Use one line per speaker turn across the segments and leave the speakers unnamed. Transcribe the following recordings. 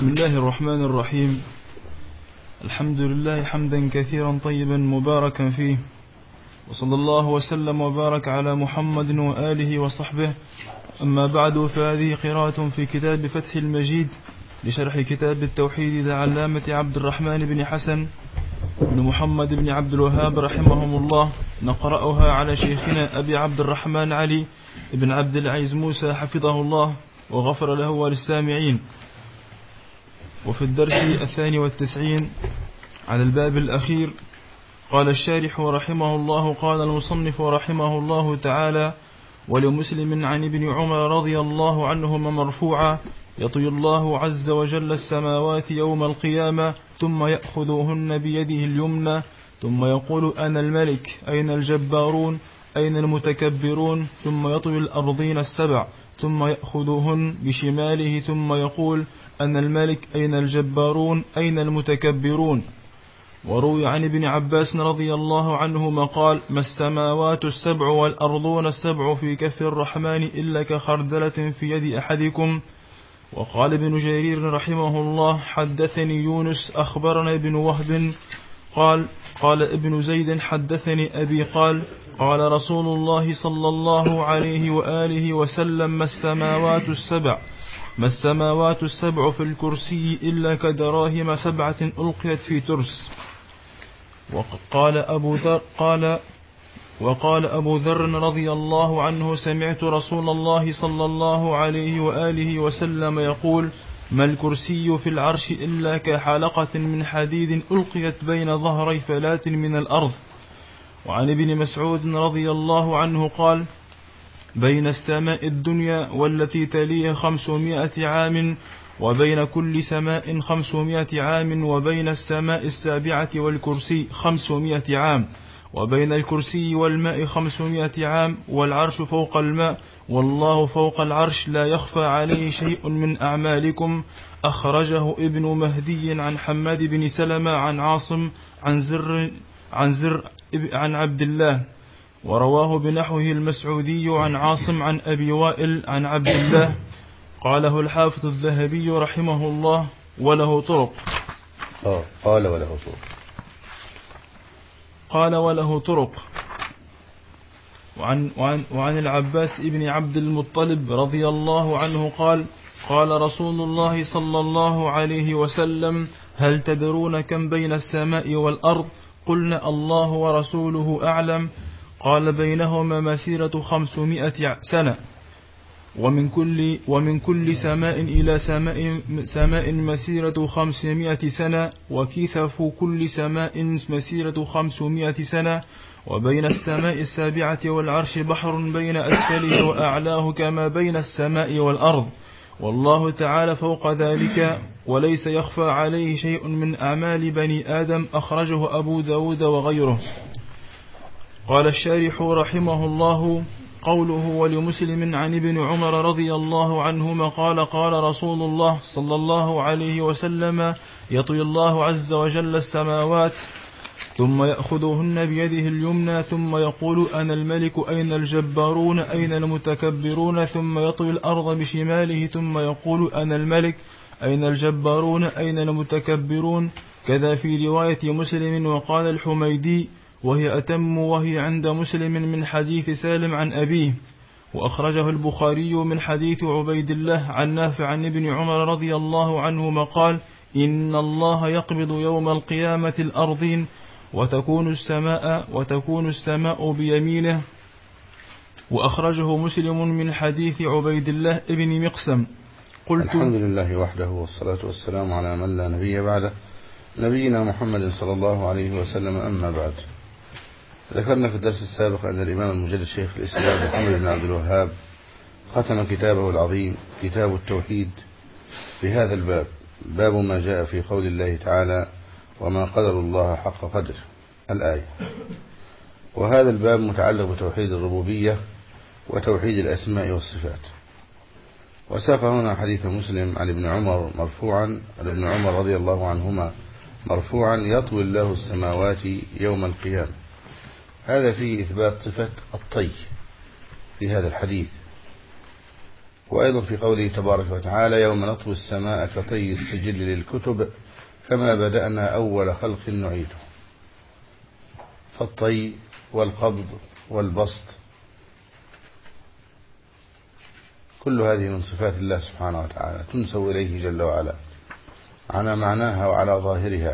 بسم الله الرحمن الرحيم. الحمد لله حمدا كثيرا طيبا مباركا فيه، وصلى الله وسلم وبارك على محمد وآله وصحبه. أما بعد، فهذه قراءة في كتاب فتح المجيد لشرح كتاب التوحيد للعلامة عبد الرحمن بن حسن بن محمد بن عبد الوهاب رحمهم الله، نقرأها على شيخنا أبي عبد الرحمن علي بن عبد العزيز موسى حفظه الله وغفر له وللسامعين. وفي الدرس 92 على الباب الأخير قال الشارح رحمه الله: قال المصنف رحمه الله تعالى: ولمسلم عن ابن عمر رضي الله عنهما مرفوعا: يطوي الله عز وجل السماوات يوم القيامة ثم يأخذهن بيده اليمنى ثم يقول أنا الملك أين الجبارون أين المتكبرون، ثم يطوي الأرضين السبع ثم يأخذهن بشماله ثم يقول أنا الملك أين الجبارون أين المتكبرون. وروي عن ابن عباس رضي الله عنهما قال: ما السماوات السبع والأرضون السبع في كف الرحمن إلا كخردلة في يد أحدكم. وقال ابن جرير رحمه الله: حدثني يونس أخبرنا ابن وهب قال ابن زيد حدثني أبي قال رسول الله صلى الله عليه وآله وسلم: ما السماوات السبع في الكرسي إلا كدراهم سبعة ألقيت في ترس. وقال أبو ذر رضي الله عنه: سمعت رسول الله صلى الله عليه وآله وسلم يقول: ما الكرسي في العرش إلا كحلقة من حديد ألقيت بين ظهري فلاة من الأرض. وعن ابن مسعود رضي الله عنه قال: بين السماء الدنيا والتي تليه 500 عام، وبين كل سماء 500 عام، وبين السماء السابعة والكرسي 500 عام، وبين الكرسي والماء 500 عام، والعرش فوق الماء، والله فوق العرش، لا يخفى عليه شيء من أعمالكم. أخرجه ابن مهدي عن حماد بن سلمة عن عاصم عن زر عن عبد الله، ورواه بنحوه المسعودي عن عاصم عن أبي وائل عن عبد الله. قاله الحافظ الذهبي رحمه الله: وله طرق. قال وله طرق. وعن العباس ابن عبد المطلب رضي الله عنه قال رسول الله صلى الله عليه وسلم: هل تدرون كم بين السماء والأرض؟ قلنا: الله ورسوله أعلم. قال: بينهما مسيرة 500 سنة، ومن كل سماء إلى سماء مسيرة 500 سنة، وكثف كل سماء مسيرة 500 سنة، وبين السماء السابعة والعرش بحر بين أسفله وأعلاه كما بين السماء والأرض، والله تعالى فوق ذلك، وليس يخفى عليه شيء من أعمال بني آدم. أخرجه أبو داود وغيره. قال الشارح رحمه الله: قوله ولمسلم عن ابن عمر رضي الله عنهما قال رسول الله صلى الله عليه وسلم: يطوي الله عز وجل السماوات ثم يأخذهن بيده اليمنى ثم يقول أنا الملك أين الجبارون أين المتكبرون، ثم يطوي الأرض بشماله ثم يقول أنا الملك أين الجبارون أين المتكبرون. كذا في رواية مسلم. وقال الحميدي: وهي أتم، وهي عند مسلم من حديث سالم عن أبيه. وأخرجه البخاري من حديث عبيد الله عن نافع عن ابن عمر رضي الله عنهما قال: إن الله يقبض يوم القيامة الأرضين وتكون السماء بيمينه. وأخرجه مسلم من حديث عبيد الله ابن مقسم. قلت:
الحمد لله وحده، والصلاة والسلام على من لا نبي بعده، نبينا محمد صلى الله عليه وسلم. أما بعد، ذكرنا في الدرس السابق أن الإمام المجدد شيخ الإسلام محمد بن عبد الوهاب ختم كتابه العظيم كتاب التوحيد بهذا الباب، باب ما جاء في قول الله تعالى: وما قدر الله حق قدره، الآية. وهذا الباب متعلق بتوحيد الربوبية وتوحيد الأسماء والصفات. وساق هنا حديث مسلم عن ابن عمر مرفوعا، عن ابن عمر رضي الله عنهما مرفوعا: يطوي الله السماوات يوم القيامة. هذا فيه إثبات صفة الطي في هذا الحديث، وأيضا في قوله تبارك وتعالى يوم نطوي السماء كطي السجل للكتب كما بدأنا أول خلق نعيده. فالطي والقبض والبسط كل هذه من صفات الله سبحانه وتعالى تنسب إليه جل وعلا على معناها وعلى ظاهرها.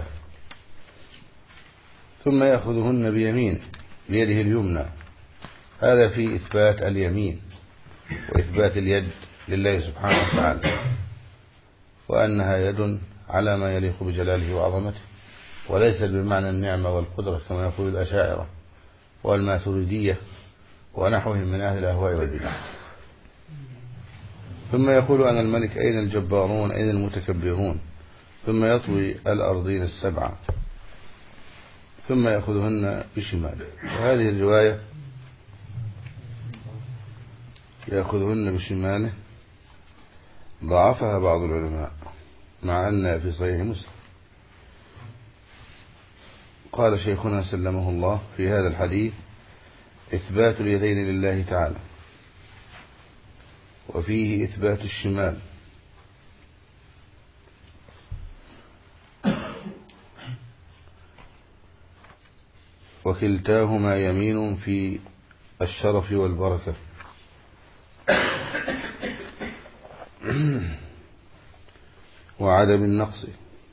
ثم يأخذهن بيمينه بيده اليمنى، هذا في إثبات اليمين وإثبات اليد لله سبحانه وتعالى، وأنها يد على ما يليق بجلاله وعظمته، وليس بمعنى النعمة والقدرة كما يقول الأشاعرة والماتريدية ونحوهم من أهل الأهواء والبدع. ثم يقول أنا الملك أين الجبارون أين المتكبرون، ثم يطوي الأرضين السبعة ثم يأخذهن بشماله. وهذه الرواية يأخذهن بشماله ضعفها بعض العلماء، مع أن في صحيح مسلم قال شيخنا سلمه الله في هذا الحديث إثبات اليدين لله تعالى، وفيه إثبات الشمال، وكلتاهما يمين في الشرف والبركة. وعدم النقص.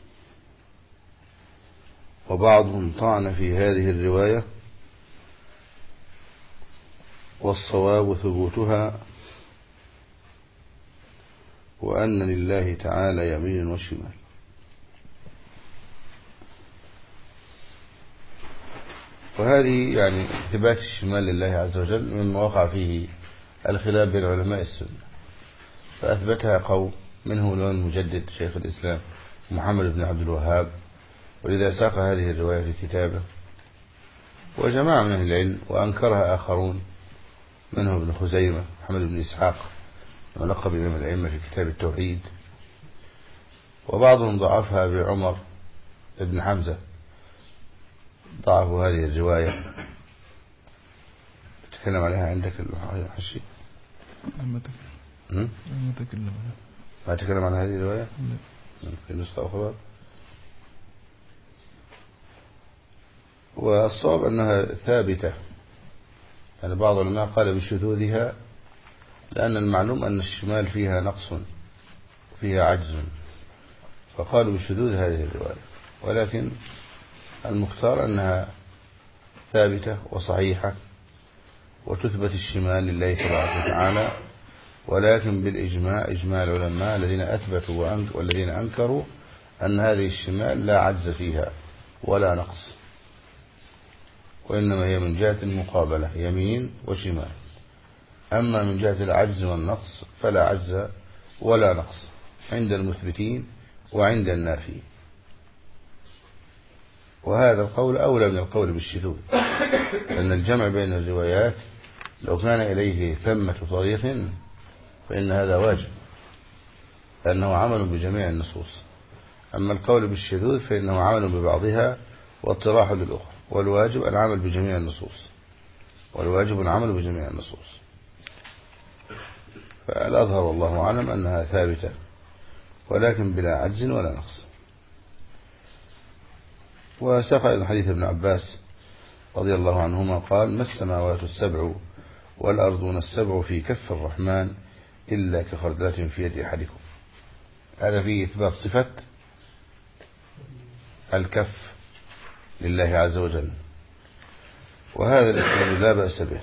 وبعضهم طعن في هذه الرواية، والصواب ثبوتها، وأن لله تعالى يمين وشمال. وهذه يعني اثبات الشمال لله عز وجل مما وقع فيه الخلاف بين علماء السنة، فأثبتها قوم منهم الإمام المجدد شيخ الإسلام محمد بن عبد الوهاب، ولذا ساق هذه الرواية في كتابه، وجماعة من أهل العلم وأنكرها آخرون منهم ابن خزيمة محمد بن إسحاق ولقب إمام الأئمة في كتاب التوحيد، وبعضهم ضعفها بعمر بن حمزة، ضعفوا هذه الرواية. تكلم عليها عندك الحشي؟ ما تكلم عن هذه الرواية في نسخة أخرى. والصواب أنها ثابتة، يعني بعض العلماء قال بشذوذها، لأن المعلوم أن الشمال فيها نقص وفيها عجز، فقالوا بشذوذ هذه الرواية، ولكن المختار أنها ثابتة وصحيحة، وتثبت الشمال لله تبارك وتعالى، ولكن بالإجماع، إجماع العلماء الذين أثبتوا والذين أنكروا أن هذه الشمال لا عجز فيها ولا نقص، وإنما هي من جهة المقابلة يمين وشمال. أما من جهة العجز والنقص فلا عجز ولا نقص عند المثبتين وعند النافين. وهذا القول أولى من القول بالشذوذ، لأن الجمع بين الروايات لو كان إليه ثمة طريق فإن هذا واجب، لأنه عمل بجميع النصوص. أما القول بالشذوذ فإنه عمل ببعضها واطراح للأخرى، والواجب العمل بجميع النصوص، والواجب العمل بجميع النصوص. فالأظهر والله أعلم أنها ثابتة، ولكن بلا عجز ولا نقص. وساق إلى حديث ابن عباس رضي الله عنهما قال ما السماوات السبع والأرضون السبع في كف الرحمن إلا كخردلة في يد أحدكم. هذا فيه إثبات صفة الكف لله عز وجل، وهذا الإثبات لا بأس به،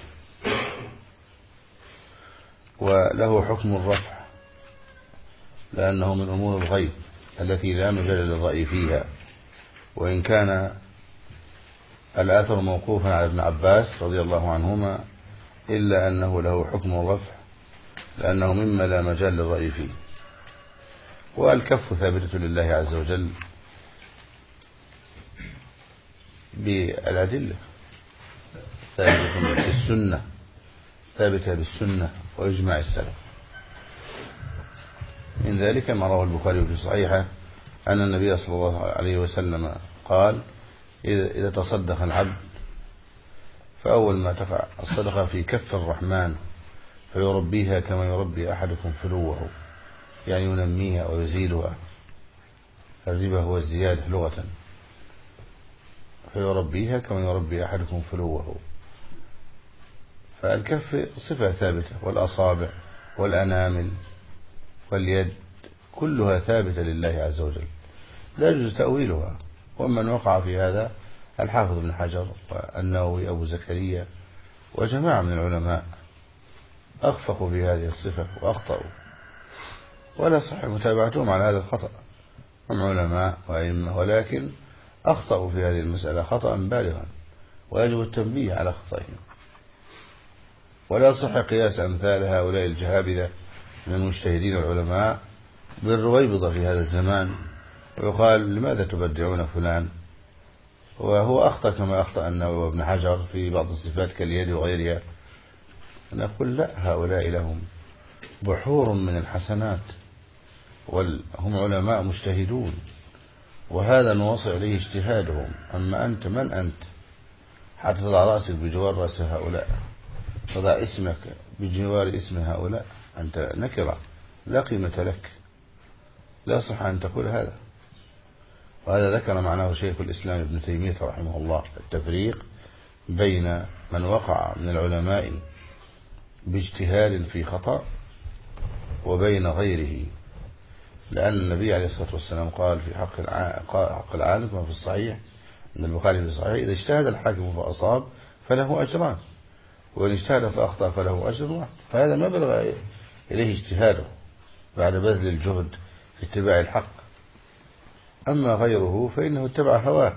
وله حكم الرفع، لأنه من أمور الغيب التي لا مجال للرأي فيها، وإن كان الآثر موقوفا على ابن عباس رضي الله عنهما، إلا أنه له حكم الرفع لأنه مما لا مجال للرأي فيه. والكف ثابتة لله عز وجل بالأدلة، ثابتة بالسنة، ثابتة بالسنة وإجماع السلف. من ذلك ما رواه البخاري في صحيحه أن النبي صلى الله عليه وسلم قال إذا تصدق العبد فأول ما تقع الصدقة في كف الرحمن فيربيها كما يربي أحدكم فلوه، يعني ينميها ويزيدها. الربا هو الزيادة لغة. فيربيها كما يربي أحدكم فلوه. فالكف صفة ثابتة، والأصابع والأنامل واليد كلها ثابتة لله عز وجل، لا يجوز تأويلها. ومن وقع في هذا الحافظ بن حجر والنووي أبو زكريا وجماعة من العلماء أخفقوا في هذه الصفة وأخطأوا، ولا صح متابعتهم على هذا الخطأ. هم علماء وأئمة، ولكن أخطأوا في هذه المسألة خطأ بالغا، ويجب التنبيه على خطئهم. ولا صح قياس أمثال هؤلاء الجهابذة من المجتهدين والعلماء بالرويبضة في هذا الزمان، ويقال لماذا تبدعون فلان، وهو أخطأ كما أخطأ النووي وابن حجر في بعض الصفات كاليد وغيرها. نقول لا، هؤلاء لهم بحور من الحسنات، وهم علماء مجتهدون، وهذا نوصل إليه اجتهادهم. أما أنت من أنت حتى تضع رأسك بجوار رأس هؤلاء، تضع اسمك بجوار اسم هؤلاء؟ أنت نكرة لا قيمة لك، لا صح أن تقول هذا. وهذا ذكر معناه شيخ الإسلام ابن تيمية رحمه الله، التفريق بين من وقع من العلماء باجتهاد في خطأ وبين غيره. لأن النبي عليه الصلاة والسلام قال في حق العالم كما في الصحيح من البخاري في الصحيح: إذا اجتهد الحاكم فأصاب فله أجران، وإن اجتهد فأخطأ فله أجر واحد. فهذا ما بلغ إليه اجتهاده بعد بذل الجهد في اتباع الحق. أما غيره فإنه اتبع هواه.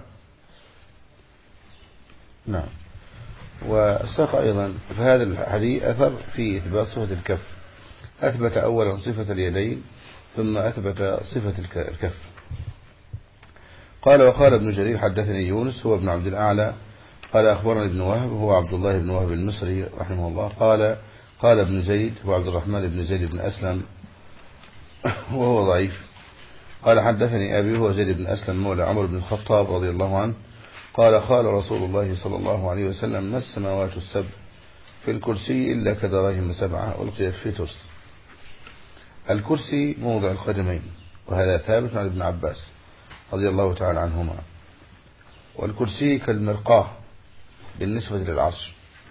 نعم. وساق أيضا في هذا الحديث أثر في إثبات صفة الكف. أثبت أولا صفة اليدين، ثم أثبت صفة الكف. قال: وقال ابن جرير حدثني يونس هو ابن عبد الأعلى قال أخبرني ابن وهب هو عبد الله بن وهب المصري رحمه الله قال ابن زيد هو عبد الرحمن بن زيد بن أسلم وهو ضعيف. قال حدثني أبي هو زيد بن أسلم مولى عمر بن الخطاب رضي الله عنه قال رسول الله صلى الله عليه وسلم: ما السماوات السبع في الكرسي إلا كدراهم 7 ألقيت في ترس. الكرسي موضع القدمين، وهذا ثابت عن ابن عباس رضي الله تعالى عنهما. والكرسي كالمرقاة بالنسبة للعرش،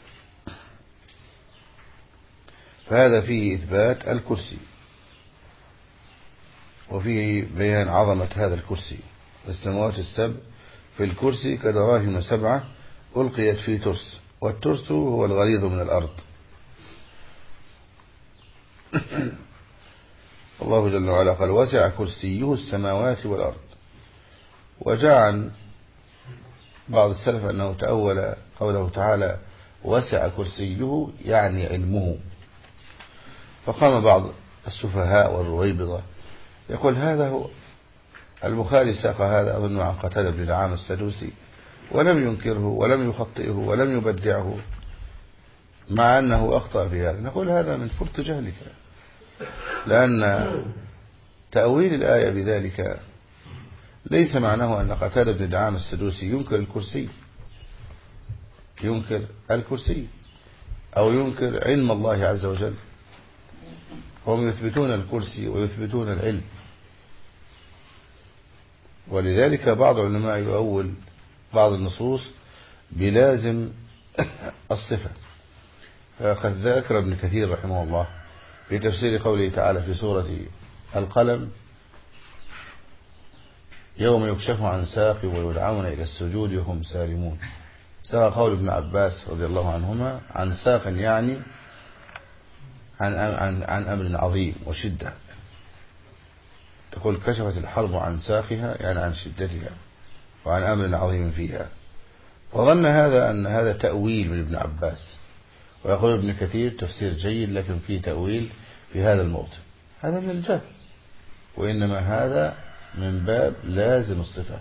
فهذا فيه إثبات الكرسي، وفيه بيان عظمة هذا الكرسي. السماوات السبع في الكرسي كدراهم 7 ألقيت في ترس، والترس هو الغليظ من الأرض. الله جل وعلا قال: وسع كرسيه السماوات والأرض. وجاء عن بعض السلف أنه تأول قوله تعالى وسع كرسيه يعني علمه. فقام بعض السفهاء والرويبضة يقول: هذا هو البخاري ساق هذا أظن عن قتادة بن دعامة السدوسي ولم ينكره ولم يخطئه ولم يبدعه، مع أنه أخطأ في هذا. نقول: هذا من فرط جهلك، لأن تأويل الآية بذلك ليس معناه أن قتادة بن دعامة السدوسي ينكر الكرسي أو ينكر علم الله عز وجل. هم يثبتون الكرسي ويثبتون العلم، ولذلك بعض العلماء يؤول بعض النصوص بلازم الصفة. فقد ذكر ابن كثير رحمه الله في تفسير قوله تعالى في سورة القلم: يوم يكشف عن ساق ويدعون إلى السجود وهم سالمون. ساق قول ابن عباس رضي الله عنهما عن ساق يعني عن أمر عظيم وشدة. تقول كشفت الحرب عن ساقها يعني عن شدتها وعن أمر عظيم فيها. وظن هذا أن هذا تأويل من ابن عباس، ويقول ابن كثير تفسير جيد لكن فيه تأويل في هذا الموضع. هذا من الجهل، وإنما هذا من باب لازم الصفة.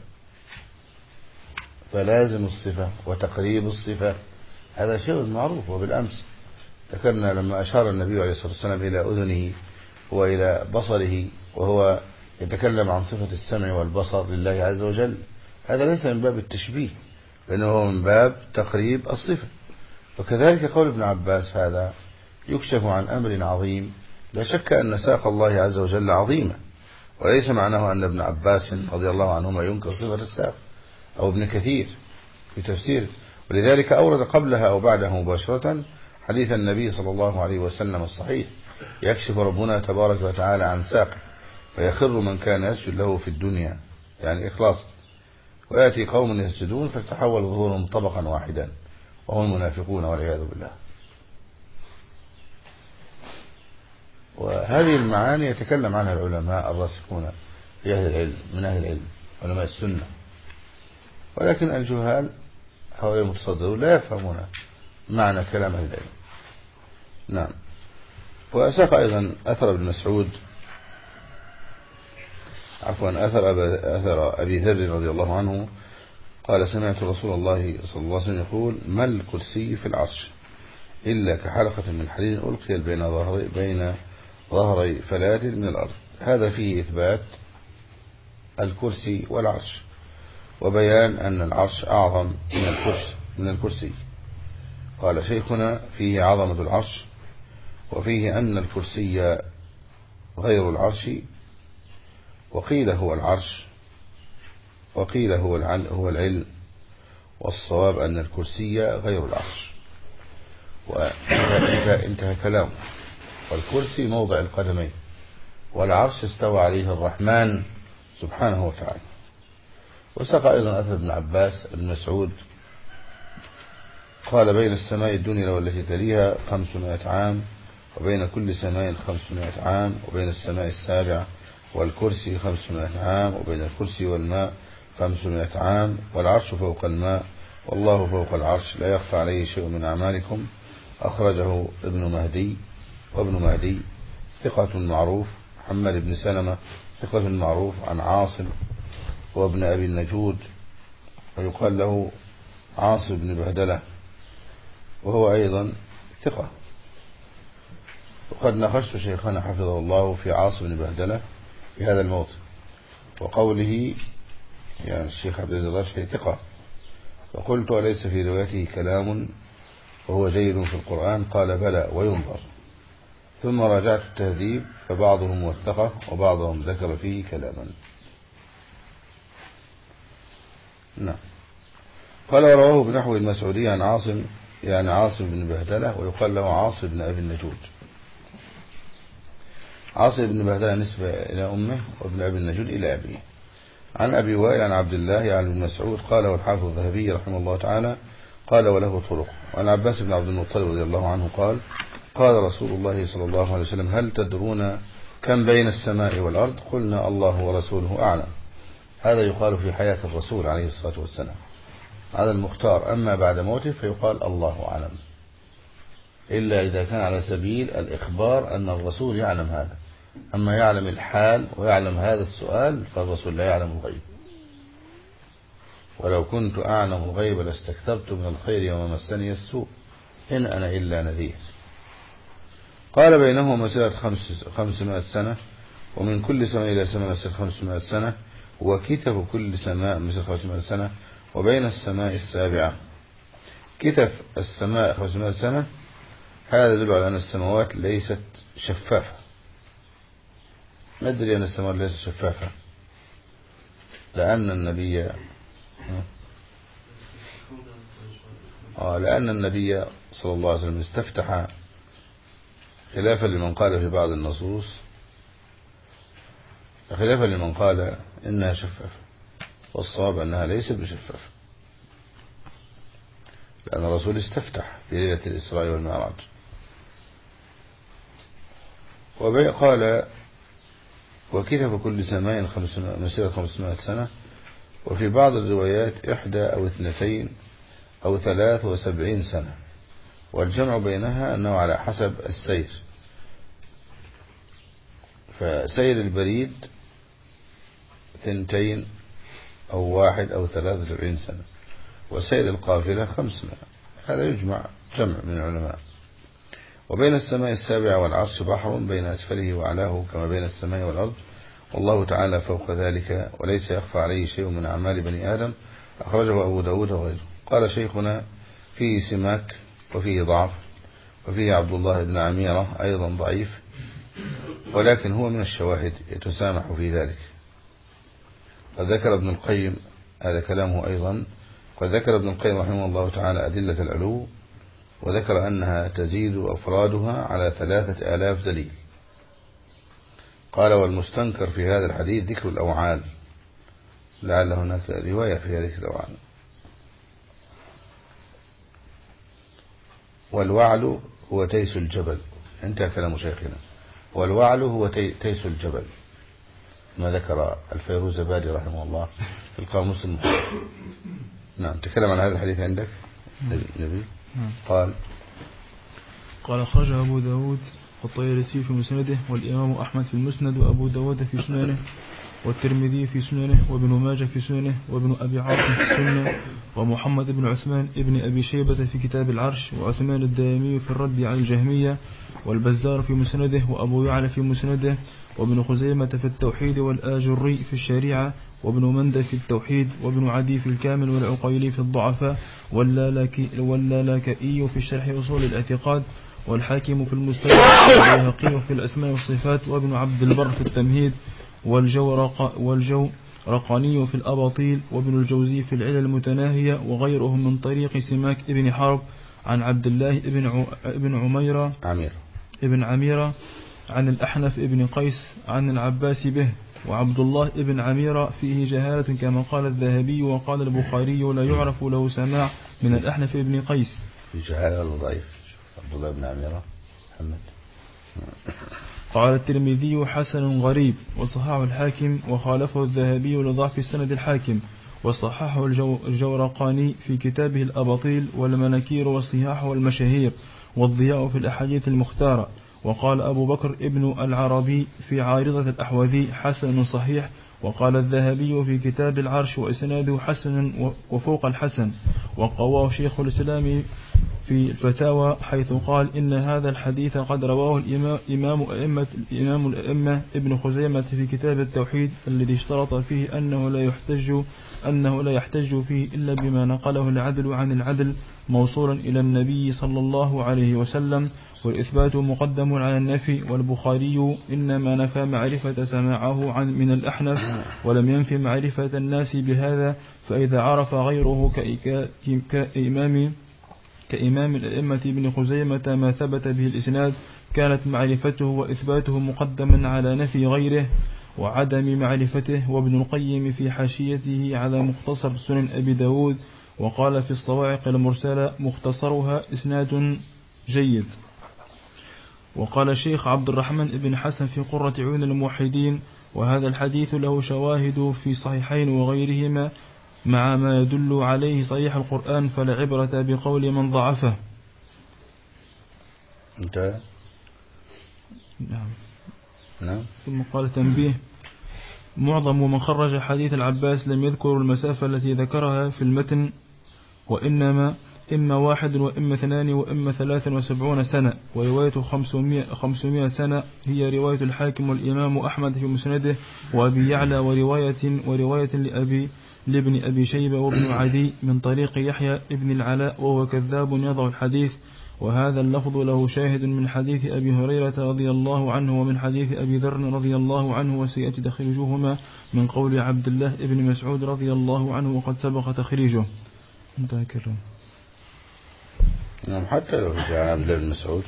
فلازم الصفة وتقريب الصفة هذا شيء معروف. وبالأمس ذكرنا لما أشار النبي عليه الصلاة والسلام إلى أذنه وإلى بصره وهو يتكلم عن صفة السمع والبصر لله عز وجل، هذا ليس من باب التشبيه، لأنه هو من باب تقريب الصفة. وكذلك قول ابن عباس هذا يكشف عن أمر عظيم، لا شك أن ساق الله عز وجل عظيمة، وليس معناه أن ابن عباس رضي الله عنهما ينكر صفة الساق، أو ابن كثير في تفسير. ولذلك أورد قبلها أو بعدها مباشرة حديث النبي صلى الله عليه وسلم الصحيح: يكشف ربنا تبارك وتعالى عن ساقه فيخر من كان يسجد له في الدنيا، يعني إخلاص، ويأتي قوم يسجدون فتحول ظهورهم طبقا واحدا وهم المنافقون والعياذ بالله. وهذه المعاني يتكلم عنها العلماء الراسخون في أهل العلم من أهل العلم علماء السنة، ولكن الجهال هؤلاء المتصدرون لا يفهمون معنى كلام أهل العلم. نعم. وأساق أيضا أثر ابن مسعود، عفوا أثر أبي ذر رضي الله عنه قال: سمعت رسول الله صلى الله عليه وسلم يقول: ما الكرسي في العرش إلا كحلقة من حديد ألقي بين ظهري فلات من الأرض. هذا فيه إثبات الكرسي والعرش، وبيان أن العرش أعظم من الكرسي. قال شيخنا: فيه عظمة العرش، وفيه أن الكرسي غير العرش، وقيل هو العرش، وقيل هو العلم، والصواب أن الكرسي غير العرش. وانتهى كلامه. والكرسي موضع القدمين، والعرش استوى عليه الرحمن سبحانه وتعالى. وساق أيضا أثر ابن عباس بن مسعود قال: بين السماء الدنيا والتي تليها 500 عام، وبين كل سماء 500 عام، وبين السماء السابعة والكرسي 500 عام، وبين الكرسي والماء 500 عام، والعرش فوق الماء، والله فوق العرش، لا يخفى عليه شيء من أعمالكم. أخرجه ابن مهدي، وابن مهدي ثقة معروف. محمد بن سلمة ثقة معروف عن عاصم وابن أبي النجود، ويقال له عاصم بن بهدلة، وهو أيضا ثقة. وقد ناقشت شيخنا حفظه الله في عاصم بن بهدلة في هذا الموضع، وقوله يعني الشيخ عبد العزيز الراشدي ثقة، فقلت: أليس في روايته كلام وهو جيد في القرآن؟ قال: بلى وينظر. ثم راجعت التهذيب فبعضهم وثقه وبعضهم ذكر فيه كلاما. نعم. قال: ورواه بنحو المسعودي عن عاصم، يعني عاصم بن بهدلة، ويقال له عاصم بن أبي النجود. عاصم بن بهدلة نسبة إلى أمه، وابن أبي النجود إلى أبيه. عن أبي وائل عن عبد الله عن ابن مسعود قال: والحافظ الذهبي رحمه الله تعالى قال: وله طرق. وعن عباس بن عبد المطلب رضي الله عنه قال: قال رسول الله صلى الله عليه وسلم: هل تدرون كم بين السماء والأرض؟ قلنا: الله ورسوله أعلم. هذا يقال في حياة الرسول عليه الصلاة والسلام، هذا المختار. أما بعد موته فيقال: الله أعلم، إلا إذا كان على سبيل الإخبار أن الرسول يعلم هذا. أما يعلم الحال ويعلم هذا السؤال فالرسول لا يعلم الغيب. ولو كنت أعلم الغيب لاستكثرت من الخير وما مسني السوء إن أنا إلا نذير. قال: بينهما مسيرة 500 سنة، ومن كل سماء إلى سماء مسيرة 500 سنة، وكتف كل سماء مسيرة 500 سنة، وبين السماء السابعة. كتف السماء 500 سنة، هذا يدل على أن السماوات ليست شفافة. ما أدري أن السماوات ليست شفافة؟ لأن النبي صلى الله عليه وسلم استفتح، خلافا لمن قال في بعض النصوص، خلافا لمن قال إنها شفافة، والصواب أنها ليست بشفافة، لأن الرسول استفتح في ليلة الإسراء والمعراج. وقال: وكتف كل سماء مسيرة 500 سنة، وفي بعض الروايات 1 أو 2 أو 73 سنة، والجمع بينها أنه على حسب السير. فسير البريد 2 أو 1 أو 73 سنة، وسير القافلة 500. هذا يجمع جمع من العلماء. وبين السماء السابعة والعرش بحر بين أسفله وعلاه كما بين السماء والأرض، والله تعالى فوق ذلك وليس يخفى عليه شيء من أعمال بني آدم. أخرجه أبو داود وغيره. قال شيخنا: فيه سماك وفيه ضعف، وفيه عبد الله بن عميرة أيضا ضعيف، ولكن هو من الشواهد يتسامح في ذلك. قد ذكر ابن القيم، هذا كلامه أيضا، قد ذكر ابن القيم رحمه الله تعالى أدلة العلو، وذكر أنها تزيد أفرادها على 3000 دليل. قال: والمستنكر في هذا الحديث ذكر الأوعال، لعل هناك رواية في ذكر الأوعال. والوعل هو تيس الجبل، انتهى كلام شيخنا. والوعل هو تيس الجبل، ما ذكر الفيروزبادي رحمه الله في القاموس المحيط. نعم، تكلم عن هذا الحديث عندك نبي. قال
أخرجه أبو داود والطيالسي في مسنده، والإمام أحمد في المسند، وأبو داود في سننه، والترمذي في سننه، وابن ماجه في سننه، وابن أبي عاصم في السنة، ومحمد بن عثمان ابن أبي شيبة في كتاب العرش، وعثمان الدائمي في الرد على الجهمية، والبزار في مسنده، وأبو يعلى في مسنده، وابن خزيمة في التوحيد، والآجري في الشريعة، وابن مندى في التوحيد، وابن عدي في الكامل، والعقيلي في الضعفاء، واللالكائي في الشرح أصول الاعتقاد، والحاكم في المستدرك، والبيهقي في الأسماء والصفات، وابن عبد البر في التمهيد، والجورقاني في الأباطيل، وابن الجوزي في العلل المتناهية، وغيرهم من طريق سماك ابن حرب عن عبد الله ابن عميرة عن الأحنف ابن قيس عن العباس به. وعبد الله ابن عميرة فيه جهالة كما قال الذهبي، وقال البخاري لا يعرف له سماع من الأحنف ابن قيس.
في جهالة ضعيف عبد الله بن عميرة محمد.
قال الترمذي حسن غريب، وصححه الحاكم، وخالفه الذهبي لضعف السند الحاكم، وصححه الجورقاني في كتابه الأباطيل والمناكير والصياح والمشاهير، والضياء في الأحاديث المختارة. وقال أبو بكر ابن العربي في عارضة الأحوذي حسن صحيح. وقال الذهبي في كتاب العرش وإسناده حسن وفوق الحسن. وقواه شيخ الإسلام في الفتاوى حيث قال إن هذا الحديث قد رواه الإمام الأئمة ابن خزيمة في كتاب التوحيد الذي اشترط فيه أنه لا يحتج فيه إلا بما نقله العدل عن العدل موصولا إلى النبي صلى الله عليه وسلم، والإثبات مقدم على النفي. والبخاري إنما نفى معرفة سماعه من الأحنف، ولم ينفي معرفة الناس بهذا. فإذا عرف غيره كإمام الأئمة ابن خزيمة ما ثبت به الإسناد، كانت معرفته وإثباته مقدما على نفي غيره وعدم معرفته. وابن القيم في حاشيته على مختصر سنن أبي داود وقال في الصواعق المرسلة مختصرها إسناد جيد. وقال الشيخ عبد الرحمن بن حسن في قرة عيون الموحدين: وهذا الحديث له شواهد في صحيحين وغيرهما مع ما يدل عليه صحيح القرآن، فلا عبرة بقول من ضعفه.
انتهى. نعم.
ثم قال تنبيه: معظم من خرج حديث العباس لم يذكر المسافة التي ذكرها في المتن، وإنما إما 1 وإما 2 وإما 73 سنة، ورواية 500 سنة هي رواية الحاكم والإمام أحمد في مسنده، وأبي يعلى، ورواية لابن أبي شيبة وابن عدي من طريق يحيى ابن العلاء، وهو كذاب يضع الحديث. وهذا اللفظ له شاهد من حديث أبي هريرة رضي الله عنه ومن حديث أبي ذر رضي الله عنه، وسيأتي تخريجهما من قول عبد الله ابن مسعود رضي الله عنه، وقد سبق تخريجه. انتهى كلام.
نعم. حتى لو جاء عبد الله بن مسعود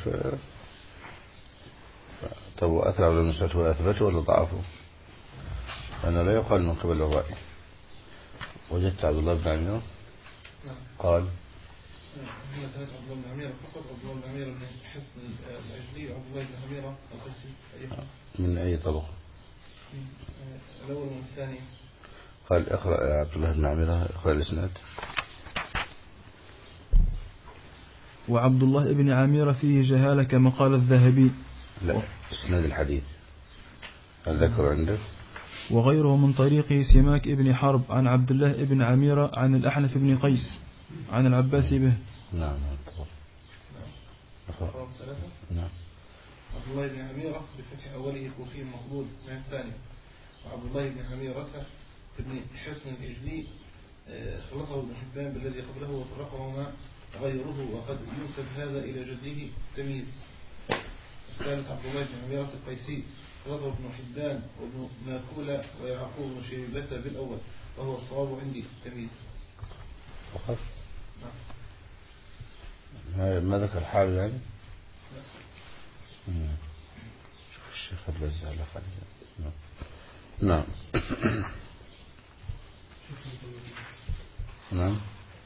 طب أثر عبد الله بن مسعود هو أثبته ولا ضعفه؟ لأنه لا يقال من قبل الرأي. وجدت عبد الله بن عمير قال
عبد الله بن عمير فقط، عبد الله بن عمير بن حسن الأجلي، وعبد الله بن عمير القسي.
من أي طبقة؟
الأول والثاني.
قال اقرأ عبد الله بن عمير، اقرأ الإسناد.
وعبد الله بن عمير فيه جهالة كما قال الذهبي.
لا، إسناد الحديث هل ذكر عندك؟
وغيره من طريق سماك ابن حرب عن عبد الله بن عمير عن الأحنف بن قيس عن العباس به.
نعم.
نعم. عبد الله بن عمير بفتح أوله الكوفي المقبول من الثاني. وعبد الله بن عمير بن حسن الإجلي خلصه ابن حبان بالذي قبله وطرقهما غيره وقد ينسب هذا إلى جده تمييز. الثالث عبد الله بن عميرة القيسي رضى بن حبان وابن ماكولة ويعقوب بن شيبة بالأول، وهو الصواب عندي تمييز.
ما ذكر حاله يعني؟ شوف الشيخ البزة على خليل. نعم. نعم.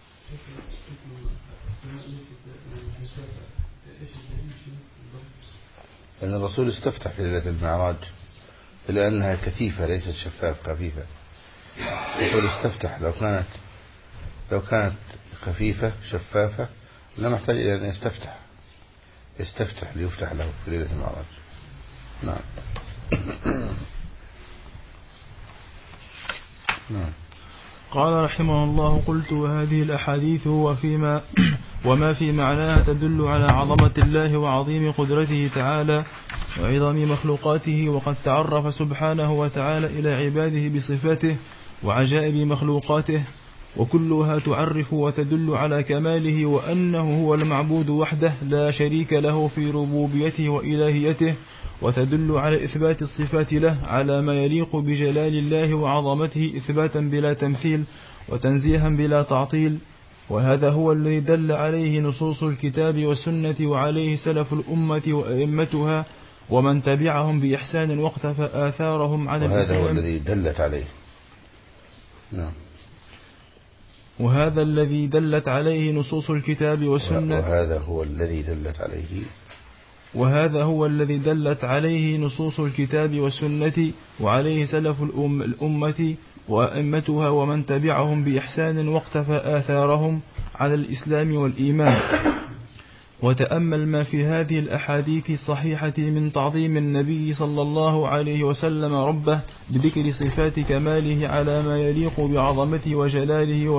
لأن الرسول استفتح في ليلة المعراج إلا أنها كثيفة ليست شفاف خفيفة. الرسول استفتح لو كانت خفيفة شفافة لا محتاج إلى أن يستفتح ليفتح له في ليلة المعراج. نعم. نعم.
قال رحمه الله: قلت وهذه الأحاديث وما في معناها تدل على عظمة الله وعظيم قدرته تعالى وعظم مخلوقاته، وقد تعرف سبحانه وتعالى إلى عباده بصفاته وعجائب مخلوقاته، وكلها تعرف وتدل على كماله وأنه هو المعبود وحده لا شريك له في ربوبيته وإلهيته، وتدل على إثبات الصفات له على ما يليق بجلال الله وعظمته إثباتا بلا تمثيل وتنزيها بلا تعطيل. وهذا هو الذي دل عليه نصوص الكتاب والسنة وعليه سلف الأمة وأئمتها ومن تبعهم بإحسان واقتفى آثارهم على الإسلام.
وهذا هو الذي دلت عليه. نعم.
وهذا الذي دلت عليه نصوص الكتاب والسنة. وهذا هو الذي دلت عليه نصوص الكتاب والسنة وعليه سلف الأمة وأئمتها ومن تبعهم بإحسان واقتفى آثارهم على الإسلام والإيمان. وتأمل ما في هذه الأحاديث الصحيحة من تعظيم النبي صلى الله عليه وسلم ربه بذكر صفات كماله على ما يليق بعظمته وجلاله،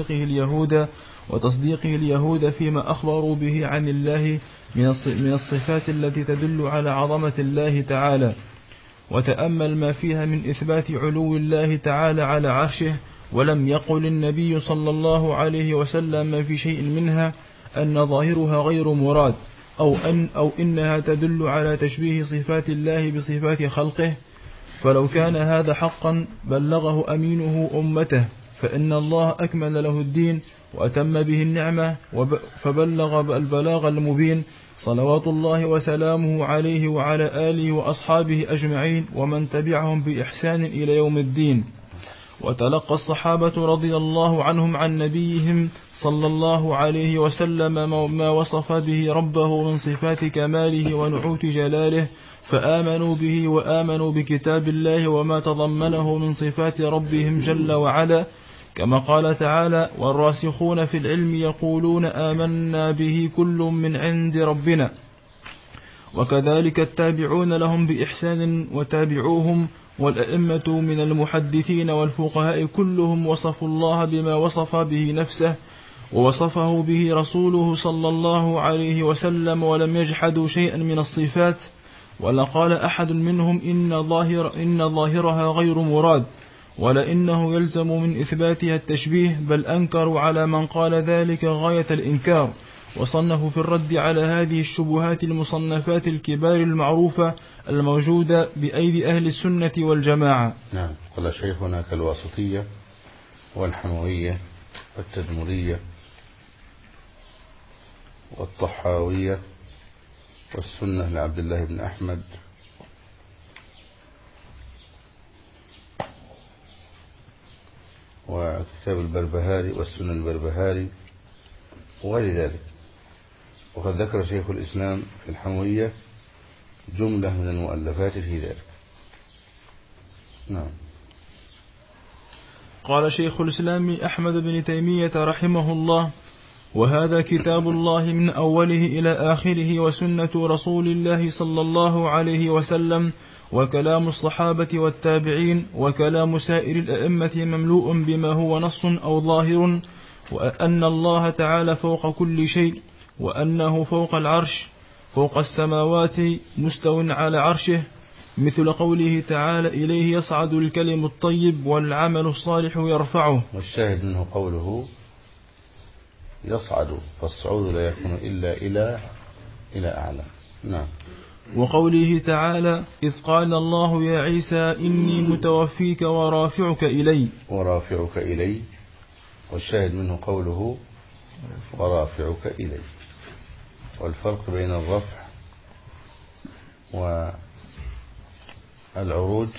وتصديقه اليهود فيما أخبروا به عن الله من الصفات التي تدل على عظمة الله تعالى. وتأمل ما فيها من إثبات علو الله تعالى على عرشه، ولم يقل النبي صلى الله عليه وسلم في شيء منها أن ظاهرها غير مراد أو إنها تدل على تشبيه صفات الله بصفات خلقه. فلو كان هذا حقا بلغه أمينه أمته، فإن الله أكمل له الدين وأتم به النعمة فبلغ البلاغ المبين، صلوات الله وسلامه عليه وعلى آله وأصحابه أجمعين ومن تبعهم بإحسان إلى يوم الدين. وتلقى الصحابة رضي الله عنهم عن نبيهم صلى الله عليه وسلم ما وصف به ربه من صفات كماله ونعوت جلاله، فآمنوا به وآمنوا بكتاب الله وما تضمنه من صفات ربهم جل وعلا، كما قال تعالى: والراسخون في العلم يقولون آمنا به كل من عند ربنا. وكذلك التابعون لهم بإحسان وتابعوهم والأئمة من المحدثين والفقهاء كلهم وصفوا الله بما وصف به نفسه ووصفه به رسوله صلى الله عليه وسلم، ولم يجحدوا شيئا من الصفات، ولا قال أحد منهم إن ظاهرها غير مراد، ولا إنه يلزم من إثباتها التشبيه، بل أنكروا على من قال ذلك غاية الإنكار، وصنفوا في الرد على هذه الشبهات المصنفات الكبار المعروفة الموجودة بأيدي أهل السنة والجماعة.
نعم. قال شيخنا كالواسطية والحموية والتدمرية والطحاوية والسنة لعبد الله بن أحمد وكتاب البربهاري والسنة البربهاري وغير ذلك. وقد ذكر شيخ الإسلام في الحموية جملة من المؤلفات في ذلك. نعم.
قال شيخ الإسلام أحمد بن تيمية رحمه الله: وهذا كتاب الله من أوله إلى آخره، وسنة رسول الله صلى الله عليه وسلم، وكلام الصحابة والتابعين، وكلام سائر الأئمة مملوء بما هو نص أو ظاهر، وأن الله تعالى فوق كل شيء، وأنه فوق العرش فوق السماوات مستو على عرشه، مثل قوله تعالى: إليه يصعد الكلم الطيب والعمل الصالح يرفعه.
والشاهد منه قوله يصعد، فالصعود لا يكون إلا إلى أعلى. نعم.
وقوله تعالى إذ قال الله يا عيسى إني متوفيك ورافعك إلي،
والشاهد منه قوله ورافعك إلي. والفرق بين الرفع والعروج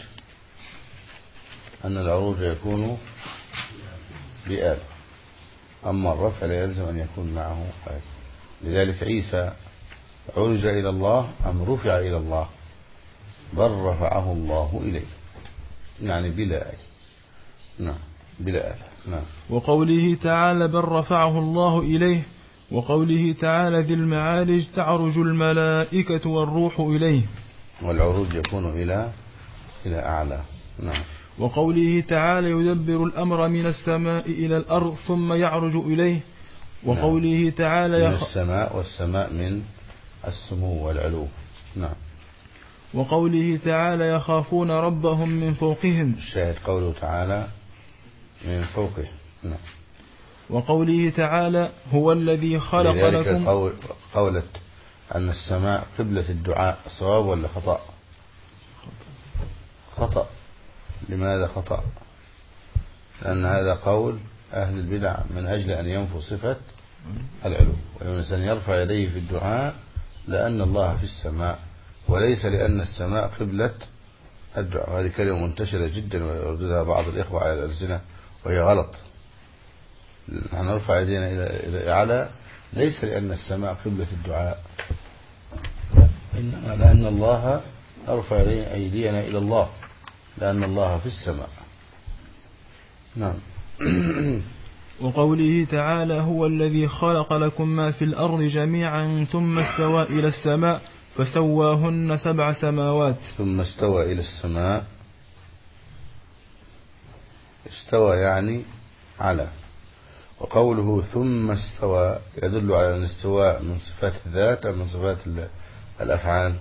أن العروج يكون بآل، أما الرفع لا يلزم أن يكون معه آل. لذلك عيسى عرج إلى الله أم رفع إلى الله؟ بل رفعه الله إليه، يعني بلا آل. نعم، بلا آل. نعم.
وقوله تعالى بل رفعه الله إليه، وقوله تعالى ذي المعارج تعرج الملائكة والروح إليه،
والعروج يكون إلى أعلى. نعم.
وقوله تعالى يدبر الأمر من السماء إلى الأرض ثم يعرج إليه، وقوله تعالى
من السماء، والسماء من السمو والعلو. نعم.
وقوله تعالى يخافون ربهم من فوقهم،
الشاهد قوله تعالى من فوقه. نعم.
وقوله تعالى هو الذي خلق لكم.
قولت أن السماء قبلة الدعاء صواب ولا خطأ؟ خطأ. لماذا خطأ؟ لأن هذا قول أهل البدع من أجل أن ينفوا صفة العلو، والإنسان يرفع يديه في الدعاء لأن الله في السماء، وليس لأن السماء قبلة الدعاء. هذه كلمة منتشرة جدا ويرددها بعض الإخوة على الألسنة وهي غلط. نحن نرفع يدينا إلى أعلى ليس لأن السماء قبلة الدعاء، إنما لأن الله أرفع أيدينا إلى الله لأن الله في السماء. نعم.
وقوله تعالى هو الذي خلق لكم ما في الأرض جميعا ثم استوى إلى السماء فسواهن 7 سماوات.
ثم استوى إلى السماء، استوى يعني على. وقوله ثم استوى يدل على أن الاستواء من صفات الذات أو من صفات الأفعال،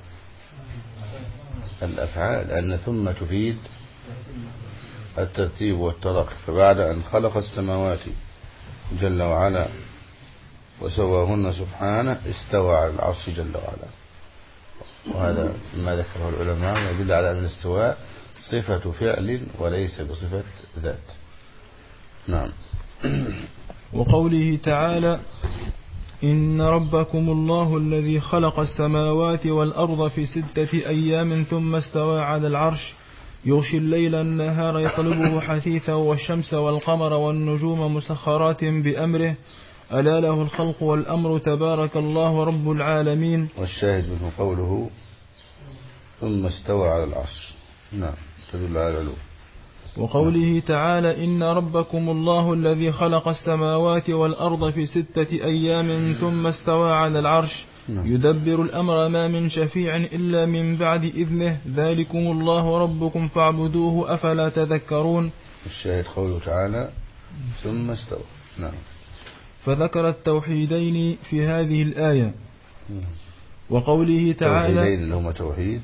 لأن ثم تفيد الترتيب والتراخي. فبعد أن خلق السماوات جل وعلا وسواهن سبحانه استوى على العرش جل وعلا. وهذا ما ذكره العلماء يدل على أن الاستواء صفة فعل وليس بصفة ذات. نعم.
وقوله تعالى إن ربكم الله الذي خلق السماوات والأرض في 6 أيام ثم استوى على العرش يغشي الليل النهار يطلبه حثيثا والشمس والقمر والنجوم مسخرات بأمره ألا له الخلق والأمر تبارك الله رب العالمين.
والشاهد منه قوله ثم استوى على العرش. نعم، تدل على العلو.
وقوله تعالى إن ربكم الله الذي خلق السماوات والأرض في 6 أيام ثم استوى على العرش يدبر الأمر ما من شفيع إلا من بعد إذنه ذلكم الله ربكم فاعبدوه أفلا تذكرون.
الشاهد قوله تعالى ثم استوى. نعم.
فذكر التوحيدين في هذه الآية. وقوله تعالى
التوحيدين اللي هما توحيد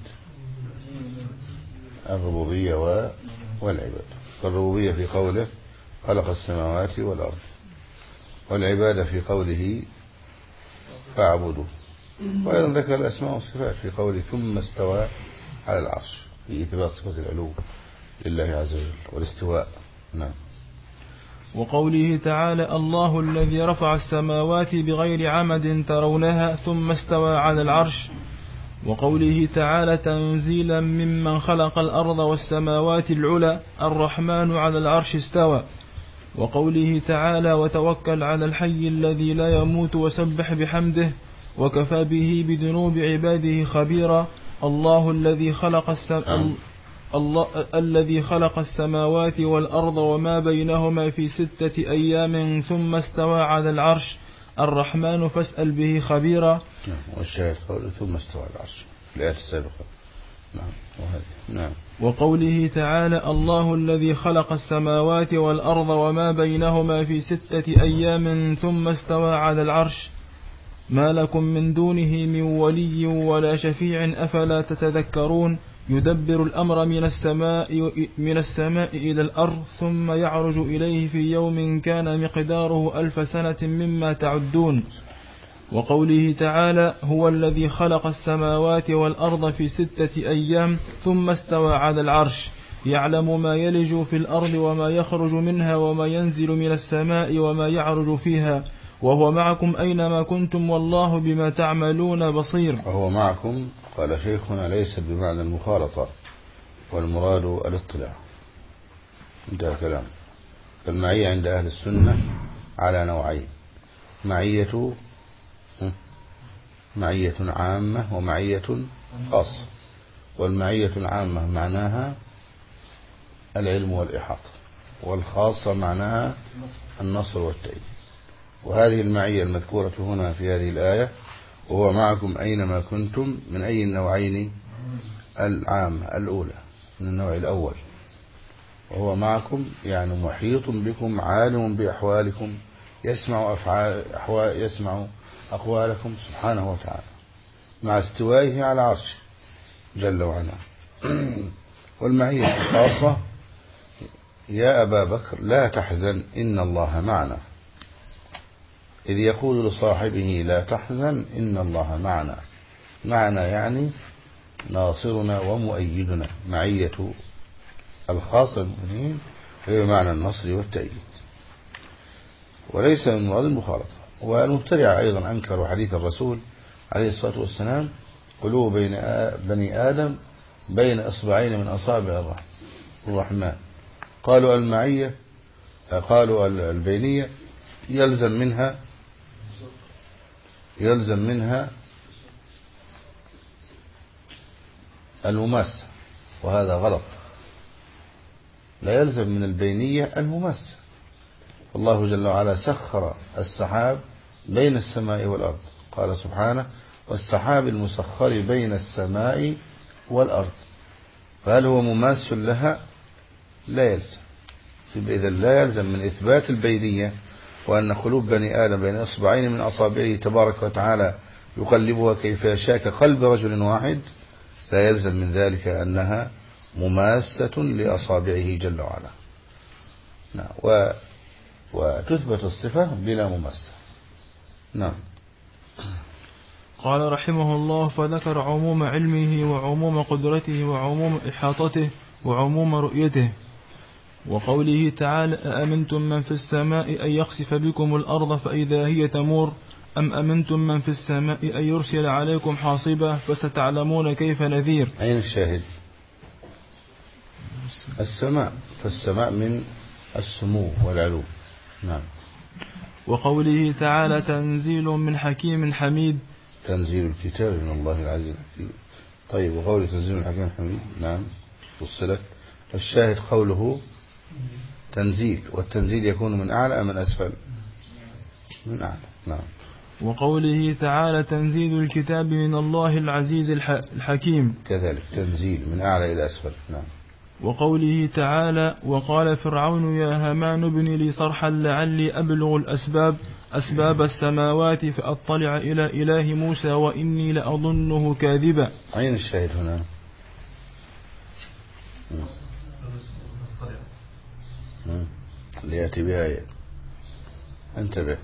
الربوبية والعبادة. فالربوبية في قوله خلق السماوات والأرض، والعبادة في قوله فاعبدوا. وأيضا ذكر الأسماء والصفات في قوله ثم استوى على العرش في إثبات صفة العلو لله عز وجل والاستواء. نعم.
وقوله تعالى الله الذي رفع السماوات بغير عمد ترونها ثم استوى على العرش. وقوله تعالى تنزيلا ممن خلق الأرض والسماوات العلى الرحمن على العرش استوى. وقوله تعالى وتوكل على الحي الذي لا يموت وسبح بحمده وكفى به بذنوب عباده خبيرا الله الذي خلق السماوات والأرض وما بينهما في 6 أيام ثم استوى على العرش الرحمن فاسأل به خبيرا.
والشاهد قوله ثم استوى على العرش في الآية السابقة. نعم.
وقوله تعالى الله الذي خلق السماوات والأرض وما بينهما في 6 أيام ثم استوى على العرش ما لكم من دونه من ولي ولا شفيع أفلا تتذكرون يدبر الأمر من السماء إلى الأرض ثم يعرج إليه في يوم كان مقداره 1000 سنة مما تعدون. وقوله تعالى هو الذي خلق السماوات والأرض في 6 أيام ثم استوى على العرش يعلم ما يلج في الأرض وما يخرج منها وما ينزل من السماء وما يعرج فيها وهو معكم أينما كنتم والله بما تعملون بصير.
وهو معكم قال شيخنا ليست بمعنى المخالطة والمراد الاطلاع. انتهى الكلام. فالمعية عند أهل السنة على نوعين: معية عامة ومعية خاصة. والمعية العامة معناها العلم والإحاطة، والخاصة معناها النصر والتأييد. وهذه المعية المذكورة هنا في هذه الآية وهو معكم أينما كنتم من أي النوعين؟ العامة الأولى، من النوع الأول. وهو معكم يعني محيط بكم عالم بأحوالكم يسمع أقوالكم سبحانه وتعالى مع استوائه على عرشه جل وعلا. والمعية الخاصة: يا أبا بكر لا تحزن إن الله معنا، إذ يقول لصاحبه لا تحزن إن الله معنا. معنا يعني ناصرنا ومؤيدنا. معية الخاصة بالمؤمنين هي معنى النصر والتأييد، وليس من مراد المخالطة. والمبتدع أيضا أنكروا حديث الرسول عليه الصلاة والسلام: قلوب بني آدم بين إصبعين من أصابع الرحمن. قالوا المعية، قالوا البينية يلزم منها المماسة، وهذا غلط. لا يلزم من البينية المماسة. والله جل وعلا سخر السحاب بين السماء والأرض، قال سبحانه: والسحاب المسخر بين السماء والأرض. فهل هو مماس لها؟ لا يلزم. إذا لا يلزم من إثبات البينية وأن قلوب بني آدم بين إصبعين من أصابعه تبارك وتعالى يقلبها كيف يشاء كقلب رجل واحد، لا يلزم من ذلك أنها مماسة لأصابعه جل وعلا. نعم. وتثبت الصفة بلا مماسة. نعم.
قال رحمه الله: فذكر عموم علمه وعموم قدرته وعموم إحاطته وعموم رؤيته. وقوله تعالى: أأمنتم من في السماء أن يخسف بكم الأرض فإذا هي تمور أم أمنتم من في السماء أن يرسل عليكم حاصبا فستعلمون كيف نذير.
أين الشاهد؟ السماء، فالسماء من السمو والعلو. نعم.
وقوله تعالى: تنزيل من حكيم حميد.
تنزيل الكتاب من الله العزيز الحكيم. طيب، وقوله تنزيل من حكيم حميد. نعم، وصلت. الشاهد قوله تنزيل، والتنزيل يكون من أعلى أم من أسفل؟ من أعلى. نعم.
وقوله تعالى: تنزيل الكتاب من الله العزيز الحكيم.
كذلك تنزيل من أعلى إلى أسفل. نعم.
وقوله تعالى: وقال فرعون يا هامان ابن لي صرحا لعلي أبلغ أسباب السماوات فأطلع إلى إله موسى وإني لأظنه كاذبا.
أين الشاهد هنا؟ ليأتي بها. انتبه.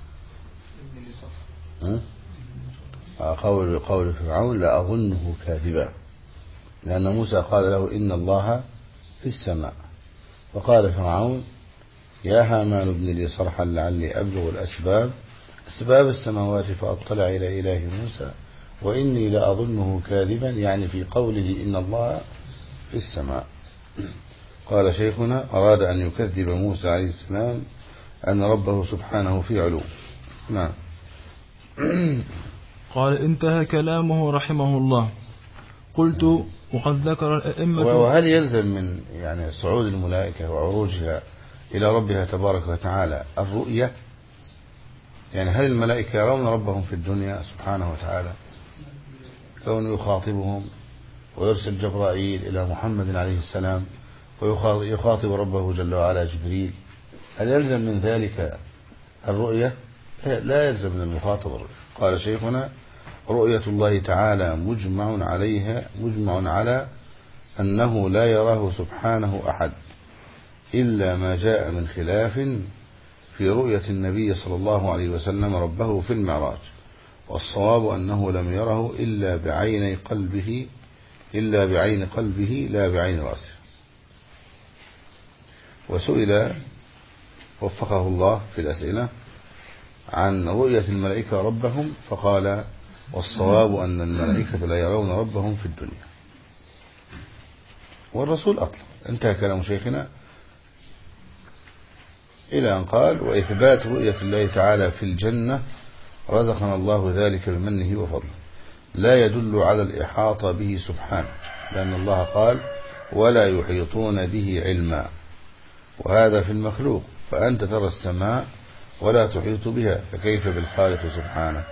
قول فرعون لأظنه كاذبا، لأن موسى قال له إن الله في السماء، وقال فرعون يا هامان ابن لي صرحا لعلي أبلغ أسباب السماوات فأطلع إلى إله موسى وإني لأظنه كاذبا، يعني في قوله إن الله في السماء. قال شيخنا أراد أن يكذب موسى عليه السلام أن ربه سبحانه في علو. نعم.
قال انتهى كلامه رحمه الله. قلت: وقد ذكر الأئمة.
وهل يلزم من يعني صعود الملائكة وعروجها إلى ربها تبارك وتعالى الرؤية؟ يعني هل الملائكة يرون ربهم في الدنيا سبحانه وتعالى كونه يخاطبهم ويرسل جبرائيل إلى محمد عليه السلام ويخاطب ربه جل وعلا جبريل؟ هل يلزم من ذلك الرؤية؟ لا يلزم من المخاطبة. قال شيخنا: رؤية الله تعالى مجمع على أنه لا يراه سبحانه أحد إلا ما جاء من خلاف في رؤية النبي صلى الله عليه وسلم ربه في المعراج، والصواب أنه لم يره إلا بعين قلبه لا بعين رأسه. وسئل وفقه الله في الأسئلة عن رؤية الملائكة ربهم فقال: والصواب أن الملائكة لا يرون ربهم في الدنيا. والرسول أطلق. انتهى كلام شيخنا إلى أن قال: وإثبات رؤية الله تعالى في الجنة رزقنا الله ذلك بمنه وفضله، لا يدل على الإحاطة به سبحانه، لأن الله قال: ولا يحيطون به علما، وهذا في المخلوق، فأنت ترى السماء ولا تحيط بها، فكيف بالخالق سبحانه؟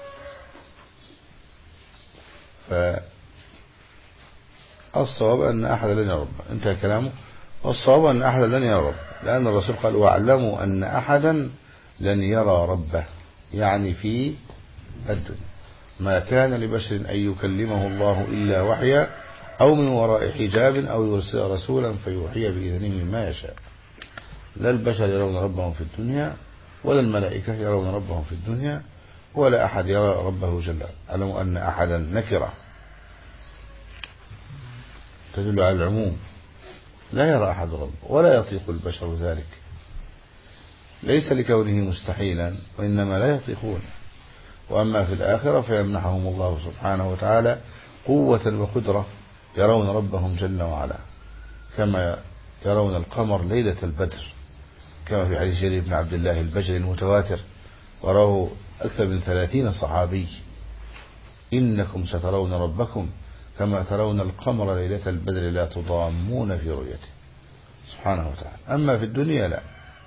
فالصواب أن أحد لن يرى ربه. انتهى كلامه. والصواب أن أحد لن يرى ربه، لأن الرسول قال: واعلموا أن أحدا لن يرى ربه، يعني في الدنيا. ما كان لبشر أن يكلمه الله إلا وحيا أو من وراء حجاب أو يرسل رسولا فيوحي بإذنه ما يشاء. لا البشر يرون ربهم في الدنيا، ولا الملائكة يرون ربهم في الدنيا، ولا أحد يرى ربه جل. أعلموا أن أحدا نكرة تدل على العموم، لا يرى أحد ربه ولا يطيق البشر ذلك، ليس لكونه مستحيلا، وإنما لا يطيقون. وأما في الآخرة فيمنحهم الله سبحانه وتعالى قوة وقدرة يرون ربهم جل وعلا، كما يرون القمر ليلة البدر، كما في حديث جرير بن عبد الله البجلي المتواتر، وراه أكثر من 30 صحابي: إنكم سترون ربكم كما ترون القمر ليلة البدر لا تضامون في رؤيته سبحانه وتعالى. أما في الدنيا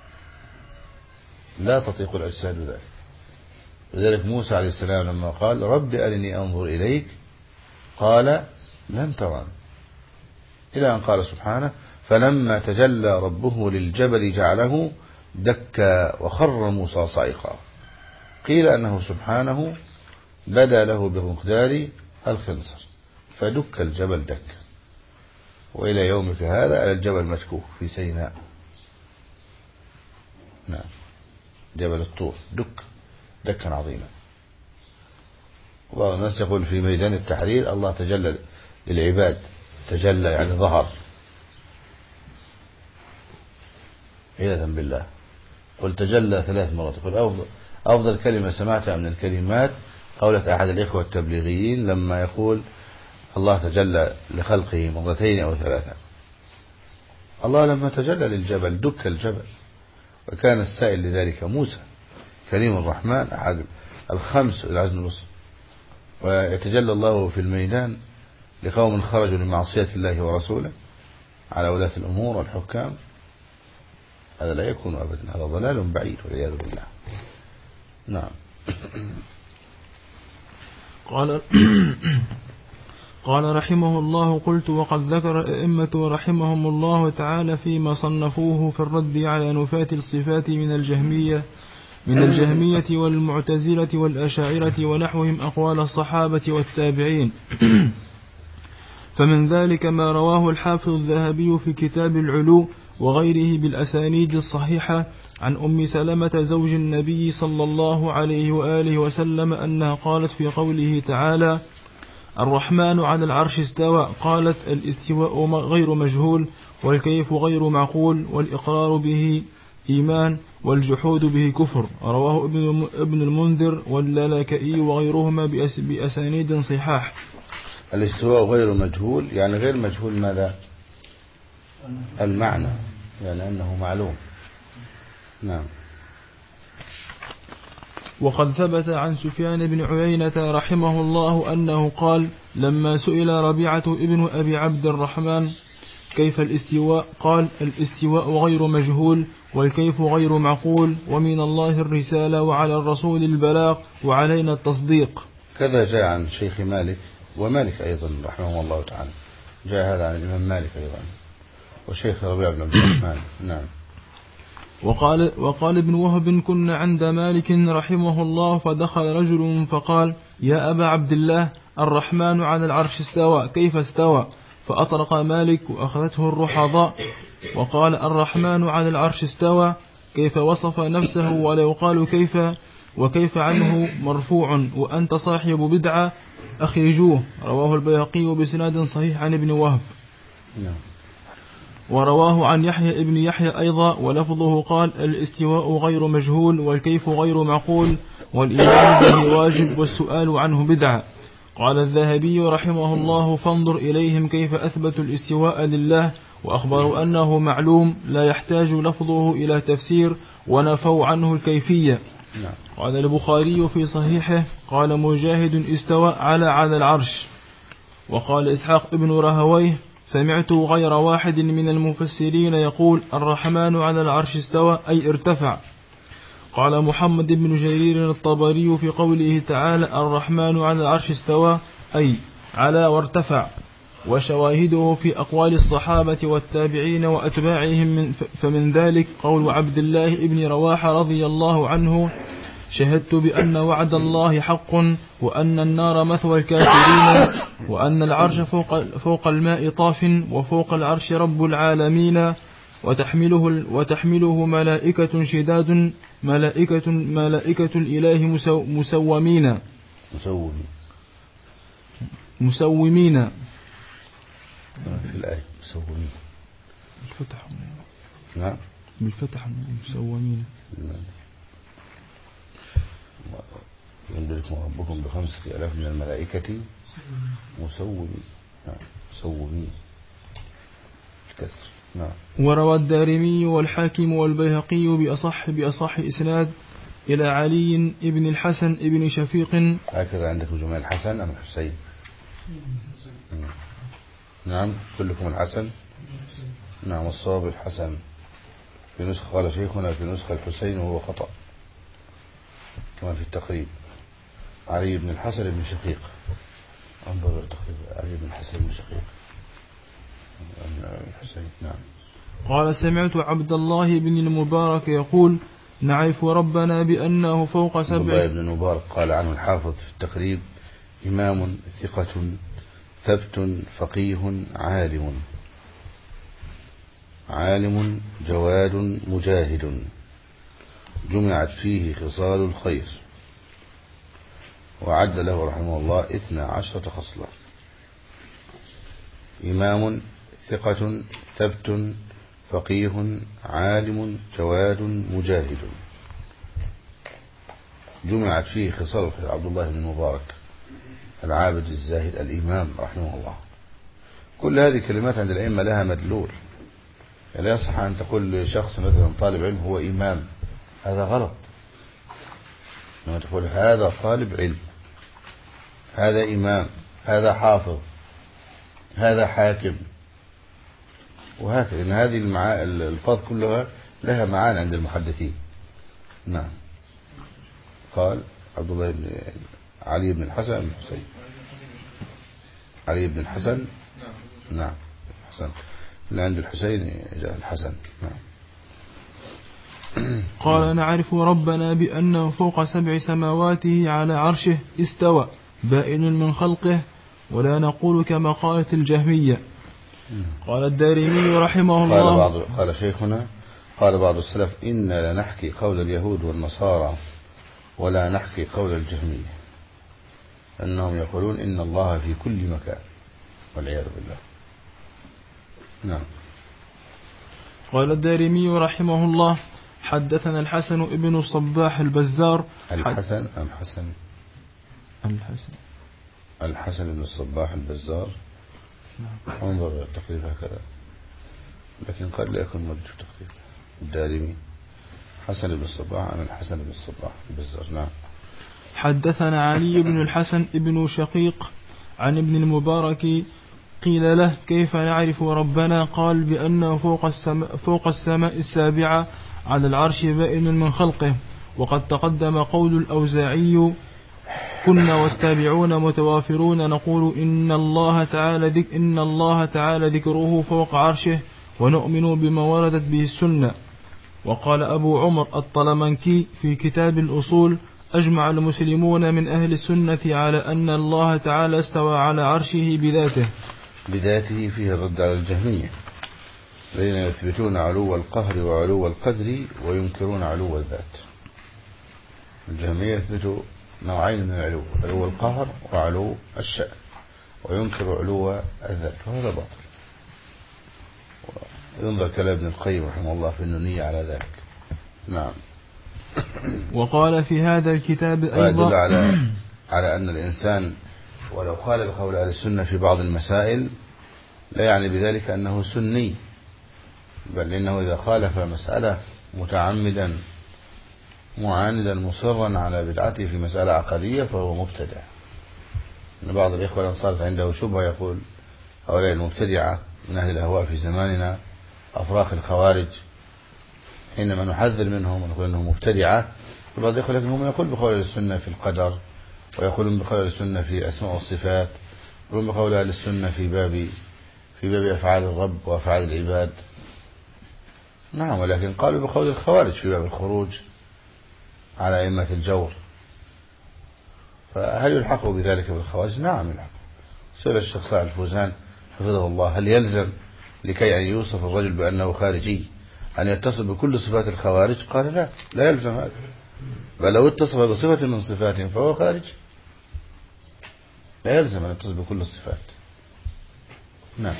لا تطيق الأجساد ذلك. لذلك موسى عليه السلام لما قال: رب أرني أنظر إليك، قال: لن تراني، إلى أن قال سبحانه: فلما تجلى ربه للجبل جعله دكا وخر موسى صعقا. قيل أنه سبحانه بدا له بمقدار الخنصر فدك الجبل دكا، وإلى يومك هذا على الجبل مشكوك في سيناء، نعم، جبل الطور دكا عظيما. وبعض الناس يقول في ميدان التحرير الله تجلى للعباد، تجلى يعني ظهر، عياذا بالله. قل تجلى 3 مرات. قل أفضل كلمة سمعتها من الكلمات قولة أحد الإخوة التبليغيين لما يقول الله تجلى لخلقه 2 أو 3. الله لما تجلى للجبل دك الجبل، وكان السائل لذلك موسى كريم الرحمن أحد الخمس العزم الوسط. ويتجلى الله في الميدان لقوم خرجوا لمعصية الله ورسوله على ولاة الأمور والحكام، هذا لا يكون أبدا، هذا ضلال بعيد والعياذ بالله. نعم.
قال رحمه الله: قلت: وقد ذكر الأئمة رحمهم الله تعالى فيما صنفوه في الرد على نفاة الصفات من الجهمية والمعتزلة والأشاعرة ونحوهم أقوال الصحابة والتابعين. فمن ذلك ما رواه الحافظ الذهبي في كتاب العلو وغيره بالأسانيد الصحيحة عن أم سلمة زوج النبي صلى الله عليه وآله وسلم أنها قالت في قوله تعالى: الرحمن على العرش استوى، قالت: الاستواء غير مجهول، والكيف غير معقول، والإقرار به إيمان، والجحود به كفر. رواه ابن المنذر واللالكائي وغيرهما بأسانيد صحاح.
الاستواء غير مجهول يعني غير مجهول ماذا؟ المعنى، يعني أنه معلوم. نعم.
وقد ثبت عن سفيان بن عيينة رحمه الله أنه قال لما سئل ربيعة ابن أبي عبد الرحمن كيف الاستواء، قال: الاستواء غير مجهول، والكيف غير معقول، ومن الله الرسالة، وعلى الرسول البلاغ، وعلينا التصديق.
كذا جاء عن شيخ مالك ومالك أيضا رحمه الله تعالى، جاء هذا عن الإمام مالك أيضا وشيخ ربيع بن عبد الرحمن. نعم.
وقال ابن وهب: كنا عند مالك رحمه الله فدخل رجل فقال: يا أبا عبد الله، الرحمن على العرش استوى، كيف استوى؟ فأطرق مالك وأخذته الرحضاء وقال: الرحمن على العرش استوى، كيف وصف نفسه ولا يقال كيف، وكيف عنه مرفوع، وأنت صاحب بدعة أخرجوه. رواه البيهقي بسناد صحيح عن ابن وهب. ورواه عن يحيى ابن يحيى أيضا ولفظه قال: الاستواء غير مجهول والكيف غير معقول والإيمان به واجب والسؤال عنه بدعة. قال الذهبي رحمه الله: فانظر إليهم كيف أثبتوا الاستواء لله وأخبروا أنه معلوم لا يحتاج لفظه إلى تفسير ونفوا عنه الكيفية. قال البخاري في صحيحه: قال مجاهد: استوى على العرش. وقال إسحاق ابن راهويه: سمعت غير واحد من المفسرين يقول: الرحمن على العرش استوى أي ارتفع. قال محمد بن جرير الطبري في قوله تعالى: الرحمن على العرش استوى أي على وارتفع. وشواهده في أقوال الصحابة والتابعين وأتباعهم، فمن ذلك قول عبد الله بن رواحة رضي الله عنه: شهدت بأن وعد الله حق وأن النار مثوى الكافرين وأن العرش فوق الماء طاف وفوق العرش رب العالمين وتحمله ملائكة شداد ملائكة الإله مسومين
في الآية مسومين
بالفتح.
نعم
بالفتح مسومين.
ينبئكم ربكم ب5,000 من الملائكة مسومين. مسومين الكسر. نعم.
وروى الدارمي والحاكم والبيهقي بأصح إسناد إلى علي ابن الحسن ابن شفيق.
هكذا عندكم جمال الحسن أم الحسين؟ نعم كلكم الحسن. نعم الصواب الحسن. في نسخة قال شيخنا في نسخة الحسين وهو خطأ كما في التقريب. علي بن الحسن بن شقيق. انظر التقريب علي بن الحسن بن شقيق الحسين. نعم.
قال: سمعت عبد الله بن المبارك يقول: نعرف ربنا بأنه فوق 7.
عبد الله بن المبارك قال عنه الحافظ في التقريب: إمام ثقة ثبت فقيه عالم جواد مجاهد جمعت فيه خصال الخير، وعد له رحمه الله 12 خصلة: إمام ثقة ثبت فقيه عالم جواد مجاهد جمعت فيه خصال الخير. عبد الله بن المبارك العابد الزاهد الإمام رحمه الله. كل هذه الكلمات عند الأئمة لها مدلول. لا يصح أن تقول لشخص مثلا طالب علم هو إمام، هذا غلط. لما تقول هذا طالب علم، هذا إمام، هذا حافظ، هذا حاكم، وهكذا. إن هذه الألفاظ كلها لها معاني عند المحدثين. نعم. قال عبد الله بن علي بن الحسن بن حسين. علي بن الحسن. نعم الحسن اللي عند الحسين جاء الحسن. نعم.
قال: نعرف ربنا بأنه فوق 7 سماواته على عرشه استوى بائن من خلقه، ولا نقول كما قالت الجهمية. قال الدارمي رحمه الله:
قال شيخنا قال بعض السلف: إنا لنحكي قول اليهود والنصارى ولا نحكي قول الجهمية، أنهم يقولون إن الله في كل مكان والعياذ بالله. نعم.
قال الدارمي رحمه الله: حدثنا الحسن ابن الصباح البزار.
الحسن أم حسن؟ الحسن بن الصباح البزار. انظر التقريب هكذا، لكن قد لا يكون موجود تقريب. الدارمي حسن بن الصباح عن الحسن بن الصباح البزار. نعم.
حدثنا علي بن الحسن ابن شقيق عن ابن المبارك. قيل له: كيف نعرف ربنا؟ قال: بأنه فوق السماء السابعة على العرش بائن من خلقه. وقد تقدم قول الأوزاعي: كنا والتابعون متوافرون نقول إن الله تعالى ذكره فوق عرشه ونؤمن بما وردت به السنة. وقال أبو عمر الطلمنكي في كتاب الأصول: أجمع المسلمون من أهل السنة على أن الله تعالى استوى على عرشه بذاته.
بذاته فيه الرد على الجهمية الذين يثبتون علو القهر وعلو القدر وينكرون علو الذات. الجهمية يثبتوا نوعين من العلو، علو القهر وعلو الشأن، وينكر علو الذات، وهذا باطل. ينظر كلام ابن القيم رحمه الله في النونية على ذلك. نعم.
وقال في هذا الكتاب أيضا
ويدل على أن الإنسان ولو خالف قول أهل السنة في بعض المسائل لا يعني بذلك أنه سني، بل إنه إذا خالف مسألة متعمدا معاندا مصرا على بدعته في مسألة عقدية فهو مبتدع. إن بعض الإخوة الآن صارت عنده شبهة يقول هؤلاء المبتدعة من أهل الأهواء في زماننا أفراخ الخوارج، حينما نحذر منهم ونقول أنهم مبتدعة بعض الإخوة لكن هم يقول بقول السنة في القدر، ويقولون بقول السنة في أسماء والصفات، يقولون بقول أهل السنة في باب أفعال الرب وأفعال العباد. نعم، ولكن قالوا بقول الخوارج في باب الخروج على أئمة الجور، فهل يلحقوا بذلك بالخوارج؟ نعم يلحقوا. سئل الشيخ صالح الفوزان حفظه الله هل يلزم لكي أن يوصف الرجل بأنه خارجي أن يتصف بكل صفات الخوارج؟ قال لا يلزم هذا، بل لو اتصف بصفة من صفاتهم فهو خارج، لا يلزم أن يتصف بكل الصفات. نعم.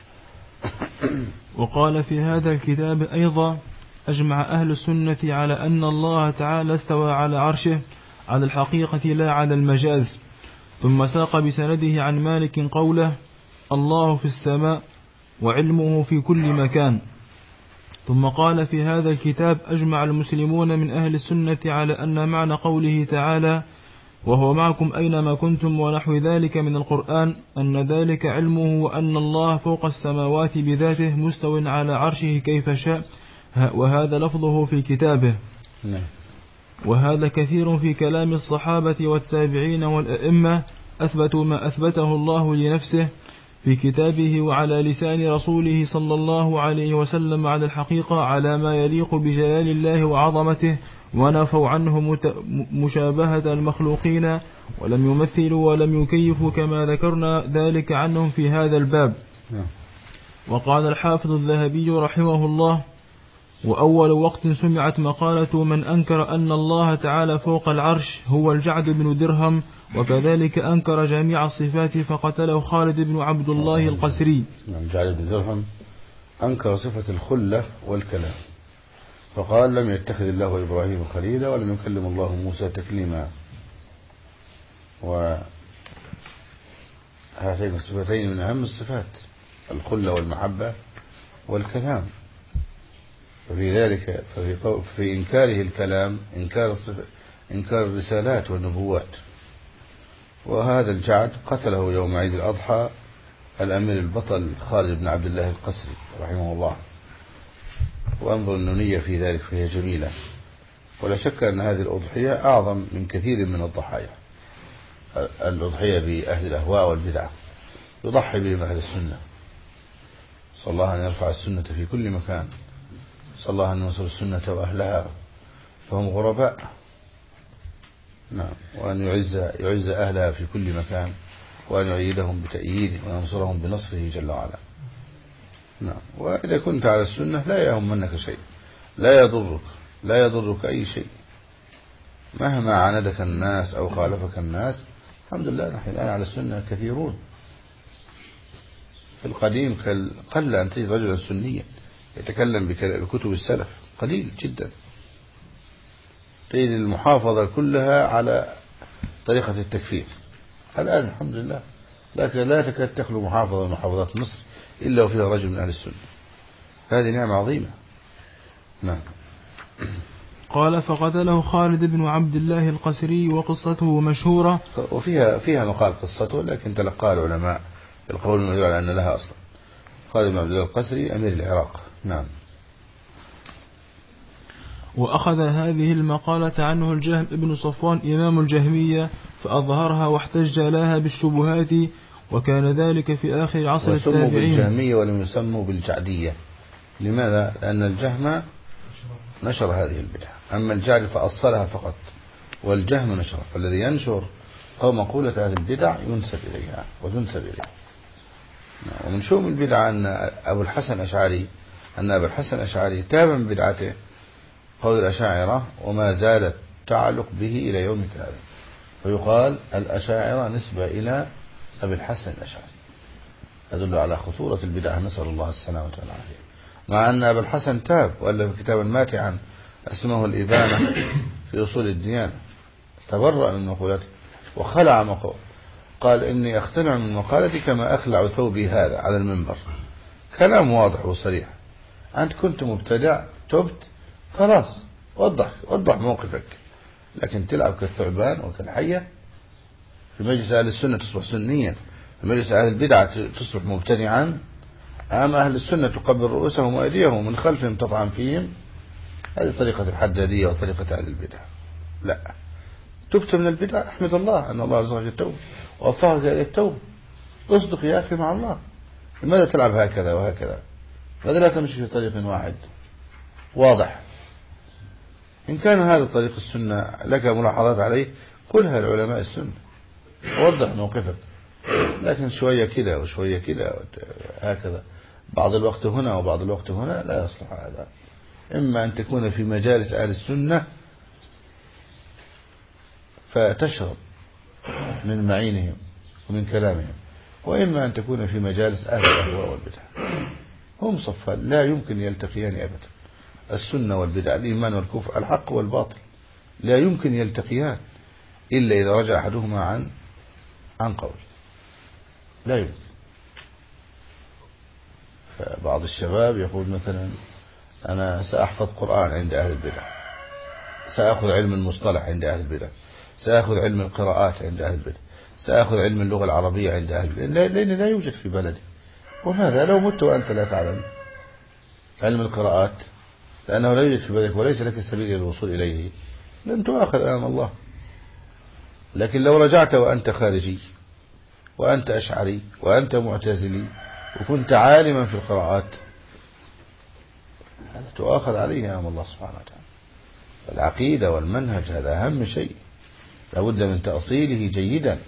وقال في هذا الكتاب أيضا أجمع أهل السنة على أن الله تعالى استوى على عرشه على الحقيقة لا على المجاز. ثم ساق بسنده عن مالك قوله الله في السماء وعلمه في كل مكان. ثم قال في هذا الكتاب أجمع المسلمون من أهل السنة على أن معنى قوله تعالى وهو معكم أينما كنتم ونحو ذلك من القرآن أن ذلك علمه وأن الله فوق السماوات بذاته مستو على عرشه كيف شاء، وهذا لفظه في كتابه. وهذا كثير في كلام الصحابة والتابعين والأئمة أثبتوا ما أثبته الله لنفسه في كتابه وعلى لسان رسوله صلى الله عليه وسلم على الحقيقة على ما يليق بجلال الله وعظمته، ونفوا عنه مشابهة المخلوقين ولم يمثلوا ولم يكيفوا كما ذكرنا ذلك عنهم في هذا الباب. وقال الحافظ الذهبي رحمه الله وأول وقت سمعت مقالة من أنكر أن الله تعالى فوق العرش هو الجعد بن درهم، وكذلك أنكر جميع الصفات فقتله خالد بن عبد الله القسري.
الجعد بن درهم أنكر صفة الخلة والكلام، فقال لم يتخذ الله إبراهيم خليلا ولم يكلم الله موسى تكليما. وهاتين الصفتين من أهم الصفات، الخلة والمحبة والكلام. ففي ذلك في إنكاره الكلام إنكار الرسالات والنبوات. وهذا الجعد قتله يوم عيد الأضحى الأمير البطل خالد بن عبد الله القسري رحمه الله. وأنظر النونية في ذلك فهي جميلة، ولا شك أن هذه الأضحية أعظم من كثير من الضحايا. الأضحية بأهل الأهواء والبدع يضحي بهم أهل السنة. صلى الله أن يرفع السنة في كل مكان، صلى الله أن ينصر السنة وأهلها فهم غرباء. نعم. وأن يعز أهلها في كل مكان، وأن يؤيدهم بتأييده وينصرهم بنصره جل وعلا. نعم. وإذا كنت على السنة لا يهمنك شيء، لا يضرك أي شيء مهما عاندك الناس أو خالفك الناس. الحمد لله نحن الآن على السنة كثيرون. في القديم قل أن تجد رجلا سنيا يتكلم بكتب السلف، قليل جدا. تجد المحافظة كلها على طريقة التكفير الآن الحمد لله، لكن لا تكاد تخلو محافظة من محافظات مصر إلا وفيها رجل من أهل السنة. هذه نعمة عظيمة. نعم.
قال فقتله خالد بن عبد الله القسري وقصته مشهورة،
وفيها مقال قصته، لكن تلقى العلماء القول المدل على أن لها أصلا. خالد بن عبد الله القسري أمير العراق. نعم.
وأخذ هذه المقالة عنه الجهم ابن صفوان إمام الجهمية فأظهرها واحتج لها بالشبهات، وكان ذلك في آخر عصر التابعين.
وسموا بالجهمية ولم يسموا بالجعدية. لماذا؟ لأن الجهم نشر هذه البدعة، أما الجعد فأصلها فقط، والجهم نشر. فالذي ينشر أو مقولة هذه البدع ينسب إليها وتنسب إليها. ومن شؤم البدعة أن أبا الحسن الأشعري تاب من بدعته قول الأشاعرة وما زالت تعلق به إلى يومك هذا، ويقال الأشاعرة نسبة إلى أبي الحسن الأشعري، يدل على خطورة البدعة، نسأل الله السلامة والعافية. مع أن أبا الحسن تاب وألف كتابا ماتعا اسمه الإبانة في أصول الديانة، تبرأ من مقولته وخلع مقول، قال إني أختلع من مقالتي كما أخلع ثوبي هذا على المنبر. كلام واضح وصريح، أنت كنت مبتدع تبت خلاص، وضح موقفك، لكن تلعب كالثعبان وكالحية في مجلس أهل السنة تصبح سنيا، في مجلس أهل البدعة تصبح مبتدعا، أما أهل السنة تقبل رؤوسهم وأيديهم من خلفهم تطعن فيهم. هذه طريقة الحدادية وطريقة أهل البدع. لا، تبت من البدع احمد الله أن الله رزقك التوبة ووفقك إلى التوبة، اصدق يا أخي مع الله. لماذا تلعب هكذا وهكذا؟ لماذا لا تمشي في طريق واحد واضح؟ إن كان هذا طريق السنة لك ملاحظات عليه قلها لعلماء السنة، ووضح موقفك، لكن شوية كده وشوية كده هكذا، بعض الوقت هنا وبعض الوقت هنا، لا يصلح هذا. إما أن تكون في مجالس أهل السنة فتشرب من معينهم ومن كلامهم، وإما أن تكون في مجالس أهل الأهواء والبدع، هم صفان لا يمكن يلتقيان أبدا. السنة والبدع، الإيمان والكفر، الحق والباطل، لا يمكن يلتقيان إلا إذا رجع أحدهما عن قول، لا يمكن. فبعض الشباب يقول مثلا أنا سأحفظ قرآن عند أهل البدع، سأخذ علم المصطلح عند أهل البدع، سأخذ علم القراءات عند أهل البدع، سأخذ علم اللغة العربية عند أهل البدع، لأن لا يوجد في بلدي. وهذا لو مت وأنت لا تعلم علم القراءات، لأنه لا يوجد في بلدك وليس لك سبيل للوصول إليه، لن تؤاخذ أمام الله. لكن لو رجعت وأنت خارجي وأنت أشعري وأنت معتزلي وكنت عالما في القراءات، هذا تؤاخذ عليه أمام الله سبحانه وتعالى. العقيدة والمنهج هذا أهم شيء، لابد من تأصيله جيدا.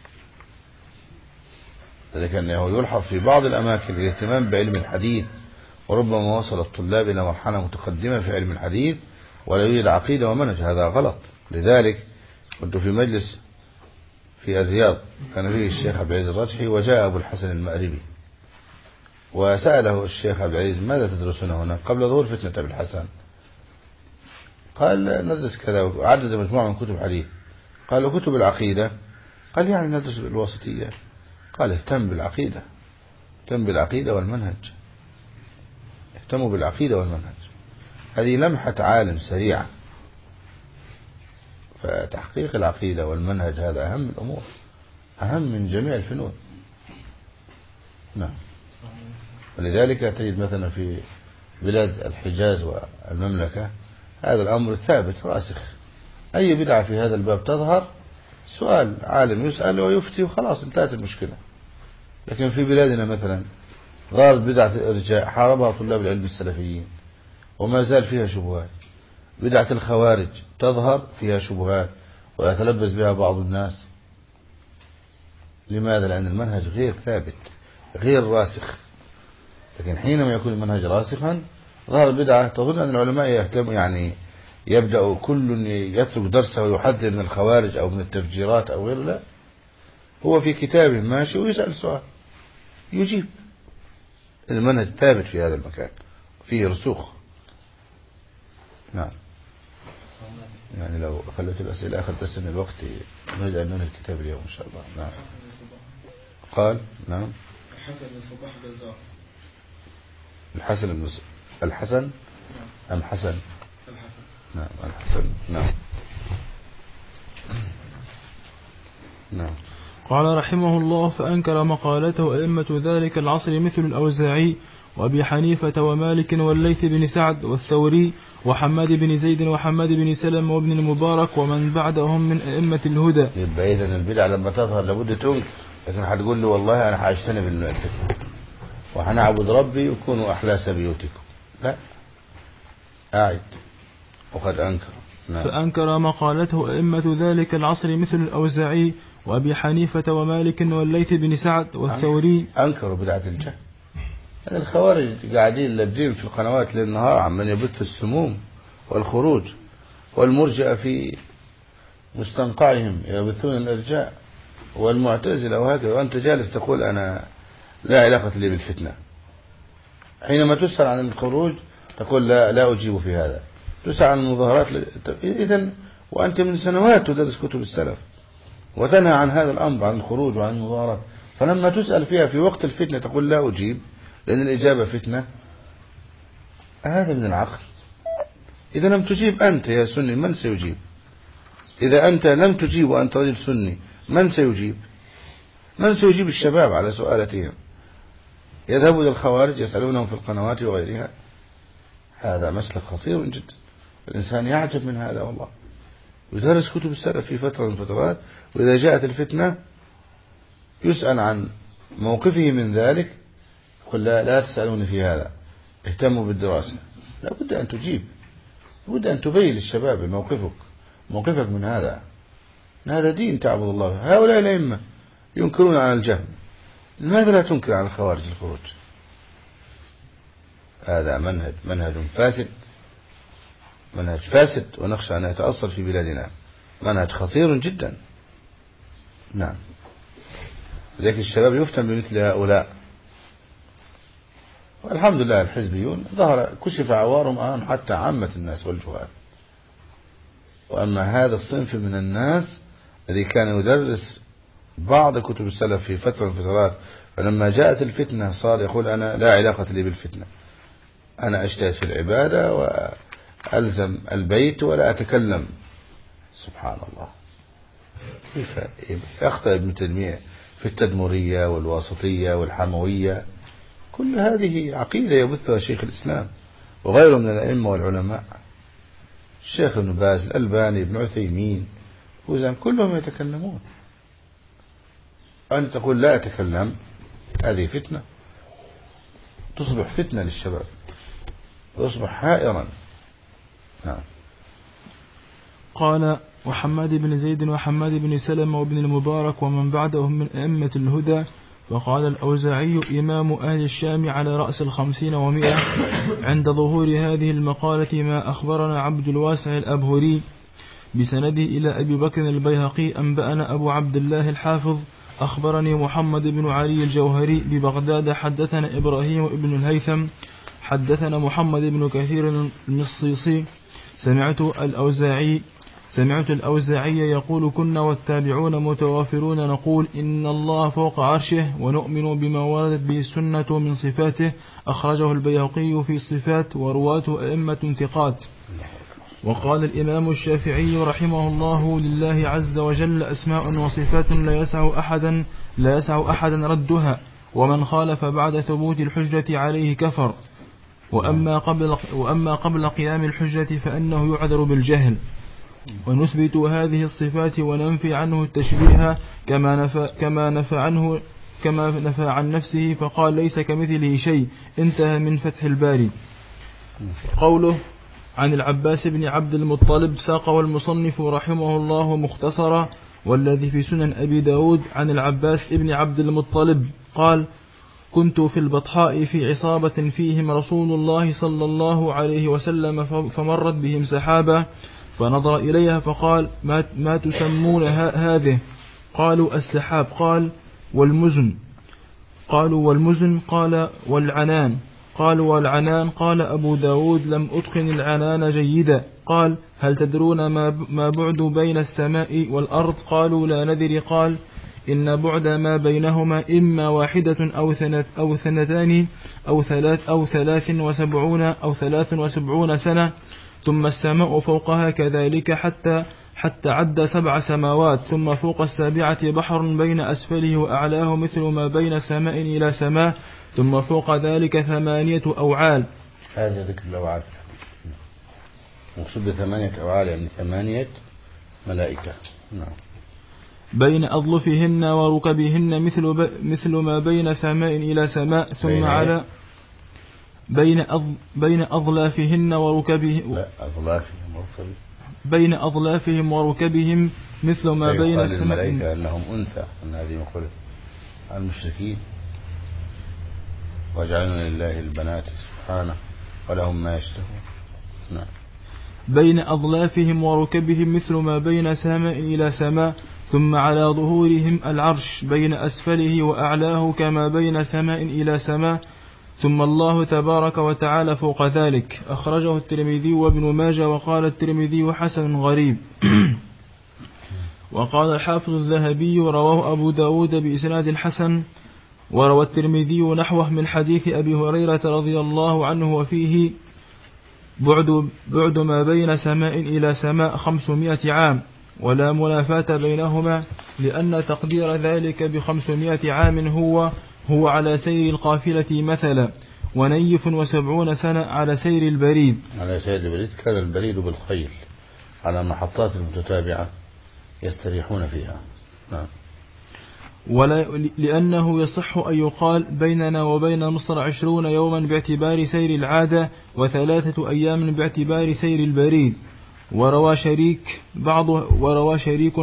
ذلك أنه يلحظ في بعض الأماكن الاهتمام بعلم الحديث، وربما وصل الطلاب إلى مرحلة متقدمة في علم الحديث ولا يوجد عقيدة ومنهج، هذا غلط. لذلك كنت في مجلس في الرياض كان فيه الشيخ عبد العزيز الرجحي، وجاء أبو الحسن المأربي وسأله الشيخ عبد العزيز ماذا تدرسون هنا قبل ظهور فتنة أبي الحسن؟ قال ندرس كذا، وعدد مجموعة من كتب حديث. قال وكتب العقيدة؟ قال يعني ندرس الواسطية. قال اهتم بالعقيدة، اهتم بالعقيدة والمنهج، اهتموا بالعقيدة والمنهج. هذه لمحة عالم سريعة، فتحقيق العقيدة والمنهج هذا أهم الأمور، أهم من جميع الفنون. نعم. ولذلك تجد مثلا في بلاد الحجاز والمملكة هذا الأمر ثابت راسخ، أي بدعة في هذا الباب تظهر سؤال عالم يسأل ويفتي وخلاص انتهت المشكلة. لكن في بلادنا مثلا ظهرت بدعة الإرجاء، حاربها طلاب العلم السلفيين وما زال فيها شبهات. بدعة الخوارج تظهر فيها شبهات ويتلبس بها بعض الناس. لماذا؟ لأن المنهج غير ثابت غير راسخ. لكن حينما يكون المنهج راسخا ظهر بدعة تظن أن العلماء يهتم، يعني يبدأ كل يترك درسه ويحذر من الخوارج أو من التفجيرات أو غيره. لا، هو في كتابه ماشي ويسأل سؤال يجيب. المنهج ثابت في هذا المكان فيه رسوخ. نعم. يعني لو خليت الأسئلة آخر درس من الوقت نريد أن ننهي الكتاب اليوم إن شاء الله. نعم. قال نعم
الحسن بن صباح البزار.
الحسن أم حسن؟
الحسن.
نعم الحسن. نعم. نعم.
قال رحمه الله فأنكر مقالته أئمة ذلك العصر مثل الأوزاعي وأبي حنيفة ومالك والليث بن سعد والثوري وحماد بن زيد وحماد بن سلم وابن المبارك ومن بعدهم من أئمة الهدى.
يبقى إذن البدع لما تظهر لابد تنكر، لكن هتقول له والله أنا هاجتنب الفتنة وهنعبد ربي وكونوا أحلاس بيوتكم. لا، أعد وقد أنكر. نعم.
فأنكر مقالته أئمة ذلك العصر مثل الأوزاعي وأبي حنيفة ومالك والليث بن سعد والثوري.
أنكروا بدعة الجهل. يعني الخوارج قاعدين لابدين في القنوات للنهار عمن يبث في السموم والخروج، والمرجئة في مستنقعهم يبثون الإرجاء، والمعتزلة وهكذا، وأنت جالس تقول أنا لا علاقة لي بالفتنة. حينما تسأل عن الخروج تقول لا أجيب في هذا. تسأل عن المظاهرات إذن وأنت من سنوات تدرس كتب السلف وتنهى عن هذا الأمر، عن الخروج وعن المظاهرات، فلما تسأل فيها في وقت الفتنة تقول لا أجيب لأن الإجابة فتنة. هذا من العقل. إذا لم تجيب أنت يا سني من سيجيب؟ إذا أنت لم تجيب وأنت رجل سني من سيجيب؟ من سيجيب الشباب على سؤالتهم؟ يذهبوا إلى الخوارج يسألونهم في القنوات وغيرها. هذا مسلك خطير جدا. الإنسان يعجب من هذا والله. يدرس كتب السلف في فترة من الفترات، وإذا جاءت الفتنة يسأل عن موقفه من ذلك، يقول لا تسألوني في هذا، اهتموا بالدراسة. لا بد أن تجيب، بد أن تبين للشباب موقفك من هذا دين تعبد الله. هؤلاء الأئمة ينكرون على الجهل، لماذا لا تنكر على الخوارج الخروج؟ هذا منهج فاسد ونخشى أن يتأصل في بلادنا، منهج خطير جدا. نعم. لذلك الشباب يفتن بمثل هؤلاء، والحمد لله الحزبيون كشف عوارهم أمام حتى عامة الناس والجهال. وأما هذا الصنف من الناس الذي كان يدرس بعض كتب السلف في فترة من الفترات، فلما جاءت الفتنة صار يقول أنا لا علاقة لي بالفتنة، أنا أجتهد في العبادة وألزم البيت ولا أتكلم. سبحان الله، كيف يخطئ ابن تيمية في التدمرية والواسطية والحموية؟ كل هذه عقيدة يبثها شيخ الإسلام وغيره من الأئمة والعلماء، الشيخ ابن باز، الألباني، ابن عثيمين، وزن، كلهم يتكلمون. أن تقول لا أتكلم، هذه فتنة، تصبح فتنة للشباب ويصبح حائرا. نعم.
قال وحماد بن زيد وحماد بن سلمة وابن المبارك ومن بعدهم من أئمة الهدى. وقال الأوزاعي إمام أهل الشام على رأس 50 و100 عند ظهور هذه المقالة ما أخبرنا عبد الواسع الأبهري بسنده إلى أبي بكر البيهقي أنبأنا أبو عبد الله الحافظ أخبرني محمد بن علي الجوهري ببغداد حدثنا إبراهيم ابن الهيثم حدثنا محمد بن كثير المصيصي سمعت الأوزاعي يقول كنا والتابعون متوافرون نقول إن الله فوق عرشه ونؤمن بما وردت به السنة من صفاته. أخرجه البيهقي في الصفات ورواته أئمة ثقات. وقال الإمام الشافعي رحمه الله لله عز وجل أسماء وصفات لا يسع أحدا ردها، ومن خالف بعد ثبوت الحجة عليه كفر، وأما قبل قيام الحجة فإنه يعذر بالجهل. ونثبت هذه الصفات وننفي عنه التشبيه كما نفى عن نفسه فقال ليس كمثله شيء. انتهى من فتح الباري. قوله عن العباس بن عبد المطلب ساقه المصنف رحمه الله مختصرا، والذي في سنن أبي داود عن العباس بن عبد المطلب قال كنت في البطحاء في عصابة فيهم رسول الله صلى الله عليه وسلم فمرت بهم سحابة فنظر إليها فقال ما تسمون هذه؟ قالوا السحاب. قال والمزن؟ قالوا والمزن. قال والعنان؟ قالوا والعنان. قال أبو داود لم أتقن العنان جيدا. قال هل تدرون ما بعد بين السماء والأرض؟ قالوا لا ندري. قال إن بعد ما بينهما إما 1 أو 2 أو 73 سنة، ثم السماء فوقها كذلك حتى عد 7 سماوات، ثم فوق السابعة بحر بين أسفله وأعلاه مثل ما بين سماء إلى سماء، ثم فوق ذلك 8 أوعال.
هذا ذكر الأوعال مقصود 8 أوعال يعني 8 ملائكة. نعم.
بين أظلفهن وركبهن مثل ما بين سماء إلى سماء، ثم على بين أظلافهن وركبهن.
لا أظلافهن وركبهن.
بين أظلافهم وركبهم مثل ما بين
السماء. الملائكة أنهم أنثى، أن هذه مقولة المشركين، وجعلنا لله البنات سبحانه ولهم ما يشتهون. نعم.
بين أظلافهم وركبهم مثل ما بين سماء إلى سماء، ثم على ظهورهم العرش بين أسفله وأعلاه كما بين سماء إلى سماء، ثم الله تبارك وتعالى فوق ذلك. أخرجه الترمذي وابن ماجه، وقال الترمذي حسن غريب. وقال الحافظ الذهبي رواه أبو داود بإسناد حسن. وروى الترمذي نحوه من حديث أبي هريرة رضي الله عنه، وفيه بعد ما بين سماء إلى سماء 500 عام، ولا منافاة بينهما، لأن تقدير ذلك ب500 عام هو على سير القافلة مثلا، ونيف 70 سنة على سير البريد.
على سير البريد كان البريد بالخيل على محطات المتتابعة يستريحون فيها. نعم.
لأنه يصح أن يقال بيننا وبين مصر 20 يوما باعتبار سير العادة، و3 أيام باعتبار سير البريد. وروى شريك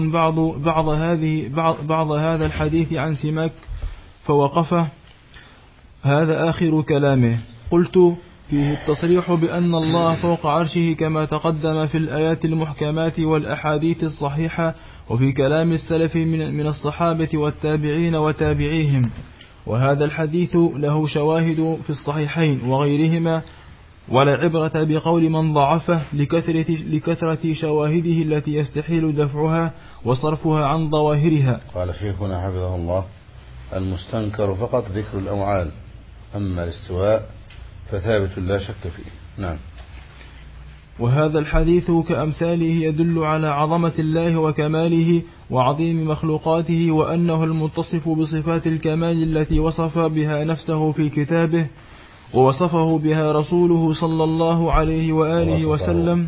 بعض هذا الحديث عن سماك فوقفه. هذا آخر كلامه. قلت: فيه التصريح بأن الله فوق عرشه كما تقدم في الآيات المحكمات والأحاديث الصحيحة، وفي كلام السلف من الصحابة والتابعين وتابعيهم. وهذا الحديث له شواهد في الصحيحين وغيرهما، ولا عبرة بقول من ضعفه لكثرة شواهده التي يستحيل دفعها وصرفها عن ظواهرها.
قال شيخنا حفظه الله: المستنكر فقط ذكر الأوعال، أما الاستواء فثابت لا شك فيه. نعم.
وهذا الحديث كأمثاله يدل على عظمة الله وكماله وعظيم مخلوقاته، وأنه المتصف بصفات الكمال التي وصف بها نفسه في كتابه، ووصفه بها رسوله صلى الله عليه وآله وسلم،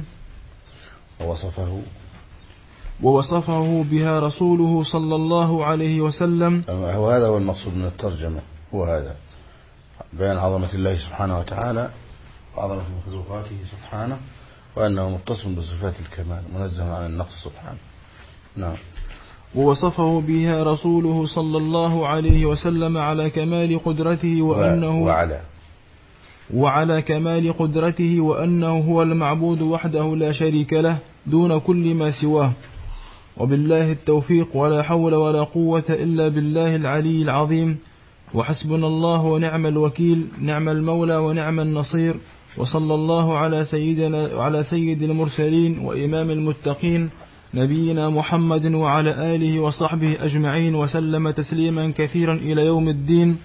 ووصفه بها رسوله صلى الله عليه وسلم.
وهذا هو المقصود من الترجمة، هو هذا بيان عظمة الله سبحانه وتعالى وعظمة مخلوقاته سبحانه، وأنه متصف بصفات الكمال منزه عن النقص سبحانه. نعم.
ووصفه بها رسوله صلى الله عليه وسلم على كمال قدرته، وعلى كمال قدرته، وأنه هو المعبود وحده لا شريك له دون كل ما سواه. وبالله التوفيق، ولا حول ولا قوة إلا بالله العلي العظيم. وحسبنا الله ونعم الوكيل، نعم المولى ونعم النصير. وصلى الله على سيد المرسلين وإمام المتقين نبينا محمد وعلى آله وصحبه أجمعين، وسلم تسليما كثيرا إلى يوم الدين.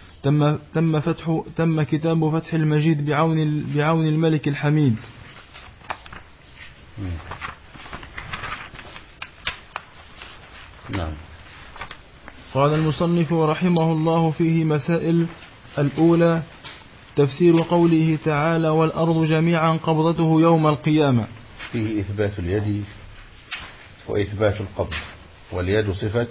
تم كتاب فتح المجيد بعون الملك الحميد.
نعم.
قال المصنف رحمه الله فيه مسائل. الأولى: تفسير قوله تعالى: والأرض جميعا قبضته يوم القيامة.
فيه إثبات اليد وإثبات القبض. واليد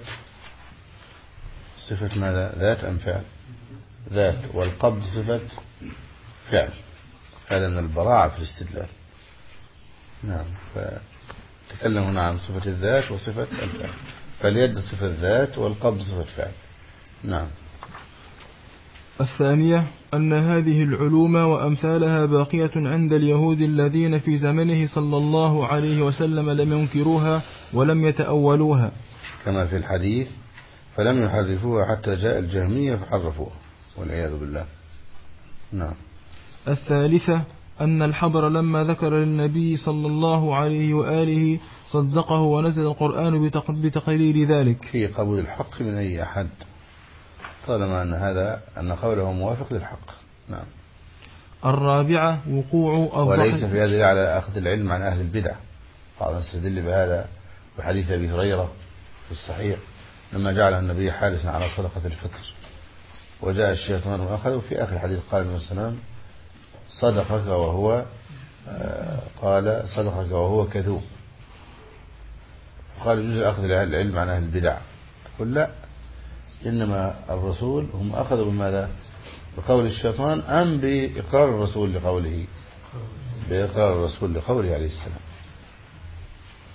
صفة ماذا؟ ذات أم فعل؟ ذات. والقبض صفة فعل. هذا من البراعة في الاستدلال. نعم. فتكلم هنا عن صفة الذات وصفة الفعل، فاليد صفة ذات والقبض صفة فعل. نعم.
الثانية: أن هذه العلوم وأمثالها باقية عند اليهود الذين في زمنه صلى الله عليه وسلم لم ينكروها ولم يتأولوها،
كما في الحديث: فلم يحرفوها حتى جاء الجهمية فحرفوها والعياذ بالله. نعم.
الثالثة: أن الحبر لما ذكر للنبي صلى الله عليه وآله صدقه، ونزل القرآن بتقرير ذلك
في قبول الحق من أي أحد، طالما أن قوله موافق للحق. نعم.
الرابعة: وقوع
وليس في هذا على أخذ العلم عن أهل البدع. بعض نستدل بهذا بحديث أبي هريرة في الصحيح لما جعل النبي حارسا على صدقة الفطر، وجاء الشيطان وأخذه. في آخر الحديث قال عليه السلام: صدقك وهو كذوب. قال: يجوز أخذ العلم عن أهل البدع. قل لا، إنما الرسول هم أخذوا بماذا؟ بقول الشيطان أم بإقرار الرسول لقوله؟ بإقرار الرسول لقوله عليه السلام.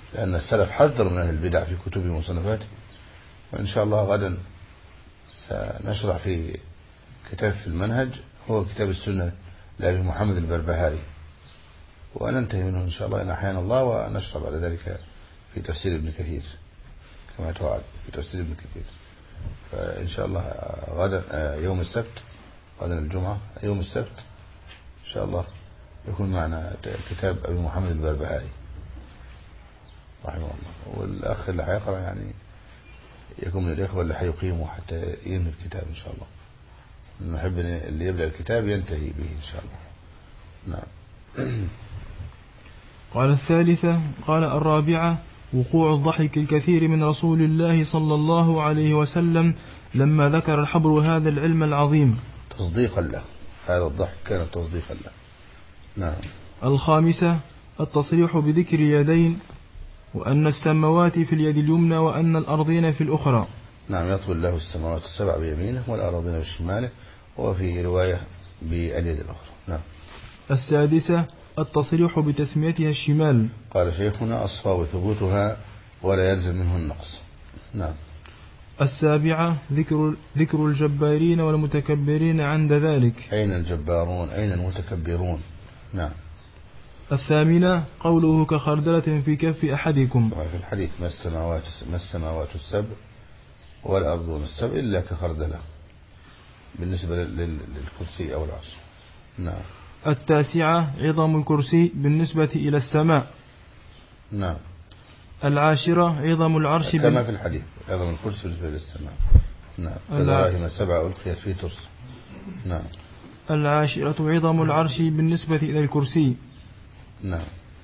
لأن السلف حذر من أهل البدع في كتب ومصنفاته. وإن شاء الله غدا سنشرح في كتاب في المنهج هو كتاب السنة لأبي محمد البربهاري، وننتهي منه إن شاء الله إن أحيانا الله، ونشرح بعد ذلك في تفسير ابن كثير كما توعد في تفسير ابن كثير. فإن شاء الله غدا يوم السبت، غدا الجمعة يوم السبت إن شاء الله يكون معنا كتاب أبي محمد البربهاري رحمه الله. والأخ اللي حيقرأ يعني يكون من الإخوة اللي حيقيموا حتى ينهي الكتاب إن شاء الله. نحب اللي يبدأ الكتاب ينتهي به إن شاء الله. نعم.
قال الثالثة. قال الرابعة: وقوع الضحك الكثير من رسول الله صلى الله عليه وسلم لما ذكر الحبر هذا العلم العظيم
تصديقا له. هذا الضحك كان تصديقا له. نعم.
الخامسة: التصريح بذكر يدين، وأن السماوات في اليد اليمنى وأن الأرضين في الأخرى.
نعم، يطوي الله السماوات السبع بيمينه والأرضين بشماله، وفي رواية باليد الأخرى. نعم.
السادسة: التصريح بتسميتها الشمال.
قال شيخنا: الصواب ثبوتها ولا يلزم منه النقص. نعم.
السابعة: ذكر الجبارين والمتكبرين عند ذلك.
أين الجبارون أين المتكبرون؟ نعم.
الثامنة: قوله كخردلة في كف أحدكم.
وفي الحديث: ما السماوات السبع والأرضون السبع إلا كخردلة، بالنسبة للكرسي أو العرش. نعم.
التاسعة: عظم الكرسي بالنسبة إلى السماء.
نعم.
العاشرة: عظم العرش
كما في الحديث عظم الكرسي بالنسبة للسماء. نعم. كدراهم سبع ألقيت في ترس. نعم.
العاشرة: عظم العرش بالنسبة إلى الكرسي.
نعم.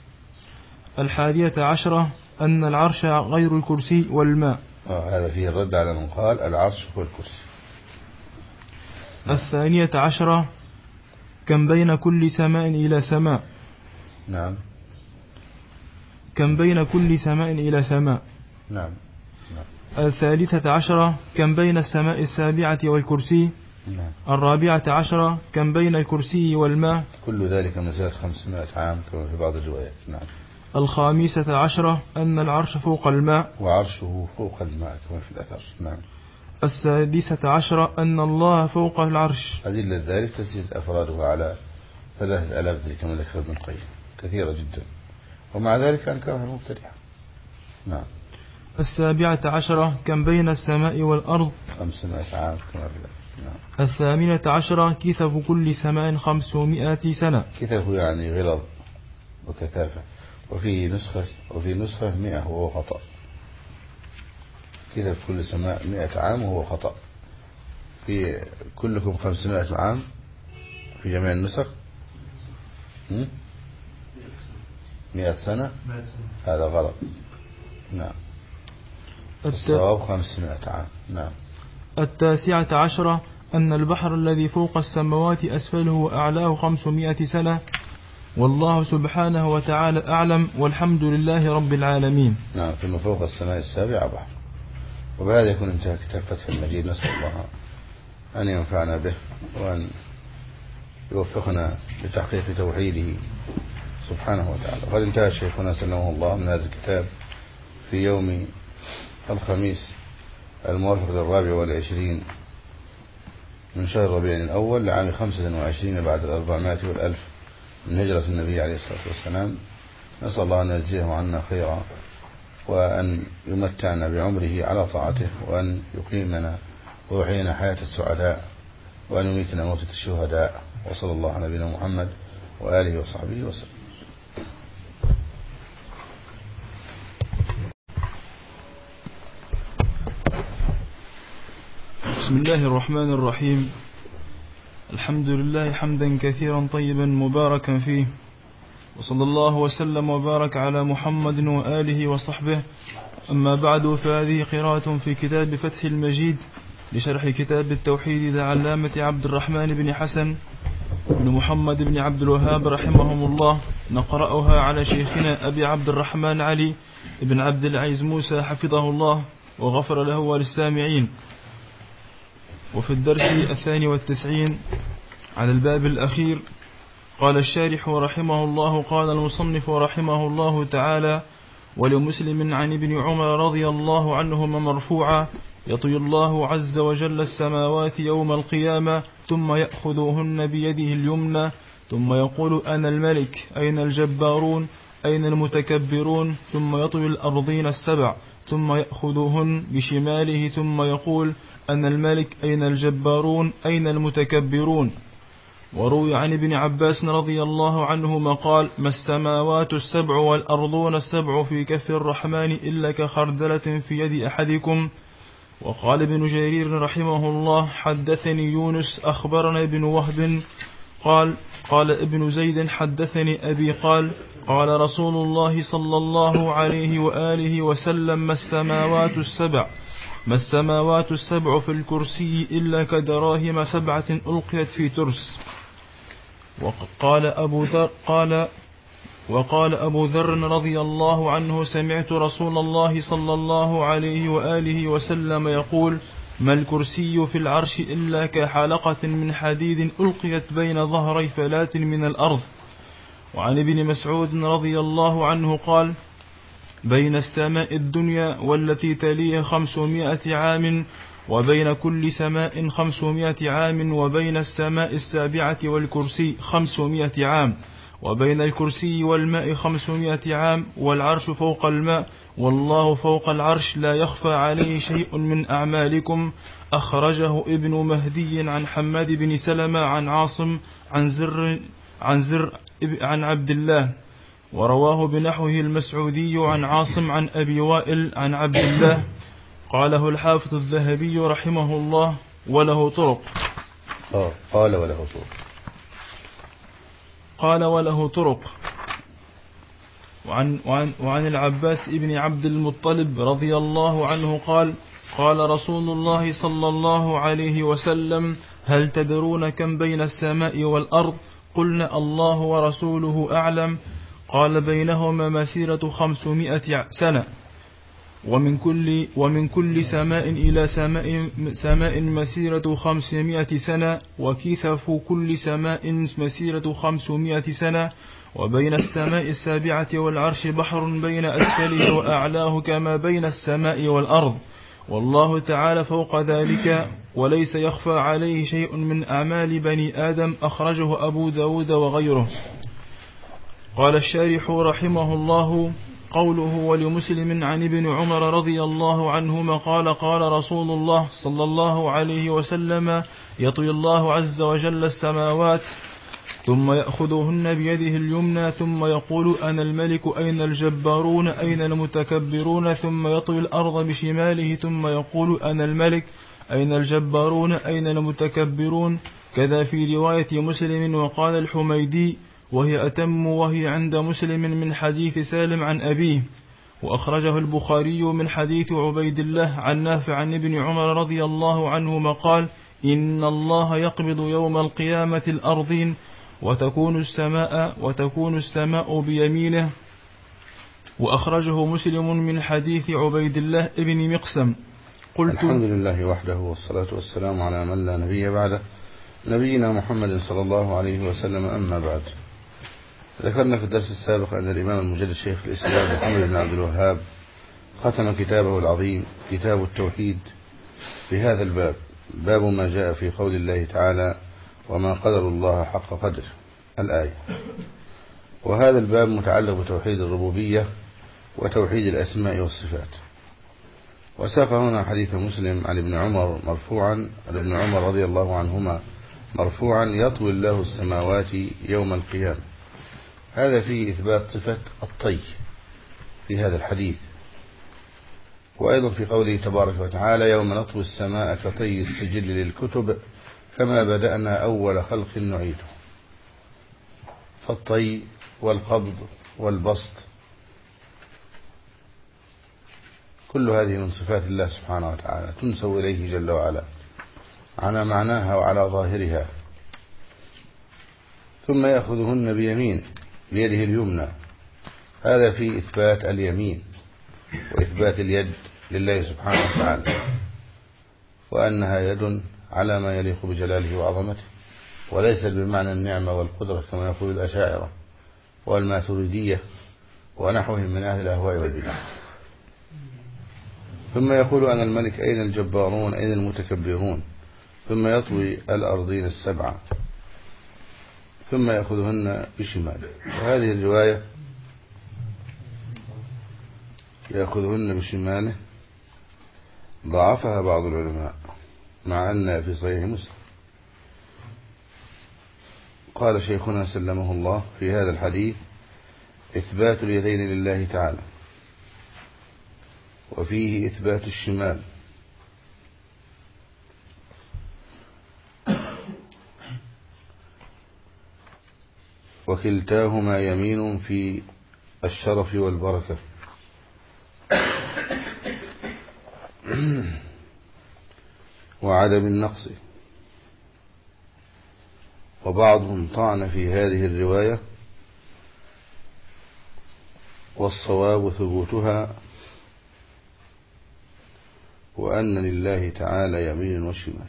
11: أن العرش غير الكرسي والماء.
هذا فيه الرد على من قال العرش هو الكرسي.
نعم. 12: كم بين كل سماء إلى سماء.
نعم.
كم بين كل سماء إلى سماء.
نعم. نعم.
13: كم بين السماء السابعة والكرسي.
نعم.
14: كم بين الكرسي والماء.
كل ذلك مسيرة 500 عام كما في بعض الروايات. نعم.
15: أن العرش فوق الماء
وعرشه فوق الماء كما في الأثر. نعم.
16: أن الله فوق العرش.
أدلة ذلك تزيد أفرادها على 3000 كما ذكر ابن القيم، كثيرة جدا، ومع ذلك أنكرها المبتدعة. نعم.
17: كم بين السماء والأرض.
500 عام كما في الأثر. نعم.
18: كثف كل سماء 500 سنة.
كثف يعني غلظ وكثافة. وفي نسخة 100 وهو خطأ. كثف كل سماء 100 عام وهو خطأ. في كلكم 500 عام في جميع النسخ. 100 سنة هذا غلط. نعم. الصواب 500 عام. نعم.
19: أن البحر الذي فوق السماوات أسفله وأعلاه 500 سنة، والله سبحانه وتعالى أعلم، والحمد لله رب العالمين.
نعم. ثم فوق السماء السابعة بحر. وبهذا يكون انتهى كتاب فتح المجيد. نسأل الله أن ينفعنا به وأن يوفقنا لتحقيق توحيده سبحانه وتعالى. قد انتهى شيخنا سلمه الله من هذا الكتاب في يوم الخميس الموافق 24 من شهر ربيع الأول لعام 25 بعد 400 والألف من هجرة النبي عليه الصلاة والسلام. نسأل الله أن يجزيه عنا خيرا، وأن يمتعنا بعمره على طاعته، وأن يقيمنا ويحيينا حياة السعداء، وأن يميتنا موتة الشهداء. وصلى الله على نبينا محمد وآله وصحبه وسلم.
بسم الله الرحمن الرحيم. الحمد لله حمدا كثيرا طيبا مباركا فيه، وصلى الله وسلم وبارك على محمد وآله وصحبه. أما بعد، فهذه قراءة في كتاب فتح المجيد لشرح كتاب التوحيد لعلامة عبد الرحمن بن حسن بن محمد بن عبد الوهاب رحمهم الله. نقرأها على شيخنا أبي عبد الرحمن علي بن عبد العزيز موسى حفظه الله وغفر له وللسامعين. وفي الدرس 92 على الباب الأخير قال الشارح رحمه الله: قال المصنف رحمه الله تعالى: ولمسلم عن ابن عمر رضي الله عنهما مرفوعا: يطوي الله عز وجل السماوات يوم القيامة ثم يأخذهن بيده اليمنى ثم يقول أنا الملك أين الجبارون أين المتكبرون، ثم يطوي الأرضين السبع ثم يأخذهن بشماله ثم يقول أنا الملك أين الجبارون أين المتكبرون. وروي عن ابن عباس رضي الله عنهما قال: ما السماوات السبع والأرضون السبع في كف الرحمن إلا كخردلة في يد أحدكم. وقال ابن جرير رحمه الله: حدثني يونس أخبرنا ابن وهب قال ابن زيد حدثني أبي قال رسول الله صلى الله عليه وآله وسلم: ما السماوات السبع في الكرسي إلا كدراهم سبعة ألقيت في ترس. وقال أبو ذر رضي الله عنه: سمعت رسول الله صلى الله عليه وآله وسلم يقول: ما الكرسي في العرش إلا كحلقة من حديد ألقيت بين ظهري فلاة من الأرض. وعن ابن مسعود رضي الله عنه قال: بين السماء الدنيا والتي تليه 500 عام، وبين كل سماء 500 عام، وبين السماء السابعة والكرسي 500 عام، وبين الكرسي والماء 500 عام، والعرش فوق الماء، والله فوق العرش، لا يخفى عليه شيء من أعمالكم. أخرجه ابن مهدي عن حماد بن سلمة عن عاصم عن زر عن عبد الله، ورواه بنحوه المسعودي عن عاصم عن أبي وائل عن عبد الله. قاله الحافظ الذهبي رحمه الله: وله طرق. قال وله طرق. وعن العباس ابن عبد المطلب رضي الله عنه قال رسول الله صلى الله عليه وسلم: هل تدرون كم بين السماء والأرض؟ قلنا: الله ورسوله أعلم. قال: بينهما مسيرة 500 سنة، ومن كل سماء إلى سماء مسيرة 500 سنة، وكثف كل سماء مسيرة 500 سنة، وبين السماء السابعة والعرش بحر بين أسفله وأعلاه كما بين السماء والأرض، والله تعالى فوق ذلك، وليس يخفى عليه شيء من أعمال بني آدم. أخرجه أبو داود وغيره. قال الشارح رحمه الله: قوله ولمسلم عن ابن عمر رضي الله عنهما قال رسول الله صلى الله عليه وسلم: يطوي الله عز وجل السماوات ثم يأخذهن بيده اليمنى ثم يقول أنا الملك أين الجبارون أين المتكبرون، ثم يطوي الأرض بشماله ثم يقول أنا الملك أين الجبارون أين المتكبرون. كذا في رواية مسلم. وقال الحميدي: وهي أتم، وهي عند مسلم من حديث سالم عن أبيه. وأخرجه البخاري من حديث عبيد الله عن نافع عن ابن عمر رضي الله عنهما قال: إن الله يقبض يوم القيامة الأرضين وتكون السماء بيمينه. وأخرجه مسلم من حديث عبيد الله ابن مقسم. قلت:
الحمد لله وحده، والصلاة والسلام على من لا نبي بعده، نبينا محمد صلى الله عليه وسلم. أما بعد، ذكرنا في الدرس السابق أن الإمام المجدد شيخ الإسلام محمد بن عبد الوهاب ختم كتابه العظيم كتاب التوحيد بهذا الباب، باب ما جاء في قول الله تعالى: وما قدر الله حق قدره، الآية. وهذا الباب متعلق بتوحيد الربوبية وتوحيد الأسماء والصفات. وساق هنا حديث مسلم عن ابن عمر مرفوعا، عن ابن عمر رضي الله عنهما مرفوعا: يطوي الله السماوات يوم القيامة. هذا فيه إثبات صفة الطي في هذا الحديث. وأيضا في قوله تبارك وتعالى: يوم نطوي السماء كطي السجل للكتب كما بدأنا أول خلق نعيده. فالطي والقبض والبسط كل هذه من صفات الله سبحانه وتعالى، تنسب إليه جل وعلا على معناها وعلى ظاهرها. ثم يأخذهن بيده اليمنى. هذا في إثبات اليمين وإثبات اليد لله سبحانه وتعالى، وأنها يد على ما يليق بجلاله وعظمته، وليس بمعنى النعمة والقدرة كما يقول الأشاعرة والماتريدية ونحوهم من أهل الأهواء والبدع. ثم يقول أنا الملك أين الجبارون أين المتكبرون، ثم يطوي الأرضين السبعة ثم يأخذهن بشماله. وهذه الرواية يأخذهن بشماله ضعفها بعض العلماء، مع أن في صحيح مسلم قال شيخنا سلمه الله في هذا الحديث إثبات اليدين لله تعالى، وفيه إثبات الشمال، وكلتاهما يمين في الشرف والبركة. وعدم النقص. وبعضهم طعن في هذه الرواية، والصواب ثبوتها، وأن لله تعالى يمين وشمال.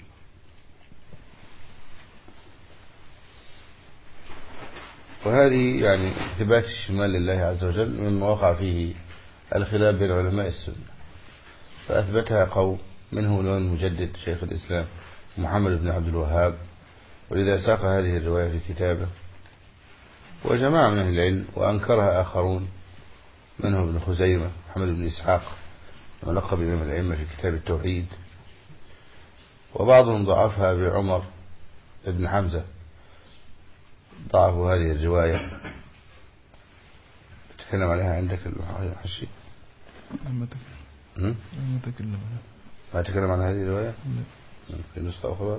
وهذه يعني إثبات الشمال لله عز وجل مما وقع فيه الخلاف بين علماء السنة، فأثبتها قوم منهم الإمام المجدد شيخ الإسلام محمد بن عبد الوهاب، ولذا ساق هذه الرواية في كتابه، وجماعة من أهل العلم، وأنكرها آخرون منهم ابن خزيمة محمد بن إسحاق ولقب إمام الأئمة في كتاب التوحيد، وبعضهم ضعفها بعمر بن حمزة، ضعفوا هذه الرواية. تكلم عليها عندك الحشي؟ ما تكلم عن هذه الرواية في نسخة أخرى.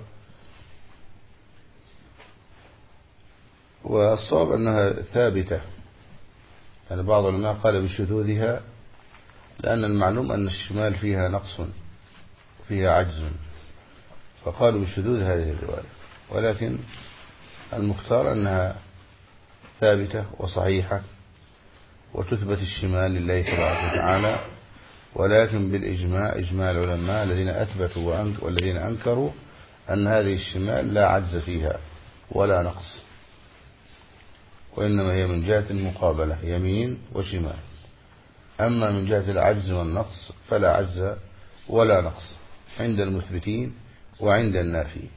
والصواب أنها ثابتة، يعني بعض العلماء قال بشذوذها، لأن المعلوم أن الشمال فيها نقص فيها عجز، فقالوا بشذوذ هذه الرواية، ولكن المختار أنها ثابتة وصحيحة، وتثبت الشمال لله تبارك وتعالى، ولكن بالإجماع، إجماع العلماء الذين أثبتوا والذين أنكروا أن هذه الشمال لا عجز فيها ولا نقص، وإنما هي من جهة المقابلة يمين وشمال. أما من جهة العجز والنقص فلا عجز ولا نقص عند المثبتين وعند النافين.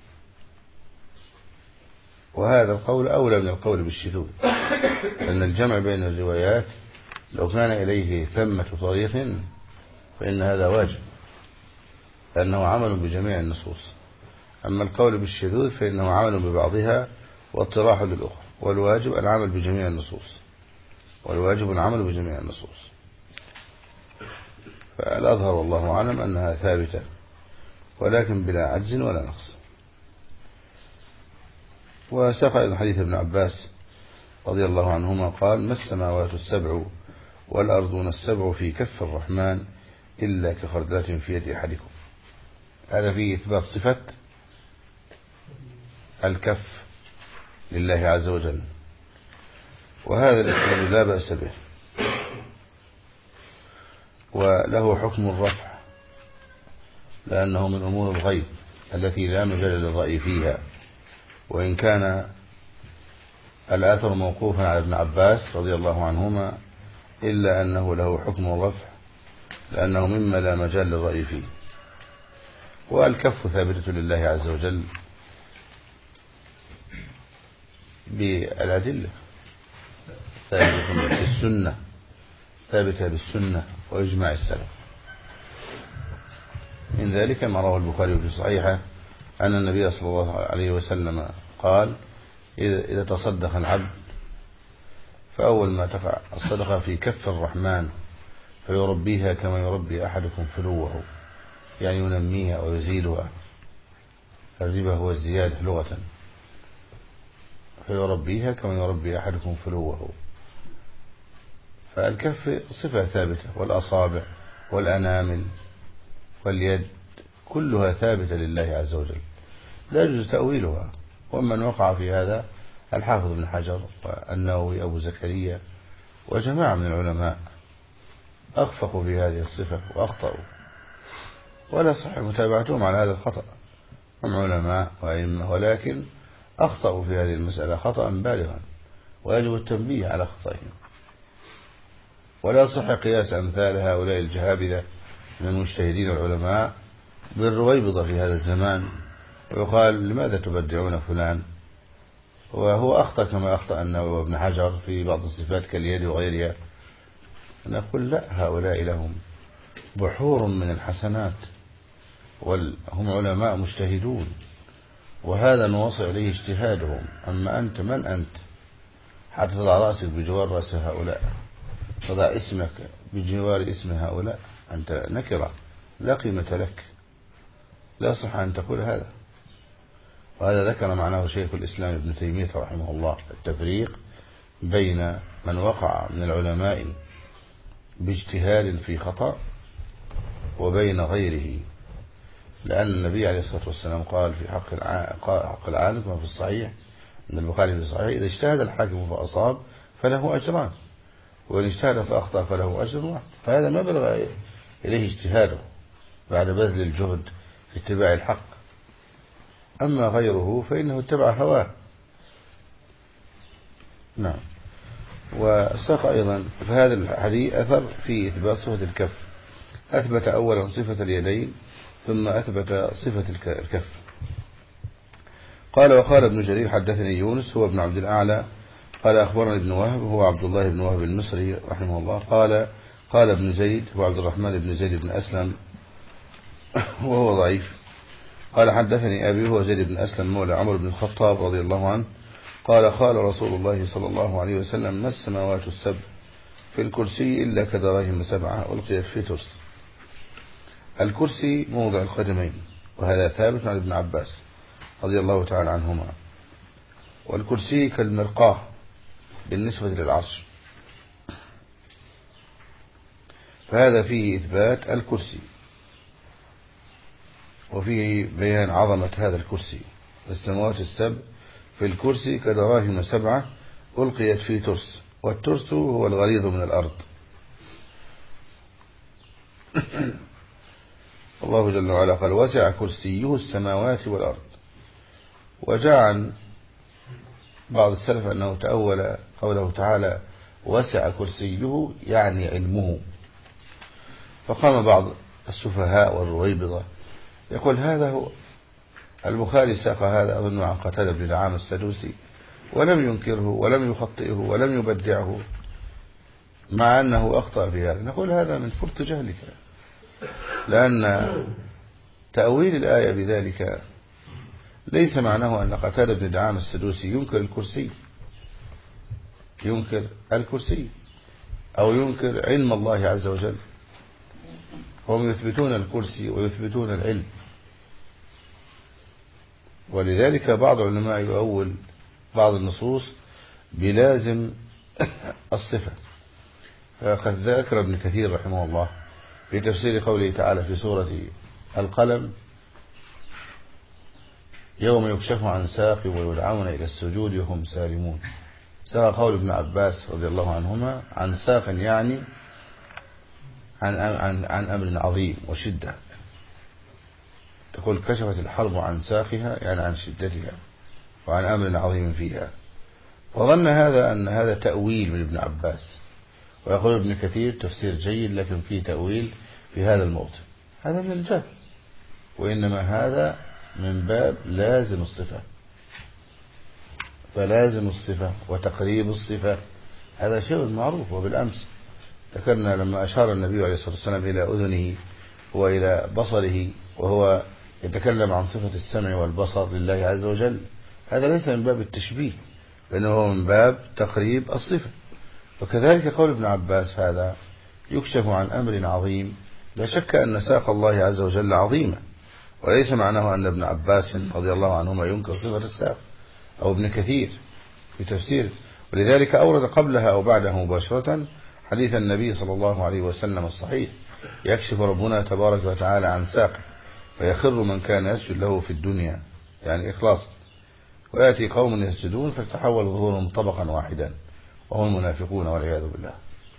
وهذا القول أولى من القول بالشذوذ، لأن الجمع بين الروايات لو كان إليه ثمة طريق فإن هذا واجب، لأنه عمل بجميع النصوص. أما القول بالشذوذ فإنه عمل ببعضها واطراح للأخرى، والواجب العمل بجميع النصوص، والواجب العمل بجميع النصوص. فالأظهر والله أعلم أنها ثابتة، ولكن بلا عجز ولا نقص. وساق أيضا حديث ابن عباس رضي الله عنهما قال: ما السماوات السبع والأرضون السبع في كف الرحمن إلا كخردلة في يد أحدكم. هذا فيه إثبات صفة الكف لله عز وجل، وهذا الإثبات لا بأس به، وله حكم الرفع، لأنه من أمور الغيب التي لا مجال للرأي فيها، وإن كان الآثر موقوفا على ابن عباس رضي الله عنهما، إلا أنه له حكم الرفع لأنه مما لا مجال للرأي فيه. والكف ثابتة لله عز وجل بالأدلة، ثابتة بالسنة وإجماع السلف. من ذلك ما رواه البخاري في صحيحه أن النبي صلى الله عليه وسلم قال: إذا تصدق العبد فأول ما تقع الصدقة في كف الرحمن فيربيها كما يربي أحدكم فلوه، يعني ينميها ويزيدها. الربا هو الزيادة لغة، فيربيها كما يربي أحدكم فلوه. فالكف صفة ثابتة، والأصابع والأنامل واليد كلها ثابتة لله عز وجل، لا يجوز تأويلها. ومن وقع في هذا الحافظ بن حجر والنووي أبو زكريا وجماعة من العلماء أخفقوا في هذه الصفة وأخطأوا، ولا صح متابعتهم على هذا الخطأ. هم علماء وأئمة، ولكن أخطأوا في هذه المسألة خطأ بالغا، ويجب التنبيه على خطئهم. ولا صح قياس أمثال هؤلاء الجهابذة من المجتهدين والعلماء بالرويبضة في هذا الزمان، ويقال لماذا تبدعون فلان وهو أخطأ كما أخطأ النووي وابن حجر في بعض الصفات كاليد وغيرها. نقول لا، هؤلاء لهم بحور من الحسنات وهم علماء مجتهدون، وهذا نوصل إليه اجتهادهم. أما أنت من أنت حتى تضع رأسك بجوار رأس هؤلاء، تضع اسمك بجوار اسم هؤلاء؟ أنت نكرة لا قيمة لك، لا صح أن تقول هذا. وهذا ذكر معناه شيخ الإسلام ابن تيمية رحمه الله، التفريق بين من وقع من العلماء باجتهاد في خطأ وبين غيره، لأن النبي عليه الصلاة والسلام قال في حق العالم كما في الصحيح من البخاري في الصحيح: إذا اجتهد الحاكم فأصاب فله أجران، وإن اجتهد فأخطأ فله أجر واحد. فهذا ما بلغ إليه اجتهاده بعد بذل الجهد في اتباع الحق. أما غيره فإنه اتبع هواه. نعم. وساق أيضا في هذا الحديث أثر في إثبات صفة الكف، أثبت أولا صفة اليدين ثم أثبت صفة الكف. قال: وقال ابن جرير حدثني يونس هو ابن عبد الأعلى قال أخبرنا ابن وهب هو عبد الله بن وهب المصري رحمه الله قال ابن زيد هو عبد الرحمن بن زيد بن أسلم وهو ضعيف. قال حدثني أبي هو زيد بن أسلم مولى عمر بن الخطاب رضي الله عنه قال رسول الله صلى الله عليه وسلم: ما السماوات السبع في الكرسي إلا كدراهم 7 ألقيت في ترس. الكرسي موضع القدمين، وهذا ثابت عن ابن عباس رضي الله تعالى عنهما. والكرسي كالمرقاة بالنسبة للعرش، فهذا فيه إثبات الكرسي وفيه بيان عظمة هذا الكرسي. السماوات السبع في الكرسي كدراهم 7 ألقيت في ترس، والترس هو الغليظ من الأرض. الله جل وعلا قال: وسع كرسيه السماوات والأرض. وجاء عن بعض السلف أنه تأول قوله تعالى وسع كرسيه يعني علمه، فقام بعض السفهاء والرويبضة يقول هذا هو. البخاري ساق هذا أظن عن قتادة بن دعامة السدوسي ولم ينكره ولم يخطئه ولم يبدعه، مع أنه أخطأ في هذا. نقول هذا من فرط جهلك، لأن تأويل الآية بذلك ليس معناه أن قتادة بن دعامة السدوسي ينكر الكرسي أو ينكر علم الله عز وجل. هم يثبتون الكرسي ويثبتون العلم، ولذلك بعض العلماء يؤول بعض النصوص بلازم الصفة. فقد ذكر ابن كثير رحمه الله في تفسير قوله تعالى في سورة القلم: يوم يكشف عن ساق ويدعون إلى السجود وهم سالمون. سوى قول ابن عباس رضي الله عنهما عن ساق يعني عن أمر عظيم وشدة. تقول كشفت الحرب عن ساقها يعني عن شدتها وعن أمر عظيم فيها. وظن هذا أن هذا تأويل من ابن عباس، ويقول ابن كثير تفسير جيد لكن فيه تأويل في هذا الموضع. هذا من الجهل، وإنما هذا من باب لازم الصفة. فلازم الصفة وتقريب الصفة هذا شيء معروف. وبالأمس ذكرنا لما أشار النبي عليه الصلاة والسلام إلى أذنه وإلى بصره وهو يتكلم عن صفة السمع والبصر لله عز وجل، هذا ليس من باب التشبيه، بأنه هو من باب تقريب الصفة. وكذلك قول ابن عباس هذا يكشف عن أمر عظيم. لا شك أن ساق الله عز وجل عظيمة، وليس معناه أن ابن عباس رضي الله عنهما ينكر صفة الساق أو ابن كثير في تفسير. ولذلك أورد قبلها أو بعدها مباشرة حديث النبي صلى الله عليه وسلم الصحيح: يكشف ربنا تبارك وتعالى عن ساقه فيخر من كان يسجد له في الدنيا يعني إخلاص، ويأتي قوم يسجدون فتحول ظهورهم طبقا واحدا وهم المنافقون والعياذ بالله.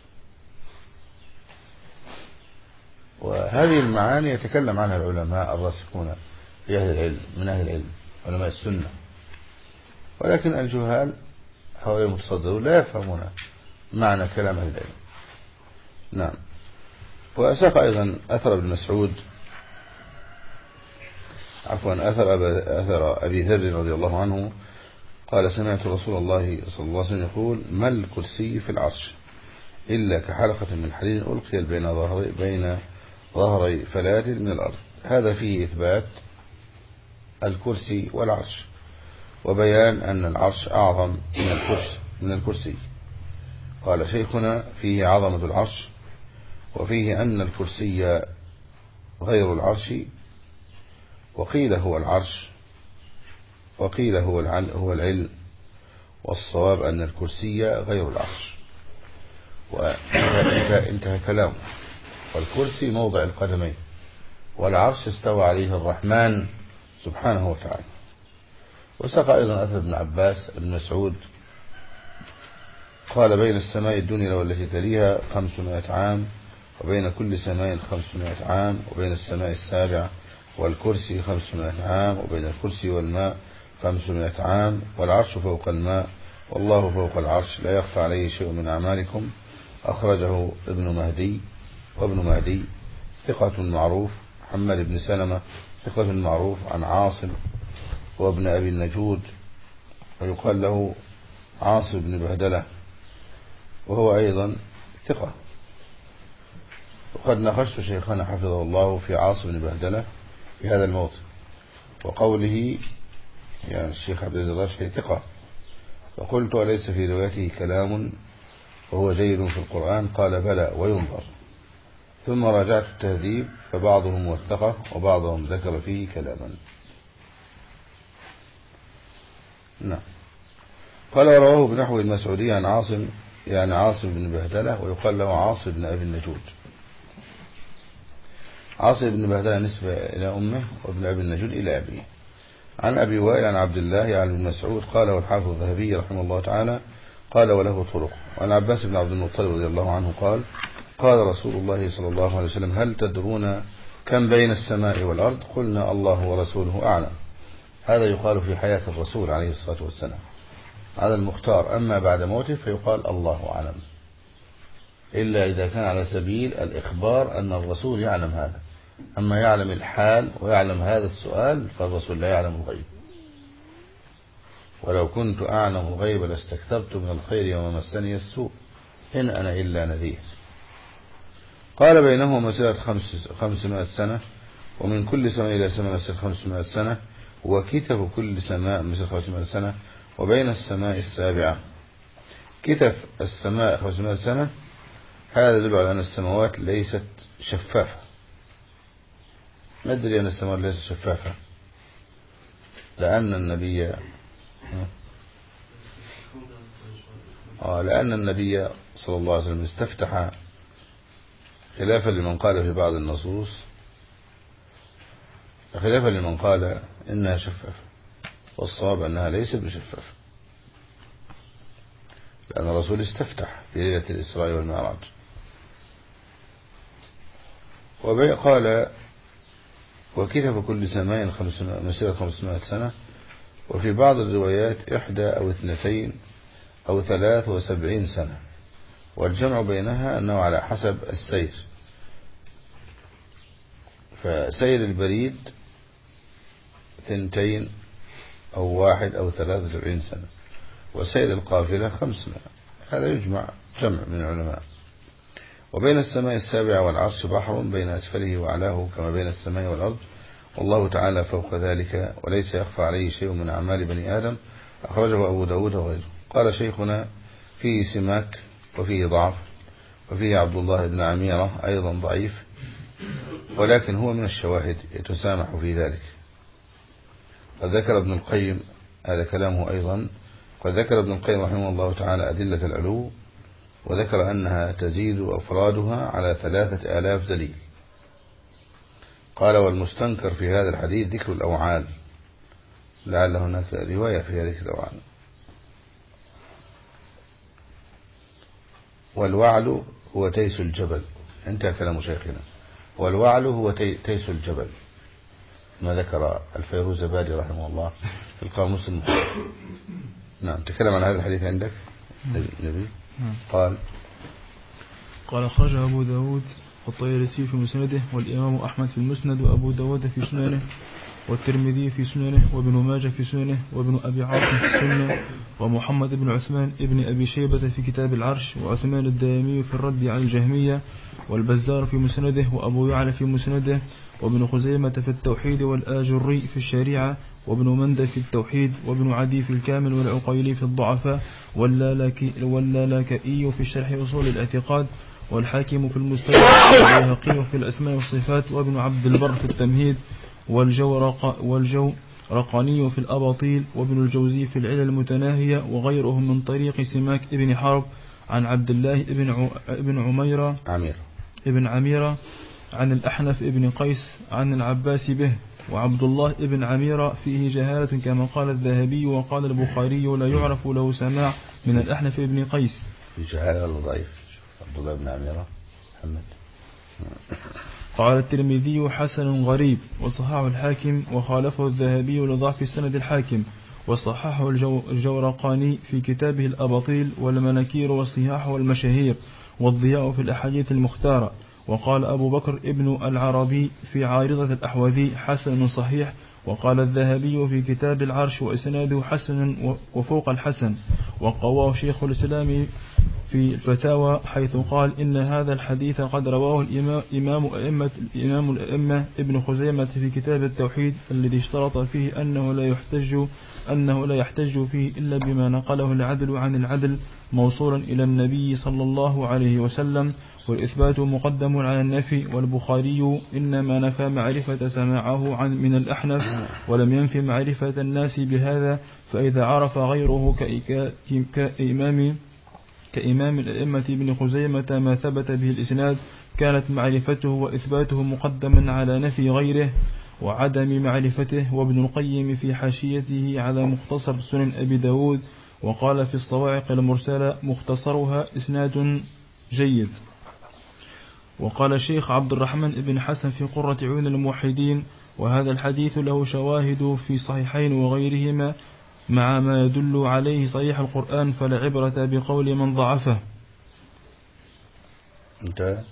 وهذه المعاني يتكلم عنها العلماء الراسخون في أهل العلم من أهل العلم علماء السنة، ولكن الجهال حول المتصدرون لا يفهمون معنى كلام أهل العلم. نعم. وساق أيضا أثر ابن مسعود، أثر أبي ذر رضي الله عنه قال سمعت رسول الله صلى الله عليه وسلم يقول ما الكرسي في العرش إلا كحلقة من حديد ألقي بين ظهري فلات من الأرض. هذا فيه إثبات الكرسي والعرش، وبيان أن العرش أعظم من الكرسي. قال شيخنا فيه عظمة العرش، وفيه أن الكرسي غير العرش، وقيل هو العرش، وقيل هو العلم، والصواب أن الكرسي غير العرش. وانتهى كلامه. والكرسي موضع القدمين، والعرش استوى عليه الرحمن سبحانه وتعالى. وساق أيضا أثر ابن عباس بن مسعود قال بين السماء الدنيا والتي تليها 500 عام، وبين كل سماء 500 عام، وبين السماء السابعة والكرسي 500 عام، وبين الكرسي والماء 500 عام، والعرش فوق الماء، والله فوق العرش، لا يخفى عليه شيء من أعمالكم. أخرجه ابن مهدي، وابن مهدي ثقة معروف. محمد بن سلمة ثقة معروف عن عاصم وابن أبي النجود، ويقال له عاصم بن بهدلة، وهو أيضا ثقة. وقد ناقشت شيخنا حفظه الله في عاصم بن بهدلة في هذا الموضع، وقوله يعني الشيخ عبد العزيز الراشحي ثقة، فقلت أليس في روايته كلام وهو جيد في القرآن؟ قال بلى وينظر. ثم راجعت التهذيب فبعضهم وثقه وبعضهم ذكر فيه كلاما. نعم. قال ورواه بنحو المسعودي عن عاصم، يعني عاصم بن بهدلة، ويقال له عاصم بن أبي النجود. عاصم بن بهدلة نسبة إلى أمه، وابن أبي النجود إلى أبيه. عن أبي وائل عن عبد الله يعني بن مسعود قال والحافظ الذهبي رحمه الله تعالى قال وله طرق. وعن عباس بن عبد المطلب رضي الله عنه قال قال رسول الله صلى الله عليه وسلم هل تدرون كم بين السماء والأرض؟ قلنا الله ورسوله أعلم. هذا يقال في حياة الرسول عليه الصلاة والسلام على المختار، أما بعد موته فيقال الله أعلم، إلا إذا كان على سبيل الإخبار أن الرسول يعلم هذا. أما يعلم الحال ويعلم هذا السؤال فالرسول لا يعلم الغيب. ولو كنت أعلم الغيب لاستكثرت من الخير وما مسني السوء إن أنا إلا نذير. قال بينهما مسيرة 500 سنة، ومن كل سماء إلى سماء مسيرة 500 سنة، وكتف كل سماء مسيرة 500 سنة، وبين السماء السابعة. كتف السماء 500 سنة، هذا يدل على أن السماوات ليست شفافة. ما أدري أن السماوات ليست شفافة؟ لأن النبي صلى الله عليه وسلم استفتح خلافا لمن قال في بعض النصوص، خلافا لمن قال إنها شفافة، والصواب أنها ليست بشفافة، لأن الرسول استفتح في ليلة الإسراء والمعراج. وقال وكتف كل سماء مسيرة 500 سنة، وفي بعض الروايات 1 أو 2 أو 73 سنة، والجمع بينها أنه على حسب السير. فسير البريد 2 أو 1 أو 73 سنة، وسير القافلة 500. هذا يجمع جمع من العلماء. وبين السماء السابعة والعرش بحر بين أسفله وأعلاه كما بين السماء والأرض، والله تعالى فوق ذلك وليس يخفى عليه شيء من أعمال بني آدم. أخرجه أبو داود وغيره. قال شيخنا فيه سماك وفيه ضعف، وفيه عبد الله بن عميرة أيضا ضعيف، ولكن هو من الشواهد يتسامح في ذلك. قد ذكر ابن القيم، هذا كلامه أيضا، قد ذكر ابن القيم رحمه الله تعالى أدلة العلو، وذكر أنها تزيد أفرادها على 3000 دليل. قال والمستنكر في هذا الحديث ذكر الأوعال، لعل هناك رواية في ذكر الأوعال. والوعل هو تيس الجبل، انتهى كلام شيخنا. والوعل هو تيس الجبل، ما ذكر الفيروزبادي رحمه الله في القاموس المحيط. نعم. تكلم عن هذا الحديث عندك نبي.
قال أخرجه أبو داود والطيالسي في مسنده، والإمام أحمد في المسند، وأبو داود في سننه، والترمذي في سننه، وابن ماجه في سننه، وابن أبي عاصم في السنة، ومحمد بن عثمان ابن أبي شيبة في كتاب العرش، وعثمان الدائمي في الرد على الجهمية، والبزار في مسنده، وأبو يعلى في مسنده، وابن خزيمة في التوحيد، والآجري في الشريعة، وابن مندى في التوحيد، وابن عدي في الكامل، والعقيلي في الضعفاء، واللالكائي في الشرح أصول الاعتقاد، والحاكم في المستدرك، والبيهقي في الأسماء والصفات، وابن عبد البر في التمهيد، والجورقاني في الأباطيل، وابن الجوزي في العلل المتناهية، وغيرهم من طريق سماك ابن حرب عن عبد الله ابن عميرة عن الأحنف ابن قيس عن العباس به. وعبد الله ابن عميرة فيه جهالة كما قال الذهبي، وقال البخاري لا يعرف له سماع من الأحنف ابن قيس.
في جهالة ولا ضعيف عبد الله بن عميرة محمد؟
قال الترمذي حسن غريب، وصححه الحاكم، وخالفه الذهبي لضعف السند الحاكم، وصححه الجورقاني في كتابه الأباطيل والمناكير والصحاح والمشاهير، والضياء في الأحاديث المختارة. وقال أبو بكر ابن العربي في عارضة الأحوذي حسن صحيح. وقال الذهبي في كتاب العرش وإسناده حسن وفوق الحسن. وقواه شيخ الإسلام في الفتاوى حيث قال إن هذا الحديث قد رواه الإمام الأئمة ابن خزيمة في كتاب التوحيد الذي اشترط فيه أنه لا يحتج فيه إلا بما نقله العدل عن العدل موصولا إلى النبي صلى الله عليه وسلم، والإثبات مقدم على النفي. والبخاري إنما نفى معرفة سماعه من الأحنف ولم ينفي معرفة الناس بهذا، فإذا عرف غيره كإمام الأئمة ابن خزيمة ما ثبت به الإسناد كانت معرفته وإثباته مقدما على نفي غيره وعدم معرفته. وابن القيم في حاشيته على مختصر سنن أبي داود وقال في الصواعق المرسلة مختصرها إسناد جيد. وقال الشيخ عبد الرحمن بن حسن في قرة عيون الموحدين وهذا الحديث له شواهد في صحيحين وغيرهما مع ما يدل عليه صحيح القرآن، فلا عبرة بقول من ضعفه.
انتهى.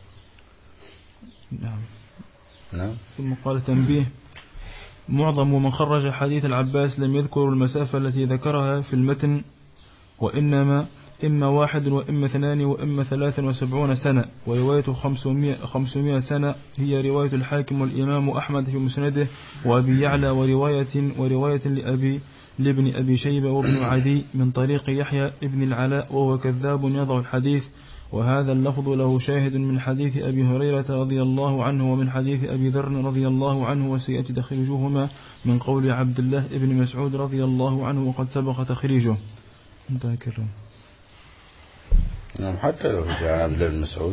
نعم.
ثم قال تنبيه: معظم من خرج حديث العباس لم يذكر المسافة التي ذكرها في المتن، وإنما إما 1 وإما 2 وإما 73 سنة، ورواية 500 سنة هي رواية الحاكم والإمام أحمد في مسنده وأبي يعلى، ورواية لابن أبي شيبة وابن عدي من طريق يحيى ابن العلاء وهو كذاب يضع الحديث. وهذا اللفظ له شاهد من حديث أبي هريرة رضي الله عنه ومن حديث أبي ذر رضي الله عنه، وسيأتي تخريجهما من قول عبد الله ابن مسعود رضي الله عنه وقد سبق تخريجه. انتهى كلام.
نعم. حتى لو جاء عبد الله بن مسعود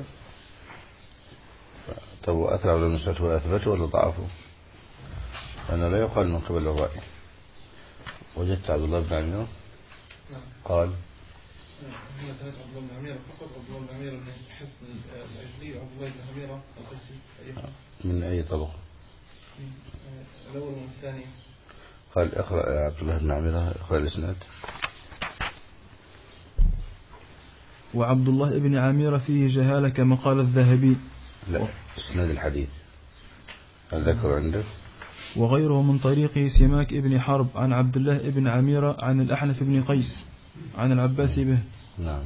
طب أثر عبد الله بن مسعود وأثبته ولا ضعفه؟ لأنه لا يقال من قبل الرأي. وجدت عبد الله بن عمير قال
عبد الله بن عمير فقط عبد الله بن عمير بن حسن الأجلي وعبد الله بن عمير القسي.
من أي طبقة؟
الأول والثاني.
قال اقرأ عبد الله بن عمير، اقرأ الإسناد.
وعبد الله بن عمير فيه جهالة كما قال الذهبي.
لا، إسناد الحديث هل ذكر عندك؟
وغيره من طريق سماك ابن حرب عن عبد الله بن عميرة عن الأحنف بن قيس عن العباس به.
نعم.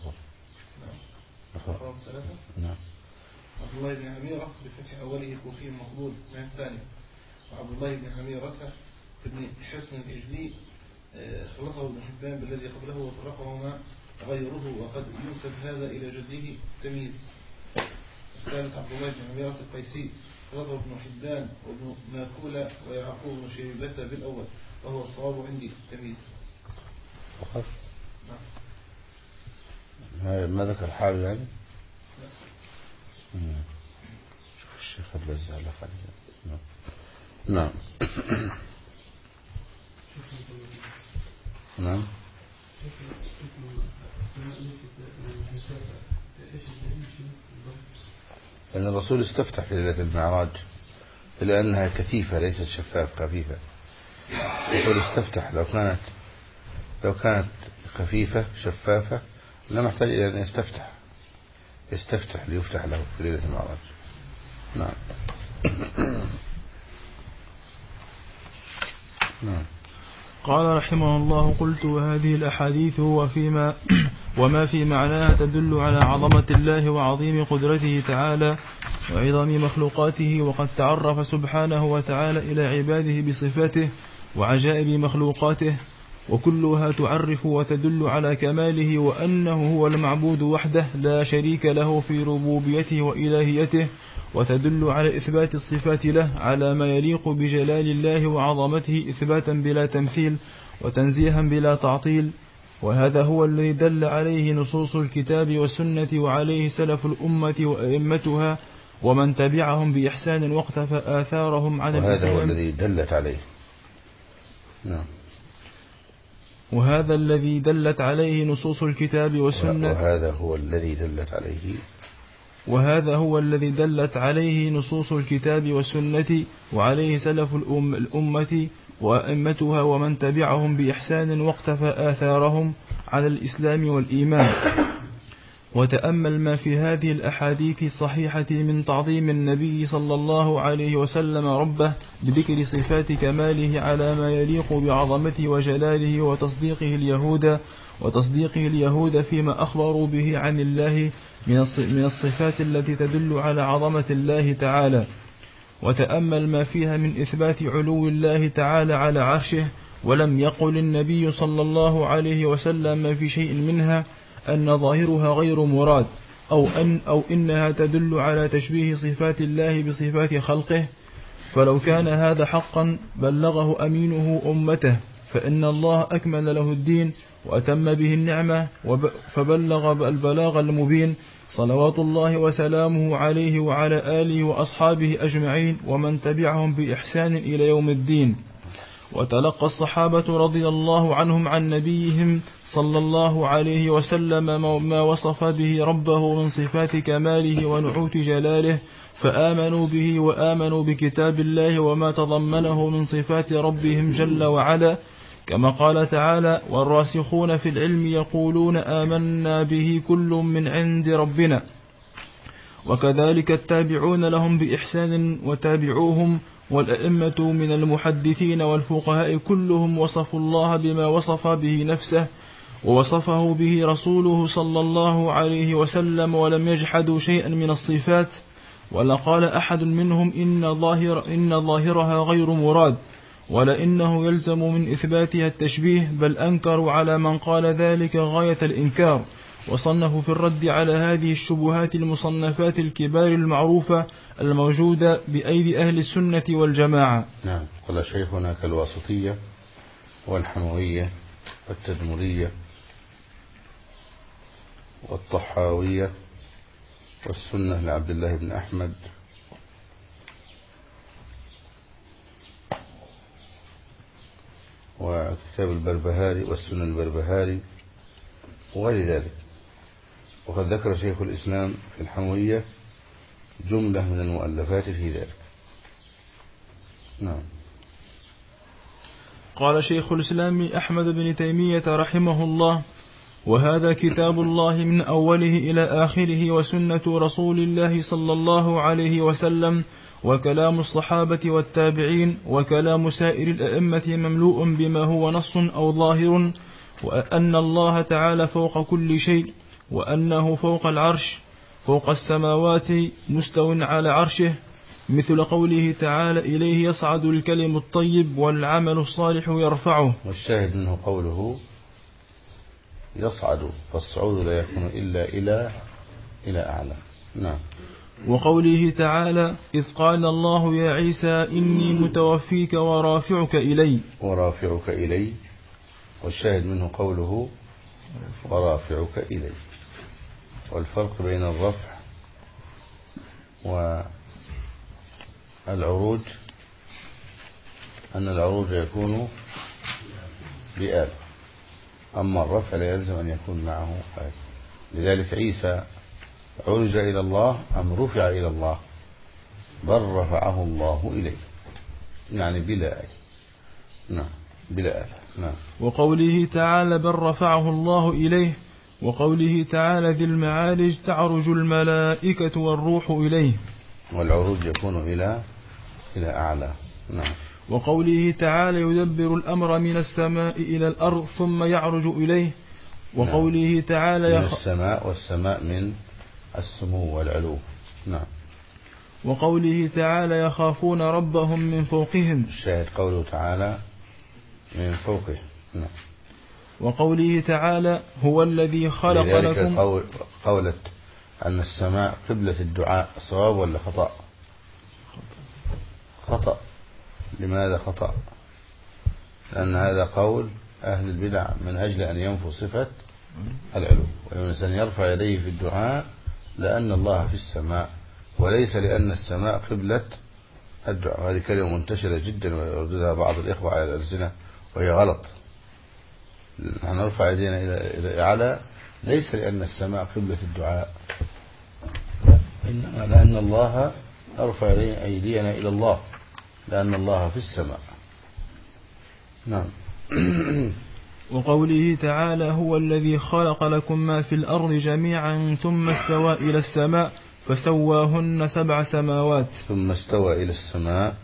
نعم. عبد الله بن عميرة بفتح أوله كوفي مقبول من الثاني. وعبد الله بن عميرة ابن حسن الإجلي خلصه ابن حبان بالذي قبله وفرقهما غيره، وقد ينسب هذا إلى جده تمييز. الثالث عبد الله بن عميرة القيسي خلصه ابن حبان وابن ماكولة ويعقوب بن شيبة بالأول، وهو الصواب عندي تمييز.
ما ذكر حال يعني؟ شوف الشيخ البزار خالد. نعم. نعم. لأن الرسول استفتح في ليلة المعراج لأنها كثيفة ليست شفاف خفيفة. الرسول استفتح. لو كانت خفيفة شفافة لا محتاج إلى أن يستفتح، استفتح ليفتح له في ليلة المعراج. نعم. نعم.
قال رحمه الله: قلت وهذه الأحاديث وما في معناها تدل على عظمة الله وعظيم قدرته تعالى وعظم مخلوقاته، وقد تعرف سبحانه وتعالى إلى عباده بصفاته وعجائب مخلوقاته، وكلها تعرف وتدل على كماله وأنه هو المعبود وحده لا شريك له في ربوبيته وإلهيته، وتدل على إثبات الصفات له على ما يليق بجلال الله وعظمته إثباتا بلا تمثيل وتنزيها بلا تعطيل. وهذا هو الذي دل عليه نصوص الكتاب والسنة وعليه سلف الأمة وأئمتها ومن تبعهم بإحسان واقتفى آثارهم عن الإسلام.
وهذا هو الذي دلت عليه. نعم.
وهذا الذي دلت عليه نصوص الكتاب والسنة. وهذا هو الذي دلت عليه نصوص الكتاب والسنة وعليه سلف الأمة وأئمتها ومن تبعهم بإحسان واقتفى آثارهم على الإسلام والإيمان. وتأمل ما في هذه الأحاديث الصحيحة من تعظيم النبي صلى الله عليه وسلم ربه بذكر صفات كماله على ما يليق بعظمته وجلاله، وتصديقه اليهود فيما أخبروا به عن الله من الصفات التي تدل على عظمة الله تعالى. وتأمل ما فيها من إثبات علو الله تعالى على عرشه، ولم يقل النبي صلى الله عليه وسلم في شيء منها أن ظاهرها غير مراد أو إنها تدل على تشبيه صفات الله بصفات خلقه. فلو كان هذا حقا بلغه أمينه أمته، فإن الله أكمل له الدين وأتم به النعمة فبلغ البلاغ المبين، صلوات الله وسلامه عليه وعلى آله وأصحابه أجمعين ومن تبعهم بإحسان إلى يوم الدين. وتلقى الصحابة رضي الله عنهم عن نبيهم صلى الله عليه وسلم ما وصف به ربه من صفات كماله ونعوت جلاله، فآمنوا به وآمنوا بكتاب الله وما تضمنه من صفات ربهم جل وعلا، كما قال تعالى: والراسخون في العلم يقولون آمنا به كل من عند ربنا. وكذلك التابعون لهم بإحسان وتابعوهم والأئمة من المحدثين والفقهاء كلهم وصفوا الله بما وصف به نفسه ووصفه به رسوله صلى الله عليه وسلم، ولم يجحدوا شيئا من الصفات، ولا قال أحد منهم إن ظاهرها غير مراد، ولا إنه يلزم من إثباتها التشبيه، بل أنكروا على من قال ذلك غاية الإنكار، وصنفوا في الرد على هذه الشبهات المصنفات الكبار المعروفة الموجودة بأيدي أهل السنة والجماعة.
نعم. قال شيخنا كالواسطية والحموية والتدمرية والطحاوية والسنة لعبد الله بن أحمد وكتاب البربهاري والسنة البربهاري وغير ذلك. وقد ذكر شيخ الإسلام في الحموية جملة من المؤلفات في ذلك. نعم.
قال شيخ الإسلام أحمد بن تيمية رحمه الله: وهذا كتاب الله من أوله إلى آخره، وسنة رسول الله صلى الله عليه وسلم، وكلام الصحابة والتابعين، وكلام سائر الأئمة مملوء بما هو نص أو ظاهر، وأن الله تعالى فوق كل شيء، وأنه فوق العرش فوق السماوات مستو على عرشه، مثل قوله تعالى: إليه يصعد الكلم الطيب والعمل الصالح يرفعه.
والشاهد منه قوله يصعد، فالصعود لا يكون إلا إلى أعلى. نعم.
وقوله تعالى: إذ قال الله يا عيسى إني متوفيك ورافعك إلي.
والشاهد منه قوله ورافعك إلي. والفرق بين الرفع والعروج أن العروج يكون بآل، أما الرفع لا يلزم أن يكون معه آل. لذلك عيسى عرج إلى الله أم رفع إلى الله؟ بل رفعه الله إليه، يعني بلا آل. نعم، بلا آل. نعم.
وقوله تعالى: بل رفعه الله إليه، وقوله تعالى ذي المعارج تعرج الملائكة والروح إليه،
والعروج يكون إلى أعلى. نعم.
وقوله تعالى يدبر الأمر من السماء إلى الأرض ثم يعرج إليه، وقوله تعالى
من السماء، والسماء من السمو والعلو. نعم.
وقوله تعالى يخافون ربهم من فوقهم،
الشاهد قوله تعالى من فوقه. نعم.
وقوله تعالى هو الذي خلق لكم.
قولة أن السماء قبلة الدعاء صواب ولا خطأ؟ خطأ. لماذا خطأ؟ لأن هذا قول أهل البدع من أجل أن ينفوا صفة العلو، والإنسان يرفع يديه في الدعاء لأن الله في السماء، وليس لأن السماء قبلة الدعاء. هذه كلمة منتشرة جدا ويرددها بعض الإخوة على الألسنة وهي غلط. نحن نرفع يدينا إلى أعلى ليس لأن السماء قبلة الدعاء، إنما لأن الله نرفع أيدينا إلى الله لأن الله في السماء. نعم.
وقوله تعالى هو الذي خلق لكم ما في الأرض جميعا ثم استوى إلى السماء فسواهن 7 سماوات.
ثم استوى إلى السماء،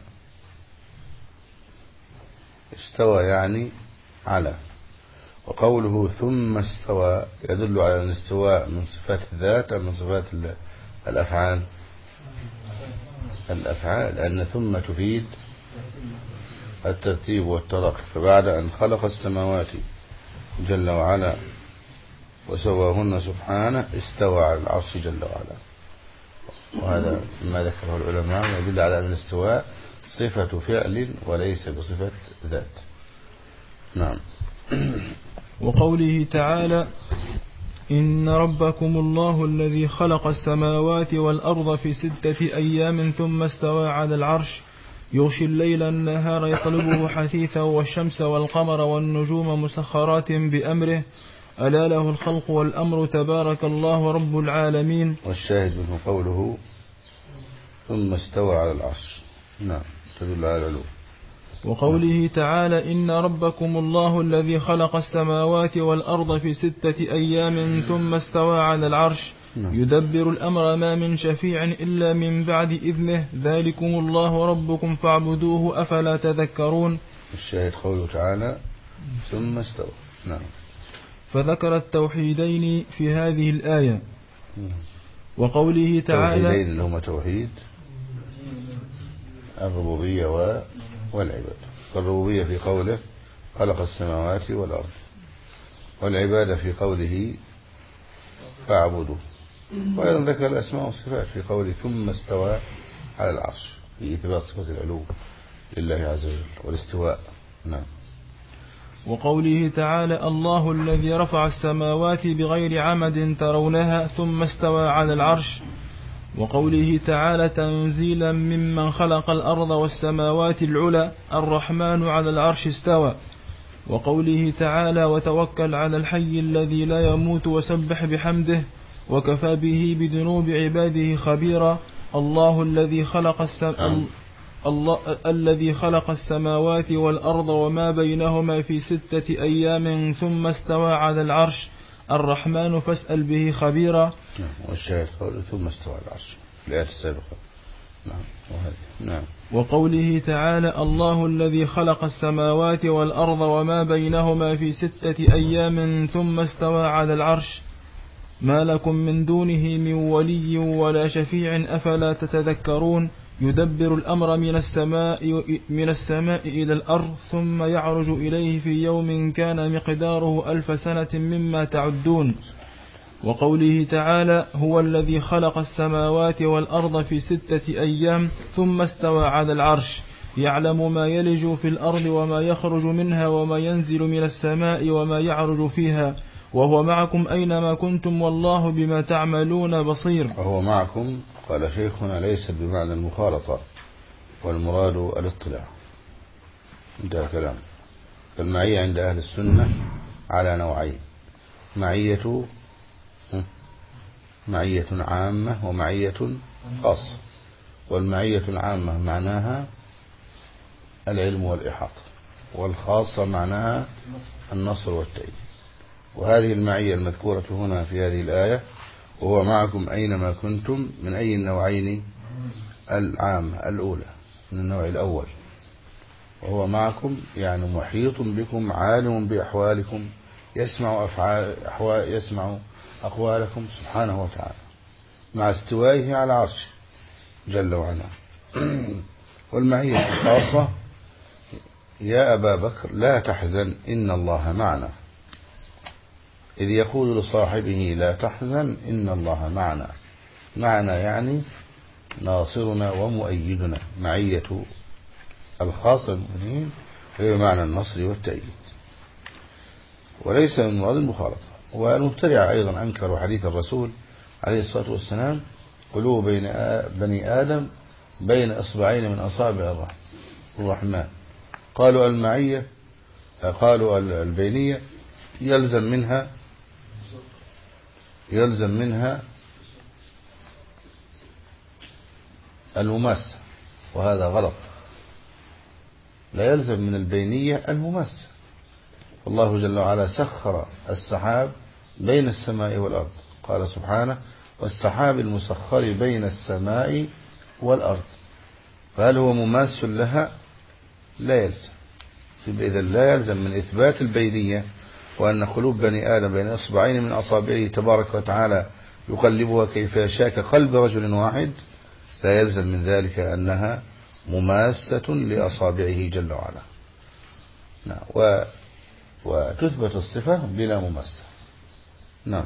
استوى يعني على. وقوله ثم استوى يدل على الاستواء من صفات الذات أو من صفات الأفعال. لأن ثم تفيد الترتيب والتراخي. فبعد أن خلق السماوات جل وعلا وسواهن سبحانه استوى على العرش جل وعلا. وهذا ما ذكره العلماء يدل على أن الاستواء صفة فعل وليس بصفة ذات. نعم.
وقوله تعالى إن ربكم الله الذي خلق السماوات والأرض في 6 أيام ثم استوى على العرش يغشي الليل النهار يطلبه حثيثا والشمس والقمر والنجوم مسخرات بأمره ألا له الخلق والأمر تبارك الله رب العالمين.
والشاهد منه قوله ثم استوى على العرش. نعم، تدل على العلو.
وقوله تعالى إن ربكم الله الذي خلق السماوات والأرض في 6 أيام ثم استوى على العرش يدبر الأمر ما من شفيع إلا من بعد إذنه ذلكم الله ربكم فاعبدوه أفلا تذكرون.
الشاهد قوله تعالى ثم استوى. نعم.
فذكر التوحيدين في هذه الآية. وقوله تعالى
توحيدين اللي هما توحيد الربوبية والعبادة. فالربوبية في قوله خلق السماوات والأرض، والعبادة في قوله فاعبدوا. وأيضا ذكر الأسماء والصفات في قوله ثم استوى على العرش في إثبات صفة العلو لله عز وجل والاستواء. نعم.
وقوله تعالى الله الذي رفع السماوات بغير عمد ترونها ثم استوى على العرش. وقوله تعالى تنزيلا ممن خلق الأرض والسماوات العلى الرحمن على العرش استوى. وقوله تعالى وتوكل على الحي الذي لا يموت وسبح بحمده وكفى به بذنوب عباده خبيرا. الله الذي خلق السماوات والأرض وما بينهما في 6 أيام ثم استوى على العرش الرحمن فاسأل به خبيرا.
والشاهد قوله ثم استوى على العرش الآية السابقة. نعم.
وقوله تعالى الله الذي خلق السماوات والأرض وما بينهما في 6 أيام ثم استوى على العرش ما لكم من دونه من ولي ولا شفيع أفلا تتذكرون. يدبر الأمر من السماء إلى الأرض ثم يعرج إليه في يوم كان مقداره 1000 سنة مما تعدون. وقوله تعالى هو الذي خلق السماوات والأرض في 6 أيام ثم استوى على العرش يعلم ما يلج في الأرض وما يخرج منها وما ينزل من السماء وما يعرج فيها وهو معكم أينما كنتم والله بما تعملون بصير.
وهو معكم قال شيخنا ليس بمعنى المخالطة والمراد الاطلاع. انتهى الكلام. فالمعية عند أهل السنة على نوعين: معية عامة ومعية خاصة. والمعية العامة معناها العلم والإحاطة، والخاصة معناها النصر والتأييد. وهذه المعية المذكورة هنا في هذه الآية وهو معكم أينما كنتم من أي النوعين العام الأولى من النوع الأول، وهو معكم يعني محيط بكم عالم بأحوالكم يسمع أقوالكم سبحانه وتعالى مع استوائه على عرشه جل وعلا. والمعية الخاصة يا أبا بكر لا تحزن إن الله معنا، إذ يقول لصاحبه لا تحزن إن الله معنا يعني ناصرنا ومؤيدنا، معية الخاصة المؤمنين هي معنى النصر والتأييد وليس من مراد المخالطة. والمبتدع أيضا أنكروا حديث الرسول عليه الصلاة والسلام قلوب بني آدم بين إصبعين من أصابع الرحمن. قالوا المعية قالوا البينية يلزم منها المماسة، وهذا غلط. لا يلزم من البينية المماسة. الله جل وعلا سخر السحاب بين السماء والأرض، قال سبحانه والسحاب المسخر بين السماء والأرض، فهل هو مماس لها؟ لا يلزم. إذا لا يلزم من إثبات البينية وأن قلوب بني آدم بين إصبعين من أصابعه تبارك وتعالى يقلبها كيف يشاء كقلب رجل واحد، لا يلزم من ذلك أنها مماسة لأصابعه جل وعلا. نعم. وتثبت الصفة بلا مماسة. نعم.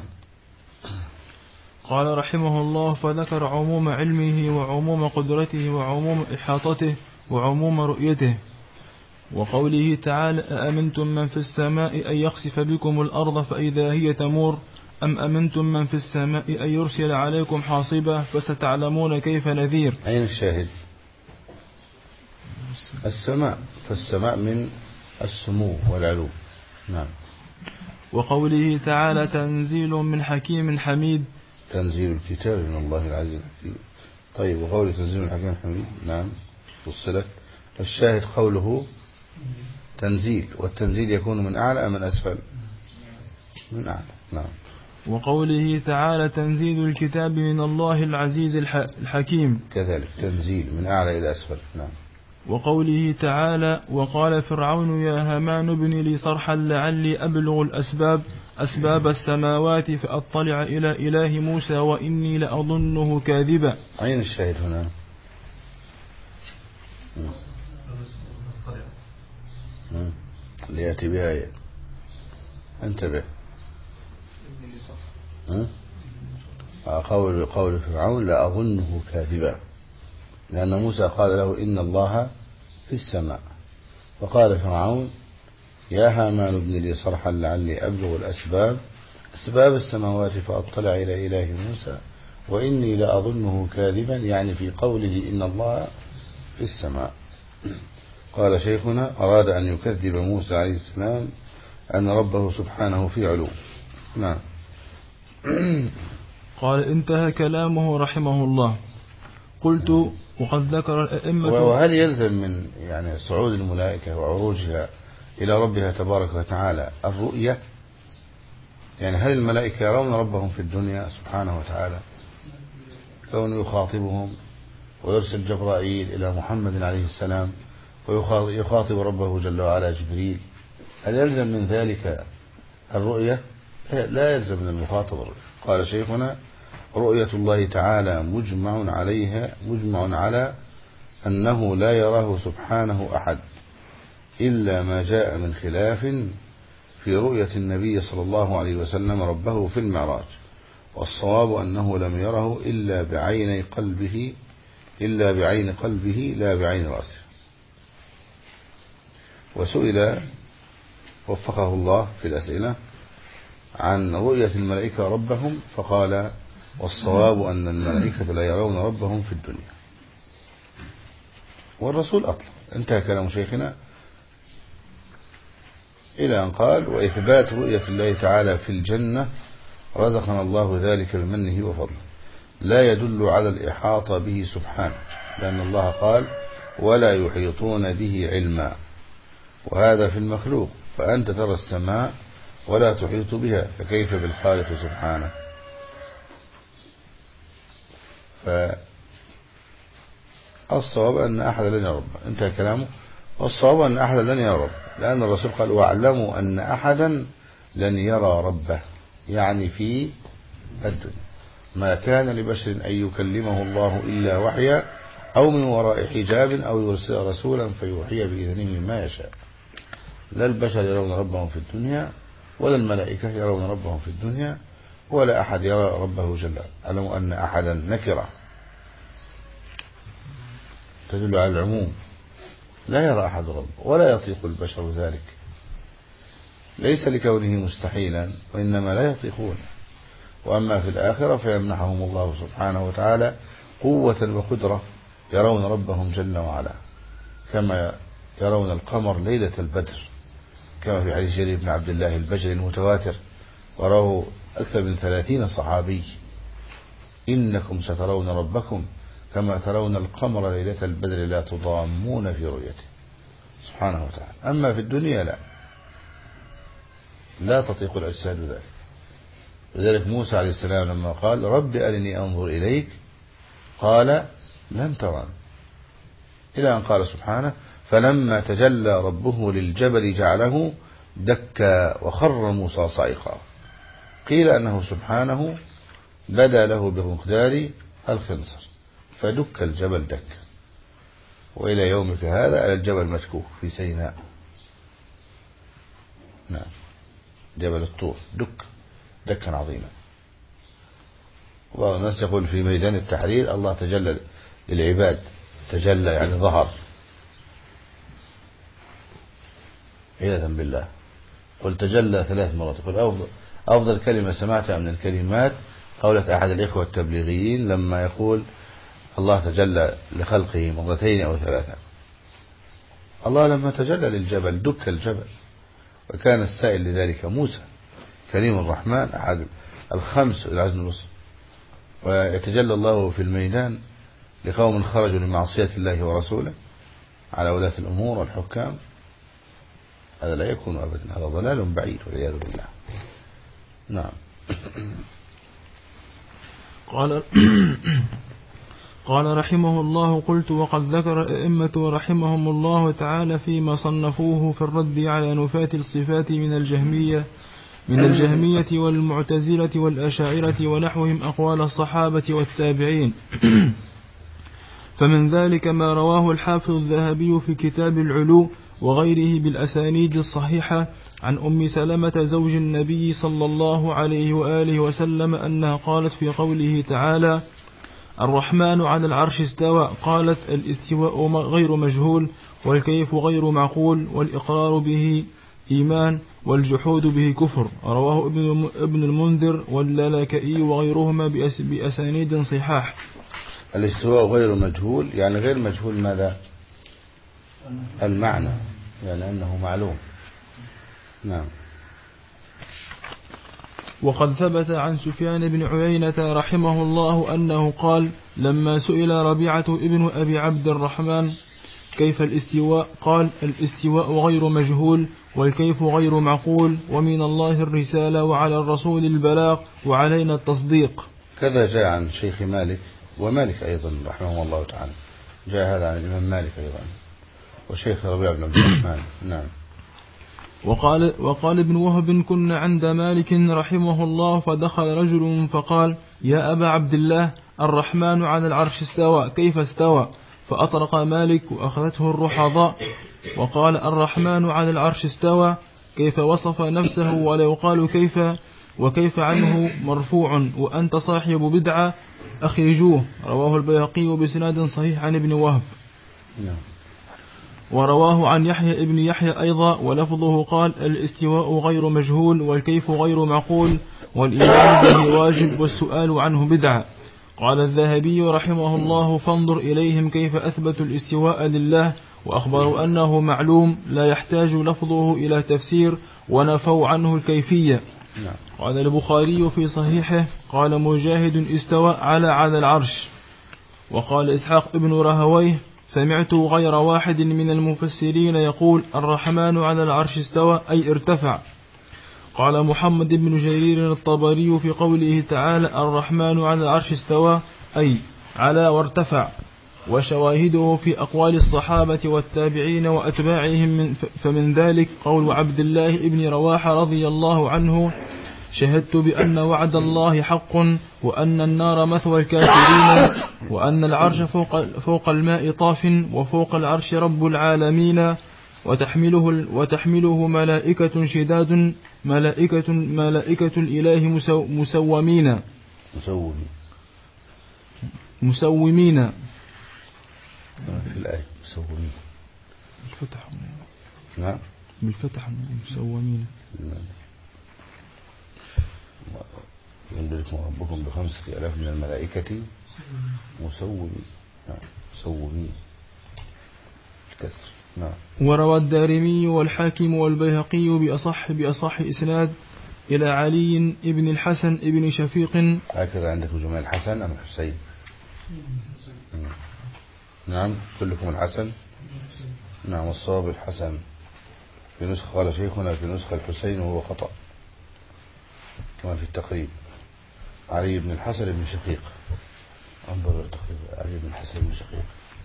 قال رحمه الله فذكر عموم علمه وعموم قدرته وعموم إحاطته وعموم رؤيته. وقوله تعالى أأمنتم من في السماء أن يخسف بكم الأرض فإذا هي تمور أم أمنتم من في السماء أن يرسل عليكم حاصبا فستعلمون كيف نذير.
أين الشاهد؟ السماء، فالسماء من السمو والعلو. نعم.
وقوله تعالى تنزيل من حكيم حميد،
تنزيل الكتاب من الله العزيز الحكيم. طيب وقوله تنزيل من حكيم حميد، نعم وصلت. الشاهد قوله تنزيل، والتنزيل يكون من أعلى أم من أسفل؟ من أعلى. نعم.
وقوله تعالى تنزيل الكتاب من الله العزيز الحكيم،
كذلك تنزيل من أعلى إلى أسفل. نعم.
وقوله تعالى وقال فرعون يا هامان ابن لي صرحا لعلي أبلغ أسباب السماوات فأطلع إلى إله موسى وإني لأظنه كاذبا.
أين الشاهد هنا؟ ليأتي بآية. انتبه. قول فرعون لا أظنه كاذبا، لأن موسى قال له إن الله في السماء، فقال فرعون يا هامان ابن لي صرحا لعلي أبلغ أسباب السماوات فأطلع إلى إله موسى وإني لأظنه كاذبا، يعني في قوله إن الله في السماء. قال شيخنا أراد أن يكذب موسى عليه السلام أن ربه سبحانه في علو. نعم.
قال انتهى كلامه رحمه الله. قلت وقد ذكر الأئمة.
وهل يلزم من يعني صعود الملائكة وعروجها إلى ربها تبارك وتعالى الرؤية؟ يعني هل الملائكة يرون ربهم في الدنيا سبحانه وتعالى كونه يخاطبهم ويرسل جبرائيل إلى محمد عليه السلام ويخاطب ربه جل وعلا جبريل، هل يلزم من ذلك الرؤية؟ لا يلزم من المخاطب الرؤية. قال شيخنا رؤية الله تعالى مجمع على أنه لا يراه سبحانه أحد إلا ما جاء من خلاف في رؤية النبي صلى الله عليه وسلم ربه في المعراج، والصواب أنه لم يره إلا بعين قلبه لا بعين رأسه. وسئل وفقه الله في الأسئلة عن رؤية الملائكة ربهم فقال والصواب أن الملائكة لا يرون ربهم في الدنيا. والرسول أطلق. انتهى كلام شيخنا إلى أن قال وإثبات رؤية الله تعالى في الجنة رزقنا الله ذلك بمنه وفضله، لا يدل على الإحاطة به سبحانه، لأن الله قال ولا يحيطون به علما، وهذا في المخلوق. فأنت ترى السماء ولا تحيط بها، فكيف بالخالق سبحانه؟ فالصواب أن أحد لن يرى ربه، انتهى كلامه. والصواب أن أحد لن يرى ربه، لأن الرسول قال واعلموا أن أحدا لن يرى ربه، يعني في الدنيا. ما كان لبشر أن يكلمه الله إلا وحيا أو من وراء حجاب أو يرسل رسولا فيوحي بإذنه ما يشاء. لا البشر يرون ربهم في الدنيا، ولا الملائكة يرون ربهم في الدنيا، ولا أحد يرى ربه جل. أعلموا أن أحدا نكرة تدل على العموم، لا يرى أحد ربه ولا يطيق البشر ذلك، ليس لكونه مستحيلا، وإنما لا يطيقون. وأما في الآخرة فيمنحهم الله سبحانه وتعالى قوة وقدرة يرون ربهم جل وعلا، كما يرون القمر ليلة البدر، كما في حديث جرير بن عبد الله البجلي المتواتر، وراه أكثر من 30 صحابي: إنكم سترون ربكم كما ترون القمر ليلة البدر لا تضامون في رؤيته سبحانه وتعالى. أما في الدنيا لا تطيق الأجساد ذلك. لذلك موسى عليه السلام لما قال رب أرني أنظر إليك قال لن تراني، إلى أن قال سبحانه فلما تجلى ربه للجبل جعله دكا وخر موسى صعقا. قيل أنه سبحانه بدا له بمقدار الخنصر فدك الجبل دكا، وإلى يومك هذا على الجبل مشكوك في سيناء، نعم، جبل الطور دكا عظيما. وبعض الناس يقول في ميدان التحرير الله تجلى للعباد، تجلى يعني ظهر، عياذا بالله. قل تجلى 3 مرات. يقول أفضل كلمة سمعتها من الكلمات قولة أحد الإخوة التبليغيين لما يقول الله تجلى لخلقه 2 أو 3. الله لما تجلى للجبل دك الجبل، وكان السائل لذلك موسى كريم الرحمن أحد ال5 العزم الوسط، ويتجلى الله في الميدان لقوم خرجوا لمعصية الله ورسوله على ولاة الأمور والحكام. هذا لا يكون أبدا، هذا ضلال بعيد والعياذ بالله. نعم.
قال رحمه الله: قلت وقد ذكر الأئمة رحمهم الله تعالى فيما صنفوه في الرد على نفاة الصفات من الجهمية والمعتزلة والأشاعرة ونحوهم أقوال الصحابة والتابعين. فمن ذلك ما رواه الحافظ الذهبي في كتاب العلو وغيره بالأسانيد الصحيحة عن أم سلمة زوج النبي صلى الله عليه وآله وسلم أنها قالت في قوله تعالى: الرحمن على العرش استوى، قالت: الاستواء غير مجهول، والكيف غير معقول، والإقرار به إيمان، والجحود به كفر. رواه ابن المنذر واللالكائي وغيرهما بأسانيد صحاح.
الاستواء غير مجهول يعني غير مجهول ماذا؟ المعنى، يعني أنه معلوم. نعم.
وقد ثبت عن سفيان بن عيينة رحمه الله أنه قال لما سئل ربيعة ابن أبي عبد الرحمن كيف الاستواء، قال: الاستواء غير مجهول، والكيف غير معقول، ومن الله الرسالة وعلى الرسول البلاغ وعلينا التصديق.
كذا جاء عن شيخ مالك ومالك أيضا رحمه الله تعالى، جاء هذا عن الإمام مالك أيضا وشيخ ربيع بن عبد الرحمن. نعم.
وقال ابن وهب: كنا عند مالك رحمه الله فدخل رجل فقال: يا أبا عبد الله، الرحمن على العرش استوى، كيف استوى؟ فأطرق مالك وأخذته الرحضاء وقال: الرحمن على العرش استوى، كيف وصف نفسه ولا يقال كيف، وكيف عنه مرفوع، وأنت صاحب بدعة، أخرجوه. رواه البيهقي بسناد صحيح عن ابن وهب. ورواه عن يحيى ابن يحيى أيضا ولفظه قال: الاستواء غير مجهول، والكيف غير معقول، والإيمان به واجب، والسؤال عنه بدعة. قال الذهبي رحمه الله: فانظر إليهم كيف أثبتوا الاستواء لله وأخبروا أنه معلوم لا يحتاج لفظه إلى تفسير، ونفوا عنه الكيفية. قال البخاري في صحيحه: قال مجاهد: استوى على العرش. وقال إسحاق ابن راهويه: سمعت غير واحد من المفسرين يقول: الرحمن على العرش استوى أي ارتفع. قال محمد بن جرير الطبري في قوله تعالى الرحمن على العرش استوى أي على وارتفع، وشواهده في أقوال الصحابة والتابعين وأتباعهم فمن ذلك قول عبد الله بن رواحة رضي الله عنه شهدت بأن وعد الله حق وأن النار مثوى الكافرين وأن العرش فوق الماء طاف وفوق العرش رب العالمين وتحمله ملائكة شداد ملائكة الإله مسومين
في الآية مسومين
بالفتح.
نعم
بالفتح مسومين.
يمددكم ربكم ب5,000 من الملائكة مسومين. نعم مسومين الكسر. نعم.
وروى الدارمي والحاكم والبيهقي بأصح إسناد إلى علي بن الحسن بن شفيق.
هكذا عندكم جمال الحسن أم الحسين؟ نعم كلكم الحسن. نعم والصواب الحسن في نسخة، قال شيخنا في نسخة الحسين وهو خطأ كما في التقريب. علي بن الحسن بن شقيق. انظر التقريب علي بن الحسن بن شقيق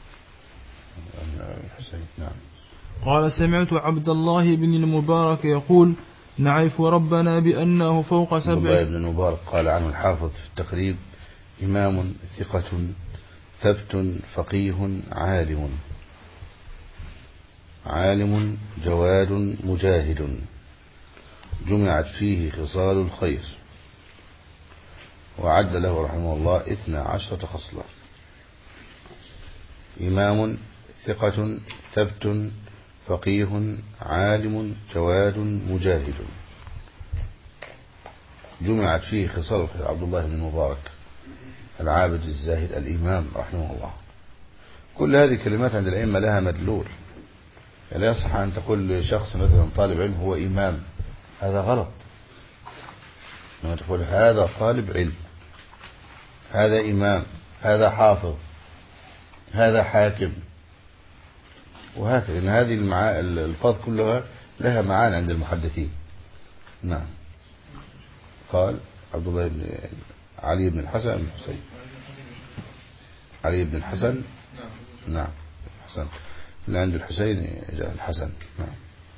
الحسين. نعم.
قال سمعت عبد الله بن المبارك يقول نعرف ربنا بأنه فوق 7.
عبد الله بن المبارك قال عنه الحافظ في التقريب إمام ثقة ثبت فقيه عالم جواد مجاهد جمعت فيه خصال الخير، وعد له رحمه الله 12 خصلة. إمام ثقة ثبت فقيه عالم جواد مجاهد جمعت فيه خصال الخير. عبد الله بن المبارك العابد الزاهد الإمام رحمه الله. كل هذه الكلمات عند الأئمة لها مدلول. لا يصح أن تقول لشخص مثلا طالب علم هو إمام، هذا غلط. لما تقول هذا طالب علم، هذا إمام، هذا حافظ، هذا حاكم، وهكذا. إن هذه الألفاظ كلها لها معاني عند المحدثين. نعم. قال عبد الله بن علي بن الحسن بن حسين. علي بن الحسن. نعم حسن. اللي عند الحسين جاء الحسن. نعم.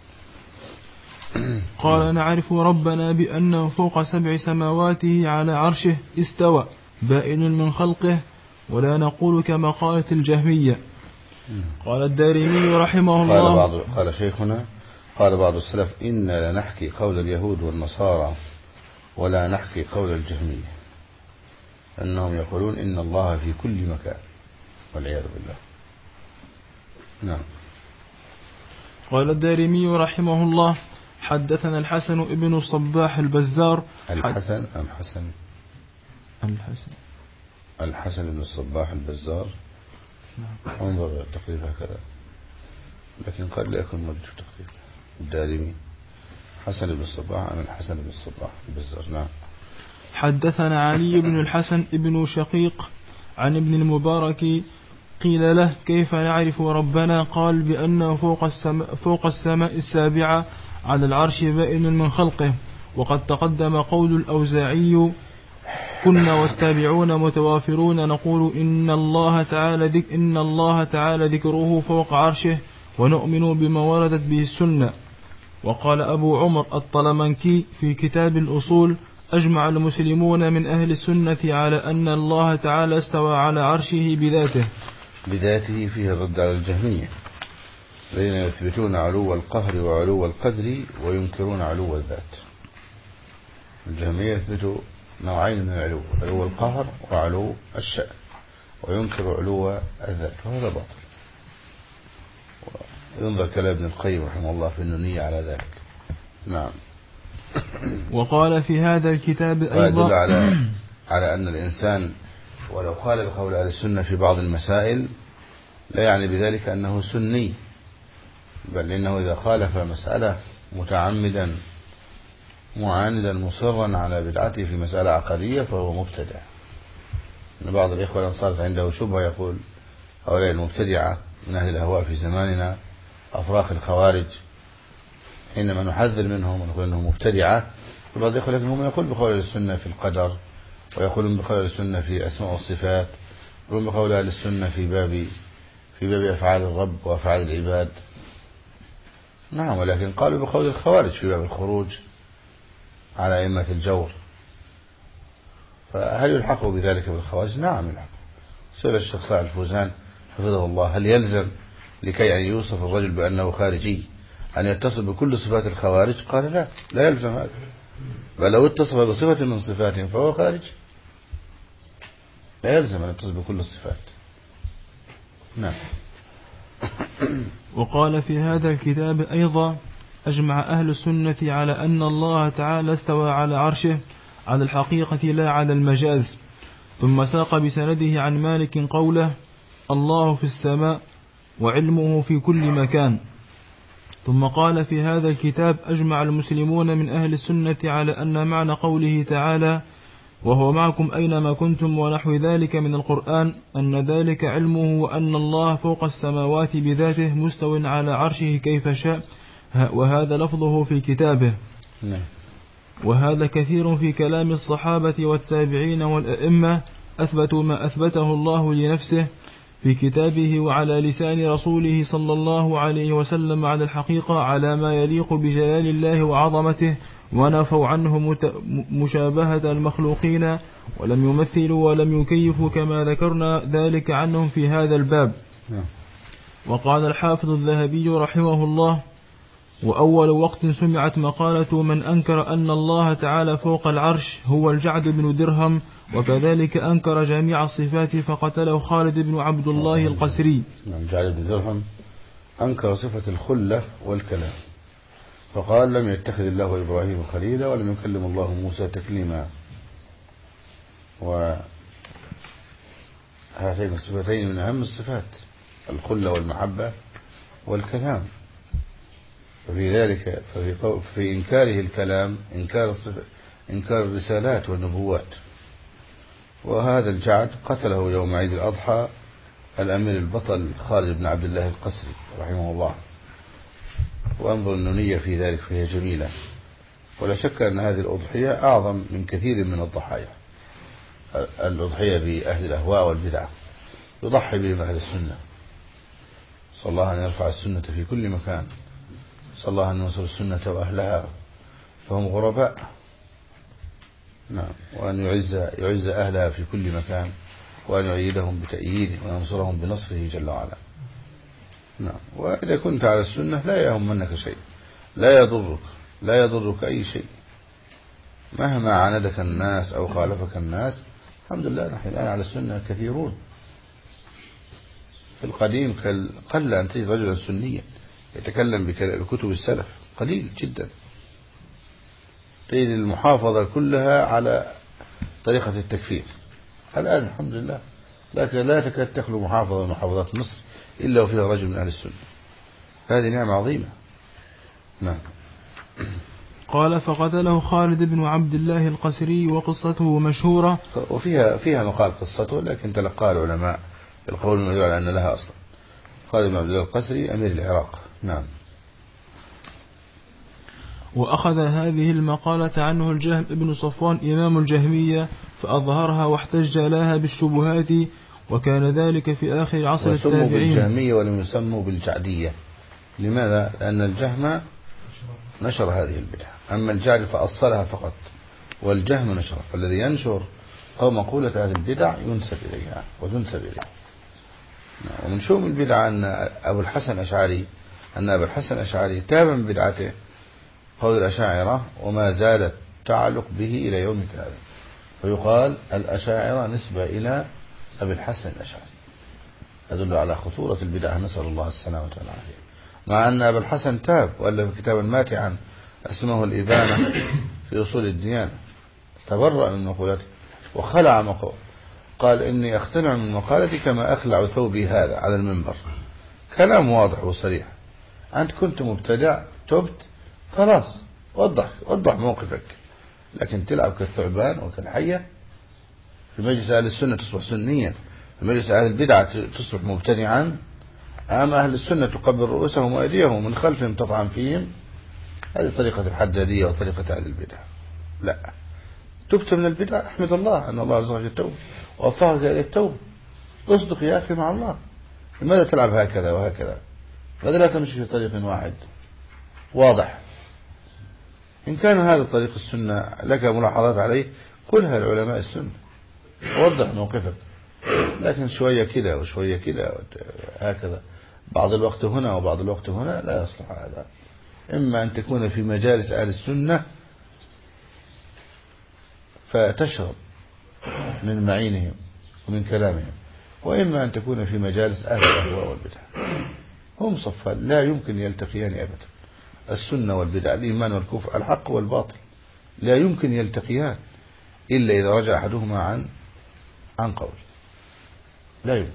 قال نعرف ربنا بأنه فوق 7 سماواته على عرشه استوى بائن من خلقه ولا نقول كما قالت الجهمية. قال الدارمي رحمه الله
قال شيخنا قال بعض السلف إنا لنحكي قول اليهود والنصارى ولا نحكي قول الجهمية، أنهم يقولون إن الله في كل مكان والعياذ بالله. نعم.
قال الدارمي رحمه الله حدثنا الحسن ابن الصباح البزار.
الحسن أم حسن؟ الحسن بن الصباح البزار. نعم. انظر التقريب هكذا، لكن قد لا يكون موجود في التقريب. الدارمي حسن بن الصباح أم الحسن بن الصباح البزار. نعم.
حدثنا علي بن الحسن ابن شقيق عن ابن المبارك قيل له كيف نعرف ربنا؟ قال بأنه فوق السماء السابعة على العرش بائن من خلقه. وقد تقدم قول الأوزاعي كنا والتابعون متوافرون نقول إن الله تعالى ذكره فوق عرشه ونؤمن بما وردت به السنة. وقال أبو عمر الطلمنكي في كتاب الأصول أجمع المسلمون من أهل السنة على أن الله تعالى استوى على عرشه
بذاته فيه الرد على الجهمية الذين يثبتون علو القهر وعلو القدر وينكرون علو الذات. الجهمية يثبتوا نوعين من العلو، علو القهر وعلو الشأن، وينكر علو الذات، وهذا باطل. ينظر كلام ابن القيم رحمه الله في النونية على ذلك. نعم.
وقال في هذا الكتاب أيضا
ويدل على أن الإنسان ولو قال بقول أهل السنة في بعض المسائل لا يعني بذلك أنه سني، بل إنه إذا خالف مسألة متعمدا معاندا مصرا على بدعته في مسألة عقدية فهو مبتدع. إن بعض الإخوة صارت عنده شبهة يقول هؤلاء المبتدعة من أهل الأهواء في زماننا أفراخ الخوارج حينما نحذر منهم ونقول أنهم مبتدعة، البعض يقول لكن هم يقول بقول السنة في القدر، ويقولون بقول السنة في أسماء والصفات، يقولون بقول أهل السنة في باب أفعال الرب وأفعال العباد. نعم، ولكن قالوا بقول الخوارج في باب الخروج على أئمة الجور. فهل يلحقوا بذلك بالخوارج؟ نعم يلحقوا. سئل الشيخ صالح الفوزان حفظه الله هل يلزم لكي أن يوصف الرجل بأنه خارجي أن يتصف بكل صفات الخوارج؟ قال لا يلزم هذا، بل لو اتصف بصفة من صفاتهم فهو خارج، لا يلزم أن يتصف بكل الصفات. نعم.
وقال في هذا الكتاب أيضا: أجمع أهل السنة على أن الله تعالى استوى على عرشه على الحقيقة لا على المجاز. ثم ساق بسنده عن مالك قوله: الله في السماء وعلمه في كل مكان. ثم قال في هذا الكتاب: أجمع المسلمون من أهل السنة على أن معنى قوله تعالى: وهو معكم أينما كنتم ونحو ذلك من القرآن أن ذلك علمه، وأن الله فوق السماوات بذاته مستو على عرشه كيف شاء، وهذا لفظه في كتابه. وهذا كثير في كلام الصحابة والتابعين والأئمة، أثبتوا ما أثبته الله لنفسه في كتابه وعلى لسان رسوله صلى الله عليه وسلم على الحقيقة على ما يليق بجلال الله وعظمته، ونفوا عنه مشابهة المخلوقين، ولم يمثلوا ولم يكيفوا كما ذكرنا ذلك عنهم في هذا الباب. وقال الحافظ الذهبي رحمه الله: وأول وقت سمعت مقالة من أنكر أن الله تعالى فوق العرش هو الجعد بن درهم، وكذلك أنكر جميع الصفات فقتله خالد بن عبد الله القسري.
الجعد بن درهم أنكر صفة الخلة والكلام، فقال: لم يتخذ الله إبراهيم خليلا ولم يكلم الله موسى تكليما. وهاتين الصفتين من أهم الصفات، الخلة والمحبة والكلام. ففي ذلك في إنكاره الكلام إنكار الرسالات والنبوات. وهذا الجعد قتله يوم عيد الأضحى الأمير البطل خالد بن عبد الله القسري رحمه الله. وأنظر النونية في ذلك فهي جميلة، ولا شك أن هذه الأضحية أعظم من كثير من الضحايا. الأضحية بأهل الأهواء والبدع يضحي بهم أهل السنة. صلى الله أن يرفع السنة في كل مكان، صلى الله أن ينصر السنة وأهلها فهم غرباء. نعم. وأن يعز أهلها في كل مكان، وأن يؤيدهم بتأييده وينصرهم بنصره جل وعلا. نعم. وإذا كنت على السنة لا يهمنك شيء، لا يضرك أي شيء مهما عاندك الناس أو خالفك الناس. الحمد لله نحن الآن على السنة كثيرون. في القديم قل أن تجد رجلا سنيا يتكلم بكتب السلف، قليل جدا. تجد المحافظة كلها على طريقة التكفير. الآن الحمد لله لا تكاد تخلو محافظة من محافظات مصر إلا وفيها رجل من أهل السنة. هذه نعمة عظيمة. نعم.
قال: فقتله خالد بن عبد الله القسري، وقصته مشهورة،
وفيها مقال قصته، لكن تلقاها العلماء القول ما يدل على أن لها أصلا. خالد بن عبد الله القسري أمير العراق. نعم.
وأخذ هذه المقالة عنه الجهم بن صفوان إمام الجهمية فأظهرها واحتج لها بالشبهات، وكان ذلك في آخر عصر التابعين.
وسموا بالجهمية ولم يسموا بالجعدية. لماذا؟ لأن الجهم نشر هذه البدعة، أما الجعد فأصلها فقط، والجهم نشر. فالذي ينشر أو مقولة هذه البدع ينسب إليها وتنسب إليها. ومن شؤم البدعة أن أبا الحسن الأشعري تاب من بدعته قول الأشاعرة، وما زالت تعلق به إلى يومك هذا. فيقال الأشاعرة نسبة إلى أبي الحسن الأشعري، يدل على خطورة البدعة، نسأل الله السلامة والعافية. مع أن أبا الحسن تاب وألف كتابا ماتعا اسمه الإبانة في أصول الديانة، تبرأ من مقولته وخلع مقول، قال: إني أختلع من مقالتي كما أخلع ثوبي هذا على المنبر. كلام واضح وصريح. أنت كنت مبتدع، تبت، خلاص وضح موقفك. لكن تلعب كالثعبان وكالحية في مجلس أهل السنة تصبح سنيا، في مجلس أهل البدعة تصبح مبتدعا. أما أهل السنة تقبل رؤوسهم وأيديهم من خلفهم تطعن فيهم. هذه طريقة الحدادية وطريقة أهل البدع. لا، تبت من البدع احمد الله أن الله رزقك التوبة ووفقك إلى التوبة. اصدق يا أخي مع الله. لماذا تلعب هكذا وهكذا؟ لماذا لا تمشي في طريق واحد واضح؟ إن كان هذا طريق السنة لك ملاحظات عليه قلها لعلماء السنة، وضح موقفك. لكن شوية كده وشوية كده هكذا، بعض الوقت هنا وبعض الوقت هنا، لا يصلح هذا. إما أن تكون في مجالس أهل السنة فتشرب من معينهم ومن كلامهم، وإما أن تكون في مجالس أهل الأهواء والبدع. هم صفان لا يمكن يلتقيان أبدا. السنة والبدع، الإيمان والكفر، الحق والباطل، لا يمكن يلتقيان إلا إذا رجع أحدهما عن قول. لا يمكن.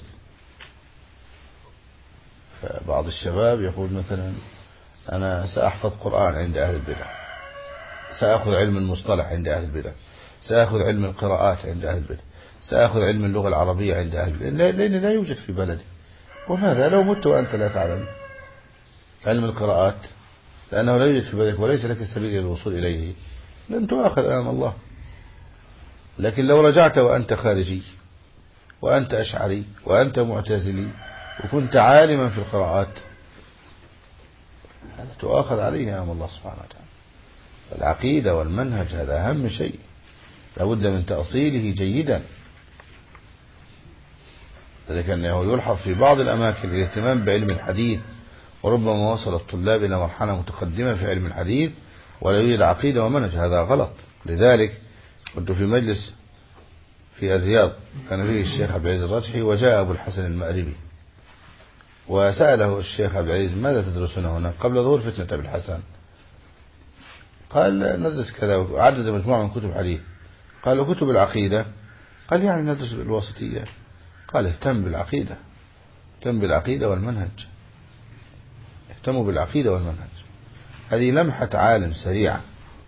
فبعض الشباب يقول مثلا أنا سأحفظ قرآن عند أهل البدع، سأخذ علم المصطلح عند أهل البدع، سأخذ علم القراءات عند أهل البدع، سأخذ علم اللغة العربية عند أهل البدع، لأن لا يوجد في بلدي. وهذا لو مت وأنت لا تعلم علم القراءات، لأنه لا يوجد في بلدك وليس لك سبيل للوصول إليه، لن تؤاخذ أمام الله. لكن لو رجعت وأنت خارجي وأنت أشعري وأنت معتزلي وكنت عالما في القراءات، هذا تؤاخذ عليه أمام الله سبحانه وتعالى. العقيدة والمنهج هذا أهم شيء، لابد من تأصيله جيدا. ذلك أنه يلحظ في بعض الأماكن الاهتمام بعلم الحديث، وربما وصل الطلاب إلى مرحلة متقدمة في علم الحديث ولا يوجد عقيدة ومنهج. هذا غلط. لذلك كنت في مجلس في الرياض كان فيه الشيخ عبد العزيز الرجحي، وجاء أبو الحسن المأربي وسأله الشيخ عبد العزيز ماذا تدرسون هنا قبل ظهور فتنة أبي الحسن؟ قال ندرس كذا، وعدد مجموعة من كتب الحديث. قال وكتب العقيدة؟ قال يعني ندرس الواسطية. قال اهتم بالعقيدة، اهتم بالعقيدة والمنهج، اهتموا بالعقيدة والمنهج. هذه لمحة عالم سريعة.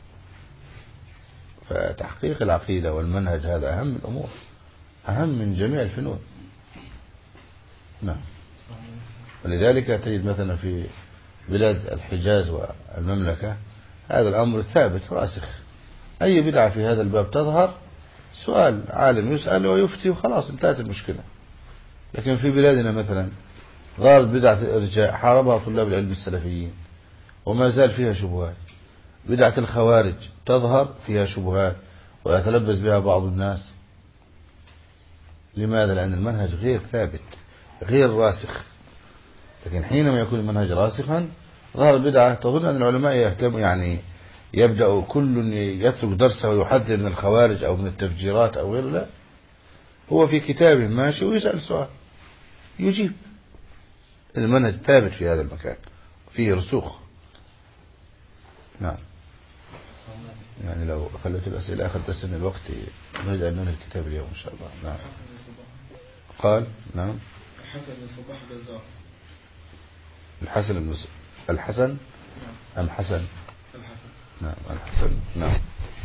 فتحقيق العقيدة والمنهج هذا أهم الأمور، أهم من جميع الفنون. نعم. ولذلك تجد مثلا في بلاد الحجاز والمملكة هذا الأمر ثابت راسخ. أي بدعة في هذا الباب تظهر سؤال عالم يسأل ويفتي وخلاص انتهت المشكلة. لكن في بلادنا مثلا ظهرت بدعة الإرجاء، حاربها طلاب العلم السلفيين وما زال فيها شبهات. بدعة الخوارج تظهر فيها شبهات ويتلبس بها بعض الناس. لماذا؟ لأن المنهج غير ثابت غير راسخ. لكن حينما يكون المنهج راسخا ظهر بدعة تظن أن العلماء يهتم، يعني يبدأ كل يترك درسه ويحذر من الخوارج أو من التفجيرات أو غيره. لا، هو في كتابه ماشي ويسأل سؤال يجيب. المنهج ثابت في هذا المكان فيه رسوخ. نعم. يعني لو خليت الأسئلة آخر درس من الوقت نريد أن ننهي الكتاب اليوم إن شاء الله. نعم. قال نعم
الحسن بن صباح البزار.
الحسن بن الحسن أم حسن؟
الحسن.
نعم الحسن. نعم.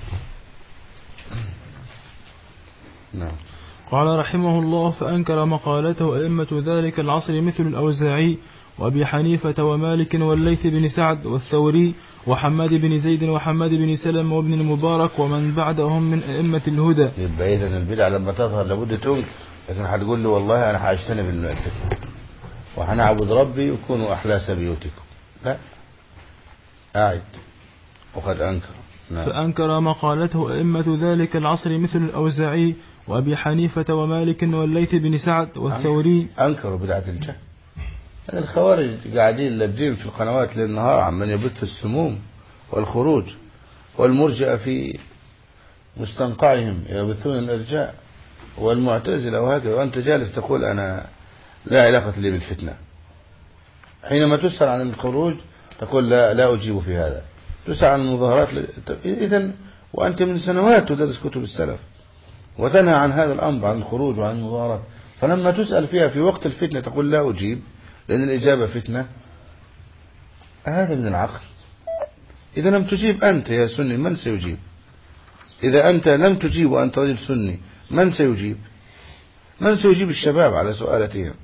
نعم.
قال رحمه الله فأنكر مقالته أئمة ذلك العصر مثل الأوزاعي وأبي حنيفة ومالك والليث بن سعد والثوري وحماد بن زيد وحماد بن سلم وابن المبارك ومن بعدهم من أئمة الهدى.
يبقى إذن البدع لما تظهر لابد تنكر. لكن هتقول له والله أنا هاجتنب الفتنة وهنعبد ربي وكونوا أحلاس بيوتكم. لا، أعد. وقد أنكر. نعم.
فأنكر مقالته أئمة ذلك العصر مثل الأوزاعي وأبي حنيفة ومالك والليث بن سعد والثوري.
أنكروا بدعة الجهل. الخوارج قاعدين لابدين في القنوات للنهار عمن يبث السموم والخروج، والمرجئة في مستنقعهم يبثون الإرجاء، والمعتزلة وهكذا، وأنت جالس تقول أنا لا علاقة لي بالفتنة. حينما تسأل عن الخروج تقول لا أجيب في هذا. تسأل عن المظاهرات إذن وأنت من سنوات تدرس كتب السلف وتنهى عن هذا الأمر، عن الخروج وعن المظاهرات. فلما تسأل فيها في وقت الفتنة تقول لا أجيب لأن الإجابة فتنة. هذا من العقل. إذا لم تجيب أنت يا سني من سيجيب؟ إذا أنت لم تجيب وأنت رجل سني من سيجيب؟ من سيجيب الشباب على سؤالتهم؟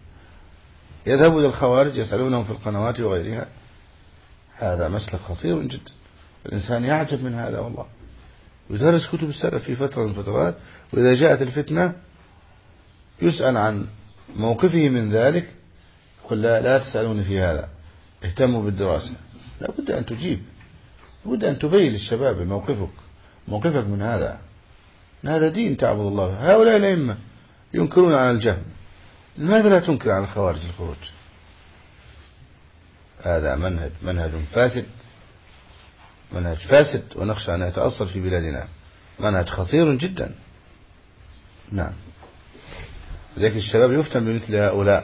يذهبوا إلى الخوارج يسألونهم في القنوات وغيرها. هذا مسلك خطير جدا. الإنسان يعجب من هذا والله. يدرس كتب السلف في فترة من الفترات، وإذا جاءت الفتنة يسأل عن موقفه من ذلك، يقول لا تسألوني في هذا، اهتموا بالدراسة. لا بد أن تجيب، بد أن تبين للشباب موقفك من هذا دين تعبد الله. هؤلاء الأئمة ينكرون عن الجهل، لماذا لا تنكر عن الخوارج الخروج؟ هذا منهج فاسد، ونخشى أن يتأصل في بلادنا، منهج خطير جدا. نعم، لذلك الشباب يفتن بمثل هؤلاء.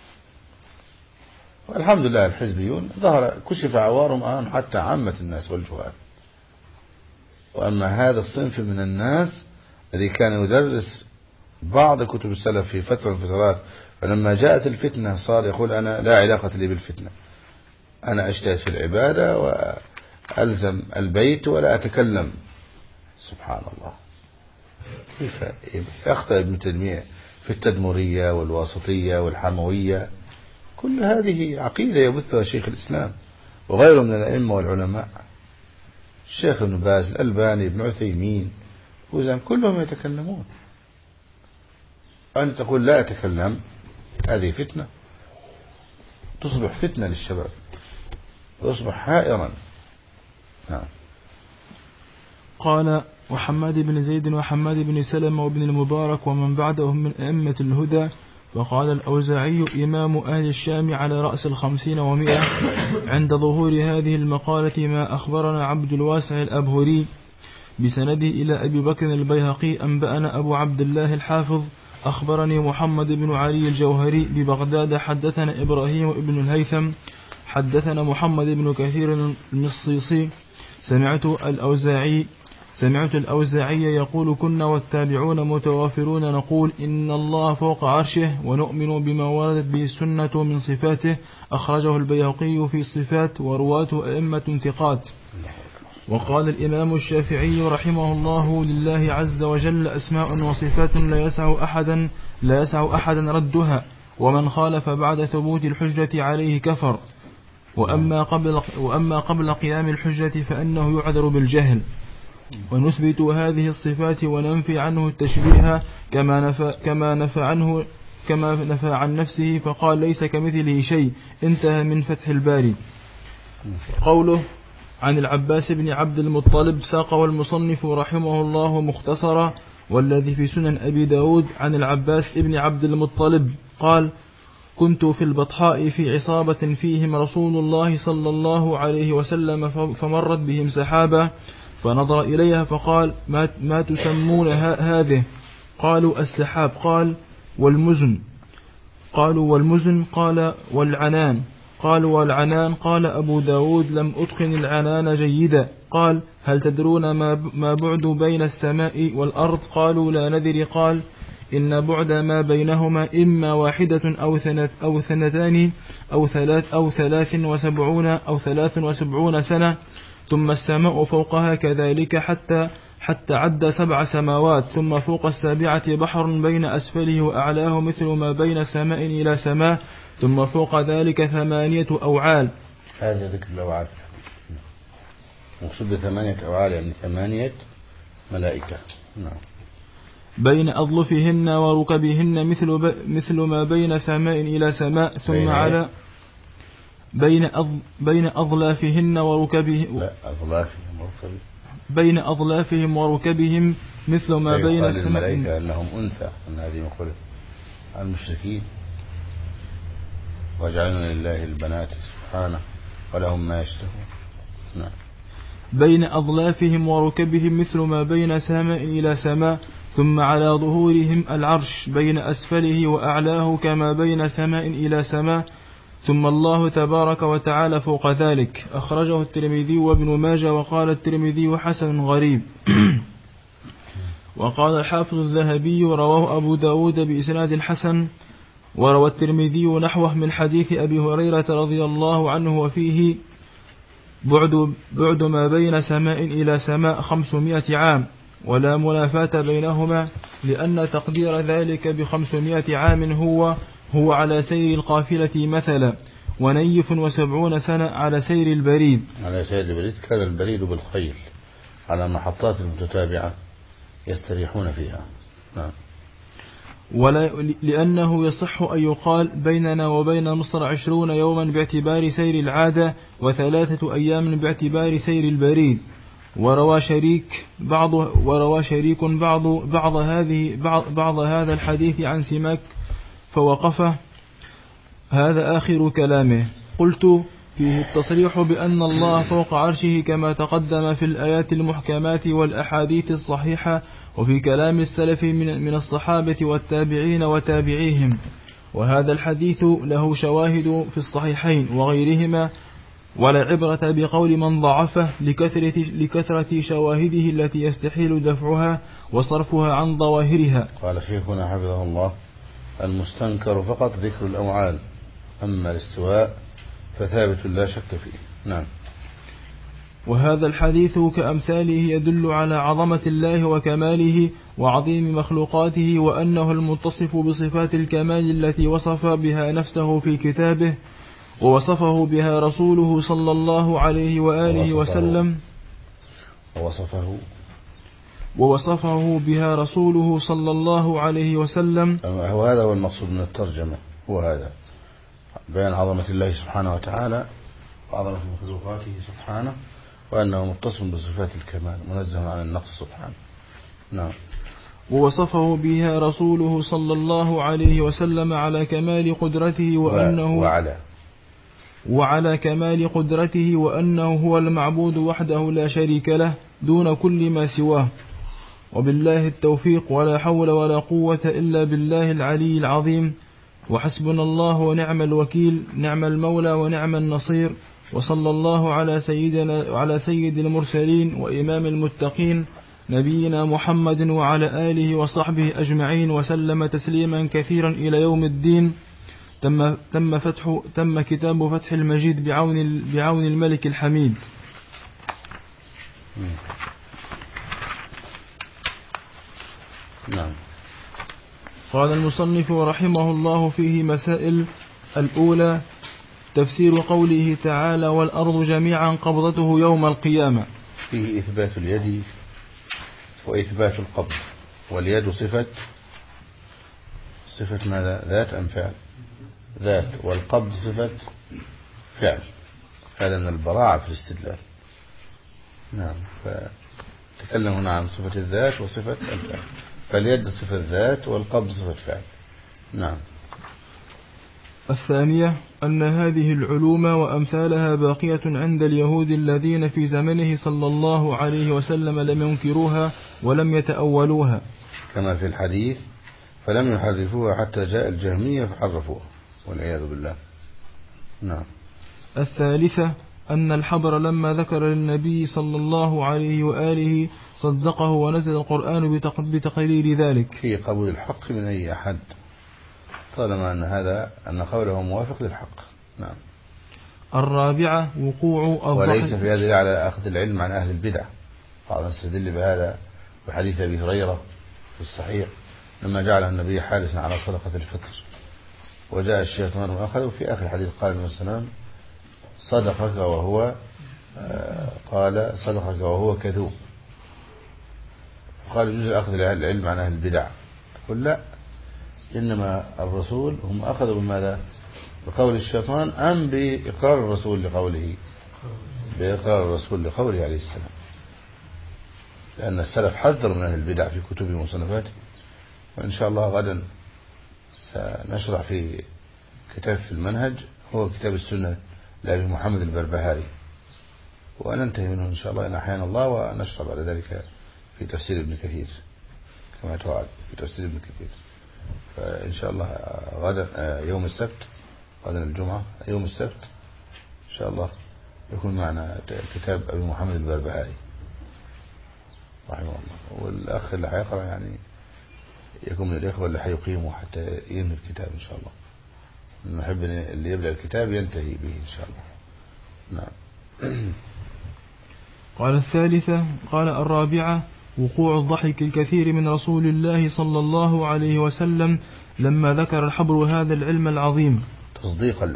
والحمد لله الحزبيون كشف عوارهم أمام حتى عامة الناس والجهال. وأما هذا الصنف من الناس الذي كان يدرس بعض كتب السلف في فترة من الفترات، فلما جاءت الفتنة صار يقول أنا لا علاقة لي بالفتنة، أنا أجتهد في العبادة وألزم البيت ولا أتكلم. سبحان الله، كيف أخطأ ابن تيمية في التدمرية والواسطية والحموية؟ كل هذه عقيدة يبثها شيخ الإسلام وغيره من الأئمة والعلماء، الشيخ ابن باز، الألباني، ابن عثيمين، كلهم يتكلمون. أن تقول لا أتكلم، هذه فتنة، تصبح فتنة للشباب، تصبح حائرا. نعم.
قال: وحماد بن زيد وحماد بن سلمة وابن المبارك ومن بعدهم من أئمة الهدى. وقال الأوزاعي إمام أهل الشام على رأس 50 و100 عند ظهور هذه المقالة: ما أخبرنا عبد الواسع الأبهري بسنده إلى أبي بكر البيهقي أنبأنا أبو عبد الله الحافظ أخبرني محمد بن علي الجوهري ببغداد حدثنا إبراهيم ابن الهيثم حدثنا محمد بن كثير المصيصي سمعت الأوزاعي يقول: كنا والتابعون متوافرون نقول إن الله فوق عرشه ونؤمن بما وردت به السنة من صفاته. أخرجه البيهقي في الصفات ورواته أئمة ثقات. وقال الإمام الشافعي رحمه الله: لله عز وجل أسماء وصفات لا يسع أحدا ردها، ومن خالف بعد ثبوت الحجة عليه كفر، وأما قبل قيام الحجة فإنه يعذر بالجهل. ونثبت هذه الصفات وننفي عنه التشبيه كما نفى عن نفسه فقال: ليس كمثله شيء. انتهى من فتح الباري. قوله: عن العباس بن عبد المطلب ساقه المصنف رحمه الله مختصرا، والذي في سنن أبي داود عن العباس بن عبد المطلب قال: كنت في البطحاء في عصابة فيهم رسول الله صلى الله عليه وسلم، فمرت بهم سحابة، فنظر إليها فقال: ما تسمون هذه؟ قالوا: السحاب. قال: والمزن؟ قالوا: والمزن. قال: والعنان؟ قالوا: والعنان. قال أبو داود: لم أتقن العنان جيدا. قال: هل تدرون ما بعد بين السماء والأرض؟ قالوا: لا ندري. قال: إن بعد ما بينهما إما 1 أو 2 أو 73 سنة، ثم السماء فوقها كذلك حتى عد 7 سماوات، ثم فوق 7 بحر بين أسفله وأعلاه مثل ما بين سماء إلى سماء، ثم فوق ذلك 8 أوعال.
هذا ذكر الأوعال، مقصود 8 أوعال يعني 8 ملائكة. نعم.
بين أظلفهن وركبهن مثل ما بين سماء إلى سماء، ثم على بين أظلافهن وركبهن، بين أظلافهم وركبهم مثل ما بين السماء.
الملائكة أنهم أنثى، أن هذه مقولة المشركين: وجعلنا لله البنات سبحانه ولهم ما يشتهون. نعم.
بين أظلافهم وركبهم مثل ما بين سماء إلى سماء، ثم على ظهورهم العرش بين أسفله وأعلاه كما بين سماء إلى سماء، ثم الله تبارك وتعالى فوق ذلك. أخرجه الترمذي وابن ماجه، وقال الترمذي: حسن غريب. وقال الحافظ الذهبي: رواه أبو داود بإسناد حسن. وروى الترمذي نحوه من حديث أبي هريرة رضي الله عنه، وفيه: بعد ما بين سماء إلى سماء 500 عام، ولا منافاة بينهما، لأن تقدير ذلك ب500 عام هو على سير القافلة مثلا، ونيف 70 سنة على سير البريد.
على سير البريد كان البريد بالخيل على محطات المتتابعة يستريحون فيها. نعم.
لأنه يصح أن يقال بيننا وبين مصر 20 يوما باعتبار سير العادة، و3 أيام باعتبار سير البريد. وروى شريك بعض هذا الحديث عن سماك فوقفه. هذا آخر كلامه. قلت: فيه التصريح بأن الله فوق عرشه كما تقدم في الآيات المحكمات والأحاديث الصحيحة، وفي كلام السلف من الصحابة والتابعين وتابعيهم. وهذا الحديث له شواهد في الصحيحين وغيرهما، ولا عبرة بقول من ضعفه لكثرة شواهده التي يستحيل دفعها وصرفها عن ظواهرها.
قال شيخنا حفظه الله: المستنكر فقط ذكر الأوعال، أما الاستواء فثابت لا شك فيه. نعم.
وهذا الحديث كأمثاله يدل على عظمة الله وكماله وعظيم مخلوقاته، وأنه المتصف بصفات الكمال التي وصف بها نفسه في كتابه، ووصفه بها رسوله صلى الله عليه وآله وسلم، ووصفه بها رسوله صلى الله عليه وسلم.
وهذا هو المقصود من الترجمة، هو هذا بيان عظمة الله سبحانه وتعالى وعظمة مخلوقاته سبحانه، وأنه متصف بصفات الكمال منزه عن النقص سبحانه. نعم.
ووصفه بها رسوله صلى الله عليه وسلم على كمال قدرته، وعلى كمال قدرته، وأنه هو المعبود وحده لا شريك له دون كل ما سواه. وبالله التوفيق، ولا حول ولا قوة إلا بالله العلي العظيم. وحسبنا الله ونعم الوكيل، نعم المولى ونعم النصير. وصلى الله على سيد المرسلين وإمام المتقين نبينا محمد وعلى آله وصحبه أجمعين، وسلم تسليما كثيرا إلى يوم الدين. تم كتاب فتح المجيد بعون الملك الحميد.
نعم.
قال المصنف رحمه الله فيه مسائل. الأولى: تفسير قوله تعالى: والأرض جميعا قبضته يوم القيامة.
فيه إثبات اليد وإثبات القبض. واليد صفة ماذا؟ ذات أم فعل؟ ذات. والقبض صفة فعل. هذا من البراعة في الاستدلال. نعم. فتكلم هنا عن صفة الذات وصفة الفعل، فاليد صفة ذات والقبض صفة فعل. نعم.
الثانية: أن هذه العلوم وأمثالها باقية عند اليهود الذين في زمنه صلى الله عليه وسلم لم ينكروها ولم يتأولوها،
كما في الحديث: فلم يحرفوها حتى جاء الجهمية فحرفوها والعياذ بالله. نعم.
الثالثة: أن الحبر لما ذكر للنبي صلى الله عليه وآله صدقه، ونزل القرآن بتقرير ذلك
في قبول الحق من أي أحد، طالما أن قوله موافق للحق. نعم.
الرابعة: وقوع
وليس في هذا على أخذ العلم عن أهل البدع. بعض نستدل بهذا بحديث أبي هريرة في الصحيح لما جعل النبي حارسا على صدقة الفطر، وجاء الشيطان وأخذه. في آخر الحديث قال النبي صلى الله عليه وسلم: صدقك وهو كذوب. قال: يجوز أخذ العلم عن أهل البدع. قل لا، إنما الرسول هم أخذوا بماذا؟ بقول الشيطان أم بإقرار الرسول لقوله؟ بإقرار الرسول لقوله عليه السلام، لأن السلف حذروا من أهل البدع في كتبهم ومصنفاتهم. وإن شاء الله غدا سنشرح في كتاب في المنهج، هو كتاب السنة لأبي محمد البربهاري، وننتهي منه إن شاء الله إن أحيانا الله، ونشرح بعد ذلك في تفسير ابن كثير كما توعد في تفسير ابن كثير. فإن شاء الله غدا يوم السبت، غدا الجمعة يوم السبت إن شاء الله يكون معنا كتاب أبي محمد البربهاري رحمه الله. والأخ اللي حيقرأ يعني يكون من الإخوة اللي حيقيموا حتى ينهي الكتاب إن شاء الله. نحب اللي يبدأ الكتاب ينتهي به إن شاء الله. نعم.
قال الثالثة: قال الرابعة: وقوع الضحك الكثير من رسول الله صلى الله عليه وسلم لما ذكر الحبر هذا العلم العظيم،
تصديقا له.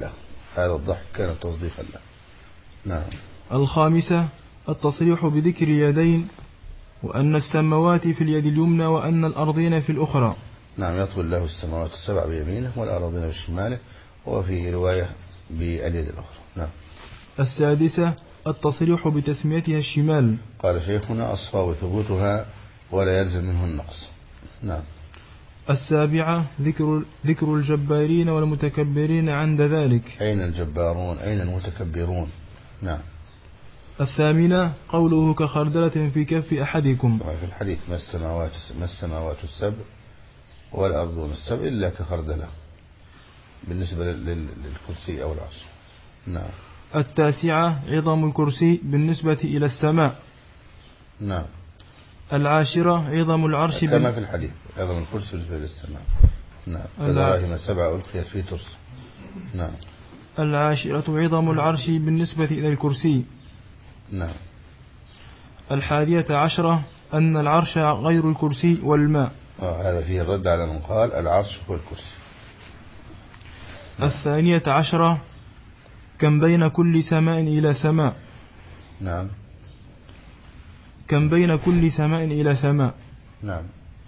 هذا الضحك كان تصديقا له. نعم.
الخامسة التصريح بذكر اليدين، وأن السماوات في اليد اليمنى وأن الأرضين في الأخرى.
نعم، يطوي الله السماوات السبع بيمينه والأرضين بشماله، وفي رواية باليد الأخرى. نعم.
السادسة التصريح بتسميتها الشمال.
قال شيخنا الصواب ثبوتها ولا يلزم منه النقص. نعم.
السابعة ذكر الجبارين والمتكبرين عند ذلك.
أين الجبارون أين المتكبرون؟ نعم.
الثامنة قوله كخردلة في كف أحدكم.
في الحديث ما السماوات السبع والأرضون السبع إلا كخردلة بالنسبة للكرسي أو العرش. نعم.
التاسعة عظم الكرسي بالنسبة إلى السماء.
نعم.
العاشرة عظم العرش
كما في الحديث عظم الكرسي بالنسبة للسماء. نعم. كدراهم سبع ألقيت في ترس. نعم.
العاشرة عظم العرش بالنسبة إلى الكرسي.
نعم.
11 أن العرش غير الكرسي والماء.
هذا فيه الرد على من قال العرش هو الكرسي.
12 كم بين كل سماء إلى سماء.
نعم.
كم بين كل سماء إلى سماء.
نعم.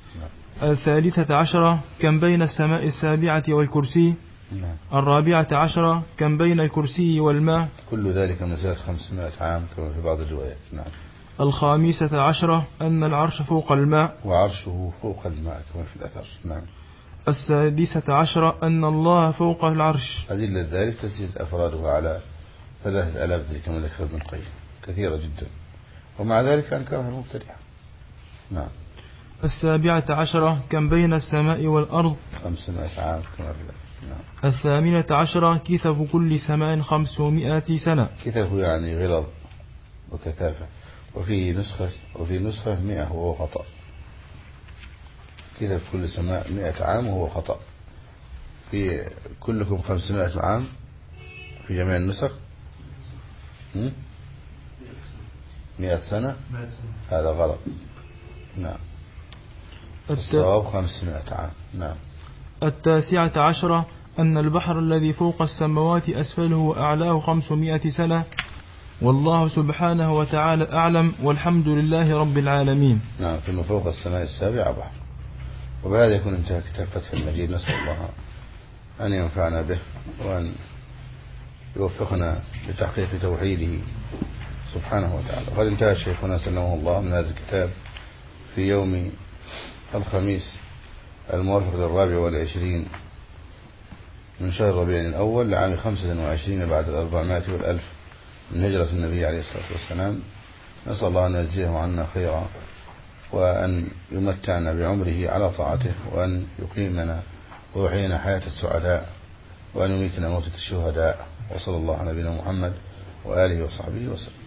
13 كم بين السماء السابعة والكرسي.
نعم.
14 كم بين الكرسي والماء.
كل ذلك مسيرة 500 عام كما في بعض الروايات. نعم.
15 أن العرش فوق الماء
وعرشه فوق الماء كما في الأثر. نعم.
16 أن الله فوق العرش.
أدلة ذلك تزيد أفرادها على 3000 كما ذكر ابن القيم، كثيرة جدا، ومع ذلك أنكرها المبتدعة. نعم.
17 كم بين السماء والأرض.
500 عام كما في الأثر. نعم.
18 كثف كل سماء 500 سنة.
كثف يعني غلظ وكثافة، وفي نسخة 100 وهو خطأ. كثف كل سماء 100 عام وهو خطأ. في كلكم 500 عام في جميع النسخ. 100 سنة هذا غلط. نعم. الصواب 500 عام. نعم.
19 أن البحر الذي فوق السماوات أسفله وأعلاه 500 سنة، والله سبحانه وتعالى أعلم، والحمد لله رب العالمين.
نعم. ثم فوق السماء السابعة بحر. وبهذا يكون انتهى كتاب فتح المجيد. نسأل الله أن ينفعنا به وأن يوفقنا لتحقيق توحيده سبحانه وتعالى. وقد انتهى شيخنا سلمه الله من هذا الكتاب في يوم الخميس الموافق 24 من شهر ربيع الأول لعام 25 بعد 400 والألف من هجرة النبي عليه الصلاة والسلام. نسأل الله أن يجزيه عنا خيرا، وأن يمتعنا بعمره على طاعته، وأن يقيمنا ويحيينا حياة السعداء، وأن يميتنا موتة الشهداء. وصلى الله على نبينا محمد وآله وصحبه وسلم.